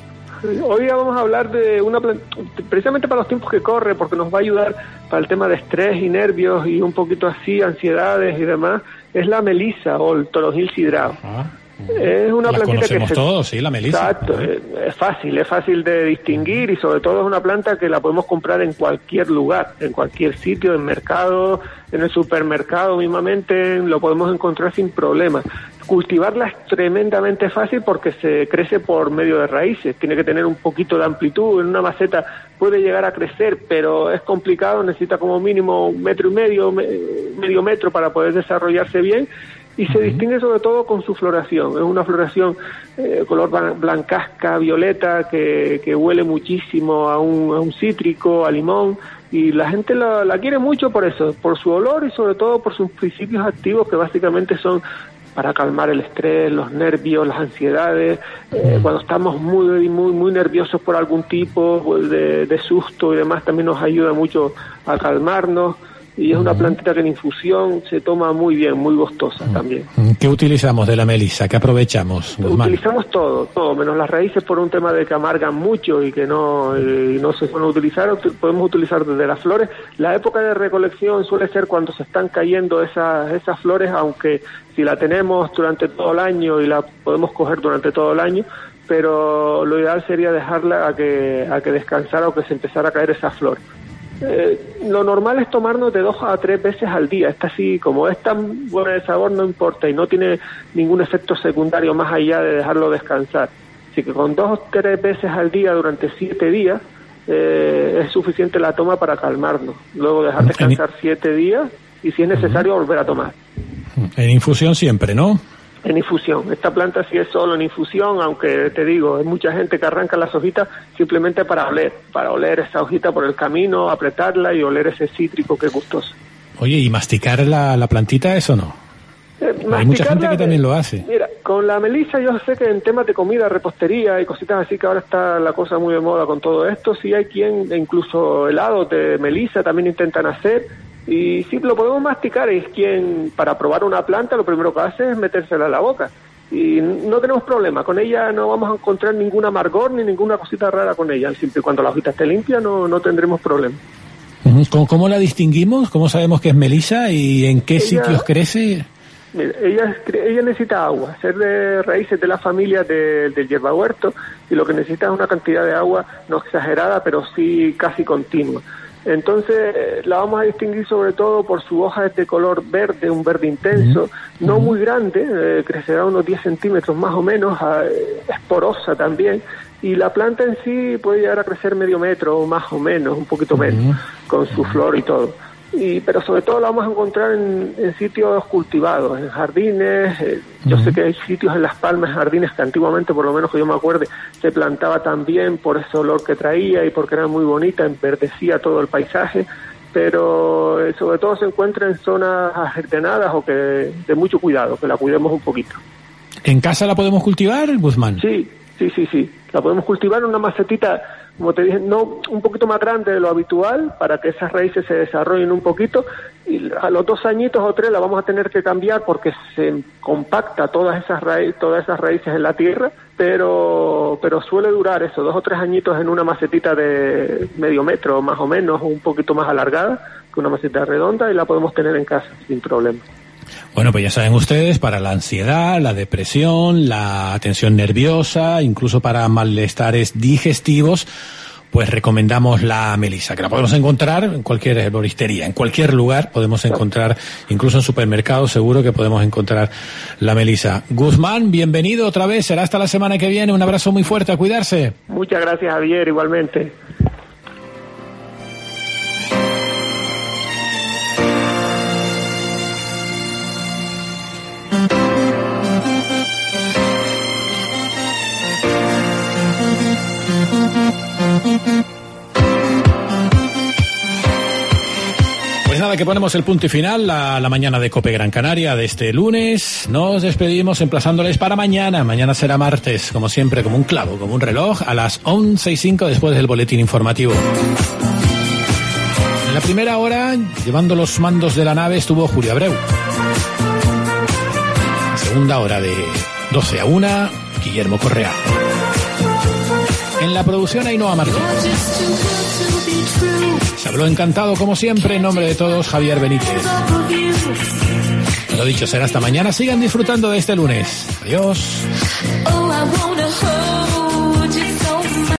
Hoy vamos a hablar de una planta, precisamente para los tiempos que corre, porque nos va a ayudar para el tema de estrés y nervios y un poquito así, ansiedades y demás, es la melisa o el toronjil sidrao. Es una plantita que todos, sí, la melisa. Exacto, es fácil de distinguir y sobre todo es una planta que la podemos comprar en cualquier lugar, en cualquier sitio, en mercado, en el supermercado mismamente, lo podemos encontrar sin problema. Cultivarla es tremendamente fácil porque se crece por medio de raíces, tiene que tener un poquito de amplitud, en una maceta puede llegar a crecer, pero es complicado, necesita como mínimo 1,5 metros, medio metro para poder desarrollarse bien. Y se distingue sobre todo con su floración. Es una floración color blancasca, violeta, que huele muchísimo a un cítrico, a limón, y la gente la quiere mucho por eso, por su olor y sobre todo por sus principios activos, que básicamente son para calmar el estrés, los nervios, las ansiedades, cuando estamos muy nerviosos por algún tipo de susto y demás, también nos ayuda mucho a calmarnos. Y es una plantita que en infusión se toma muy bien, muy gustosa también. ¿Qué utilizamos de la melisa? ¿Qué aprovechamos, Guzmán? Utilizamos todo, menos las raíces por un tema de que amargan mucho y que no se pueden utilizar. Podemos utilizar desde las flores. La época de recolección suele ser cuando se están cayendo esas flores, aunque si la tenemos durante todo el año y la podemos coger durante todo el año, pero lo ideal sería dejarla a que descansara o que se empezara a caer esas flores. Lo normal es tomarnos de 2 a 3 veces al día. Esta sí, como es tan buena de sabor, no importa y no tiene ningún efecto secundario más allá de dejarlo descansar. Así que con 2 o 3 veces al día durante 7 días es suficiente la toma para calmarnos. Luego dejar descansar 7 días y si es necesario volver a tomar. En infusión siempre, ¿no? En infusión. Esta planta sí es solo en infusión, aunque te digo, hay mucha gente que arranca las hojitas simplemente para oler esa hojita por el camino, apretarla y oler ese cítrico que es gustoso. Oye, ¿y masticar la plantita, eso no? Hay mucha gente que también lo hace. Mira, con la melisa yo sé que en temas de comida, repostería y cositas así, que ahora está la cosa muy de moda con todo esto, sí hay quien, incluso helados de melisa también intentan hacer. Y sí, lo podemos masticar, es quien para probar una planta lo primero que hace es metérsela a la boca. Y no tenemos problema, con ella no vamos a encontrar ningún amargor ni ninguna cosita rara con ella, siempre y cuando la hojita esté limpia no tendremos problema. ¿Cómo la distinguimos? ¿Cómo sabemos que es melisa y en qué sitios crece? Mira, ella necesita agua, ser de raíces de la familia del hierbahuerto, y lo que necesita es una cantidad de agua no exagerada, pero sí casi continua. Entonces la vamos a distinguir sobre todo por su hoja de color verde, un verde intenso, no muy grande, crecerá unos 10 centímetros más o menos, es porosa también, y la planta en sí puede llegar a crecer medio metro más o menos, un poquito menos, con su flor y todo. Pero sobre todo la vamos a encontrar en sitios cultivados, en jardines. Yo sé que hay sitios en Las Palmas, jardines que antiguamente, por lo menos que yo me acuerde, se plantaba también por ese olor que traía y porque era muy bonita, enverdecía todo el paisaje, pero sobre todo se encuentra en zonas ajerdenadas o que de mucho cuidado, que la cuidemos un poquito. ¿En casa la podemos cultivar, Guzmán? Sí. La podemos cultivar en una macetita, como te dije, no un poquito más grande de lo habitual, para que esas raíces se desarrollen un poquito, y a los 2 añitos o 3 la vamos a tener que cambiar porque se compacta todas esas raíces en la tierra, pero suele durar eso, 2 o 3 añitos en una macetita de medio metro más o menos, un poquito más alargada que una maceta redonda, y la podemos tener en casa sin problema. Bueno, pues ya saben ustedes, para la ansiedad, la depresión, la tensión nerviosa, incluso para malestares digestivos, pues recomendamos la melisa, que la podemos encontrar en cualquier herboristería, en cualquier lugar podemos encontrar, incluso en supermercados seguro que podemos encontrar la melisa. Guzmán, bienvenido otra vez, será hasta la semana que viene, un abrazo muy fuerte, a cuidarse. Muchas gracias, Javier, igualmente. Pues nada, que ponemos el punto y final a la mañana de COPE Gran Canaria de este lunes. Nos despedimos emplazándoles para mañana. Mañana será martes, como siempre, como un clavo, como un reloj, a las 11:05 después del boletín informativo. En la primera hora, llevando los mandos de la nave, estuvo Julio Abreu. En segunda hora, de 12 a 1, Guillermo Correa. En la producción Ainhoa Martín. Se habló encantado como siempre en nombre de todos Javier Benítez. Lo dicho, será hasta mañana. Sigan disfrutando de este lunes. Adiós.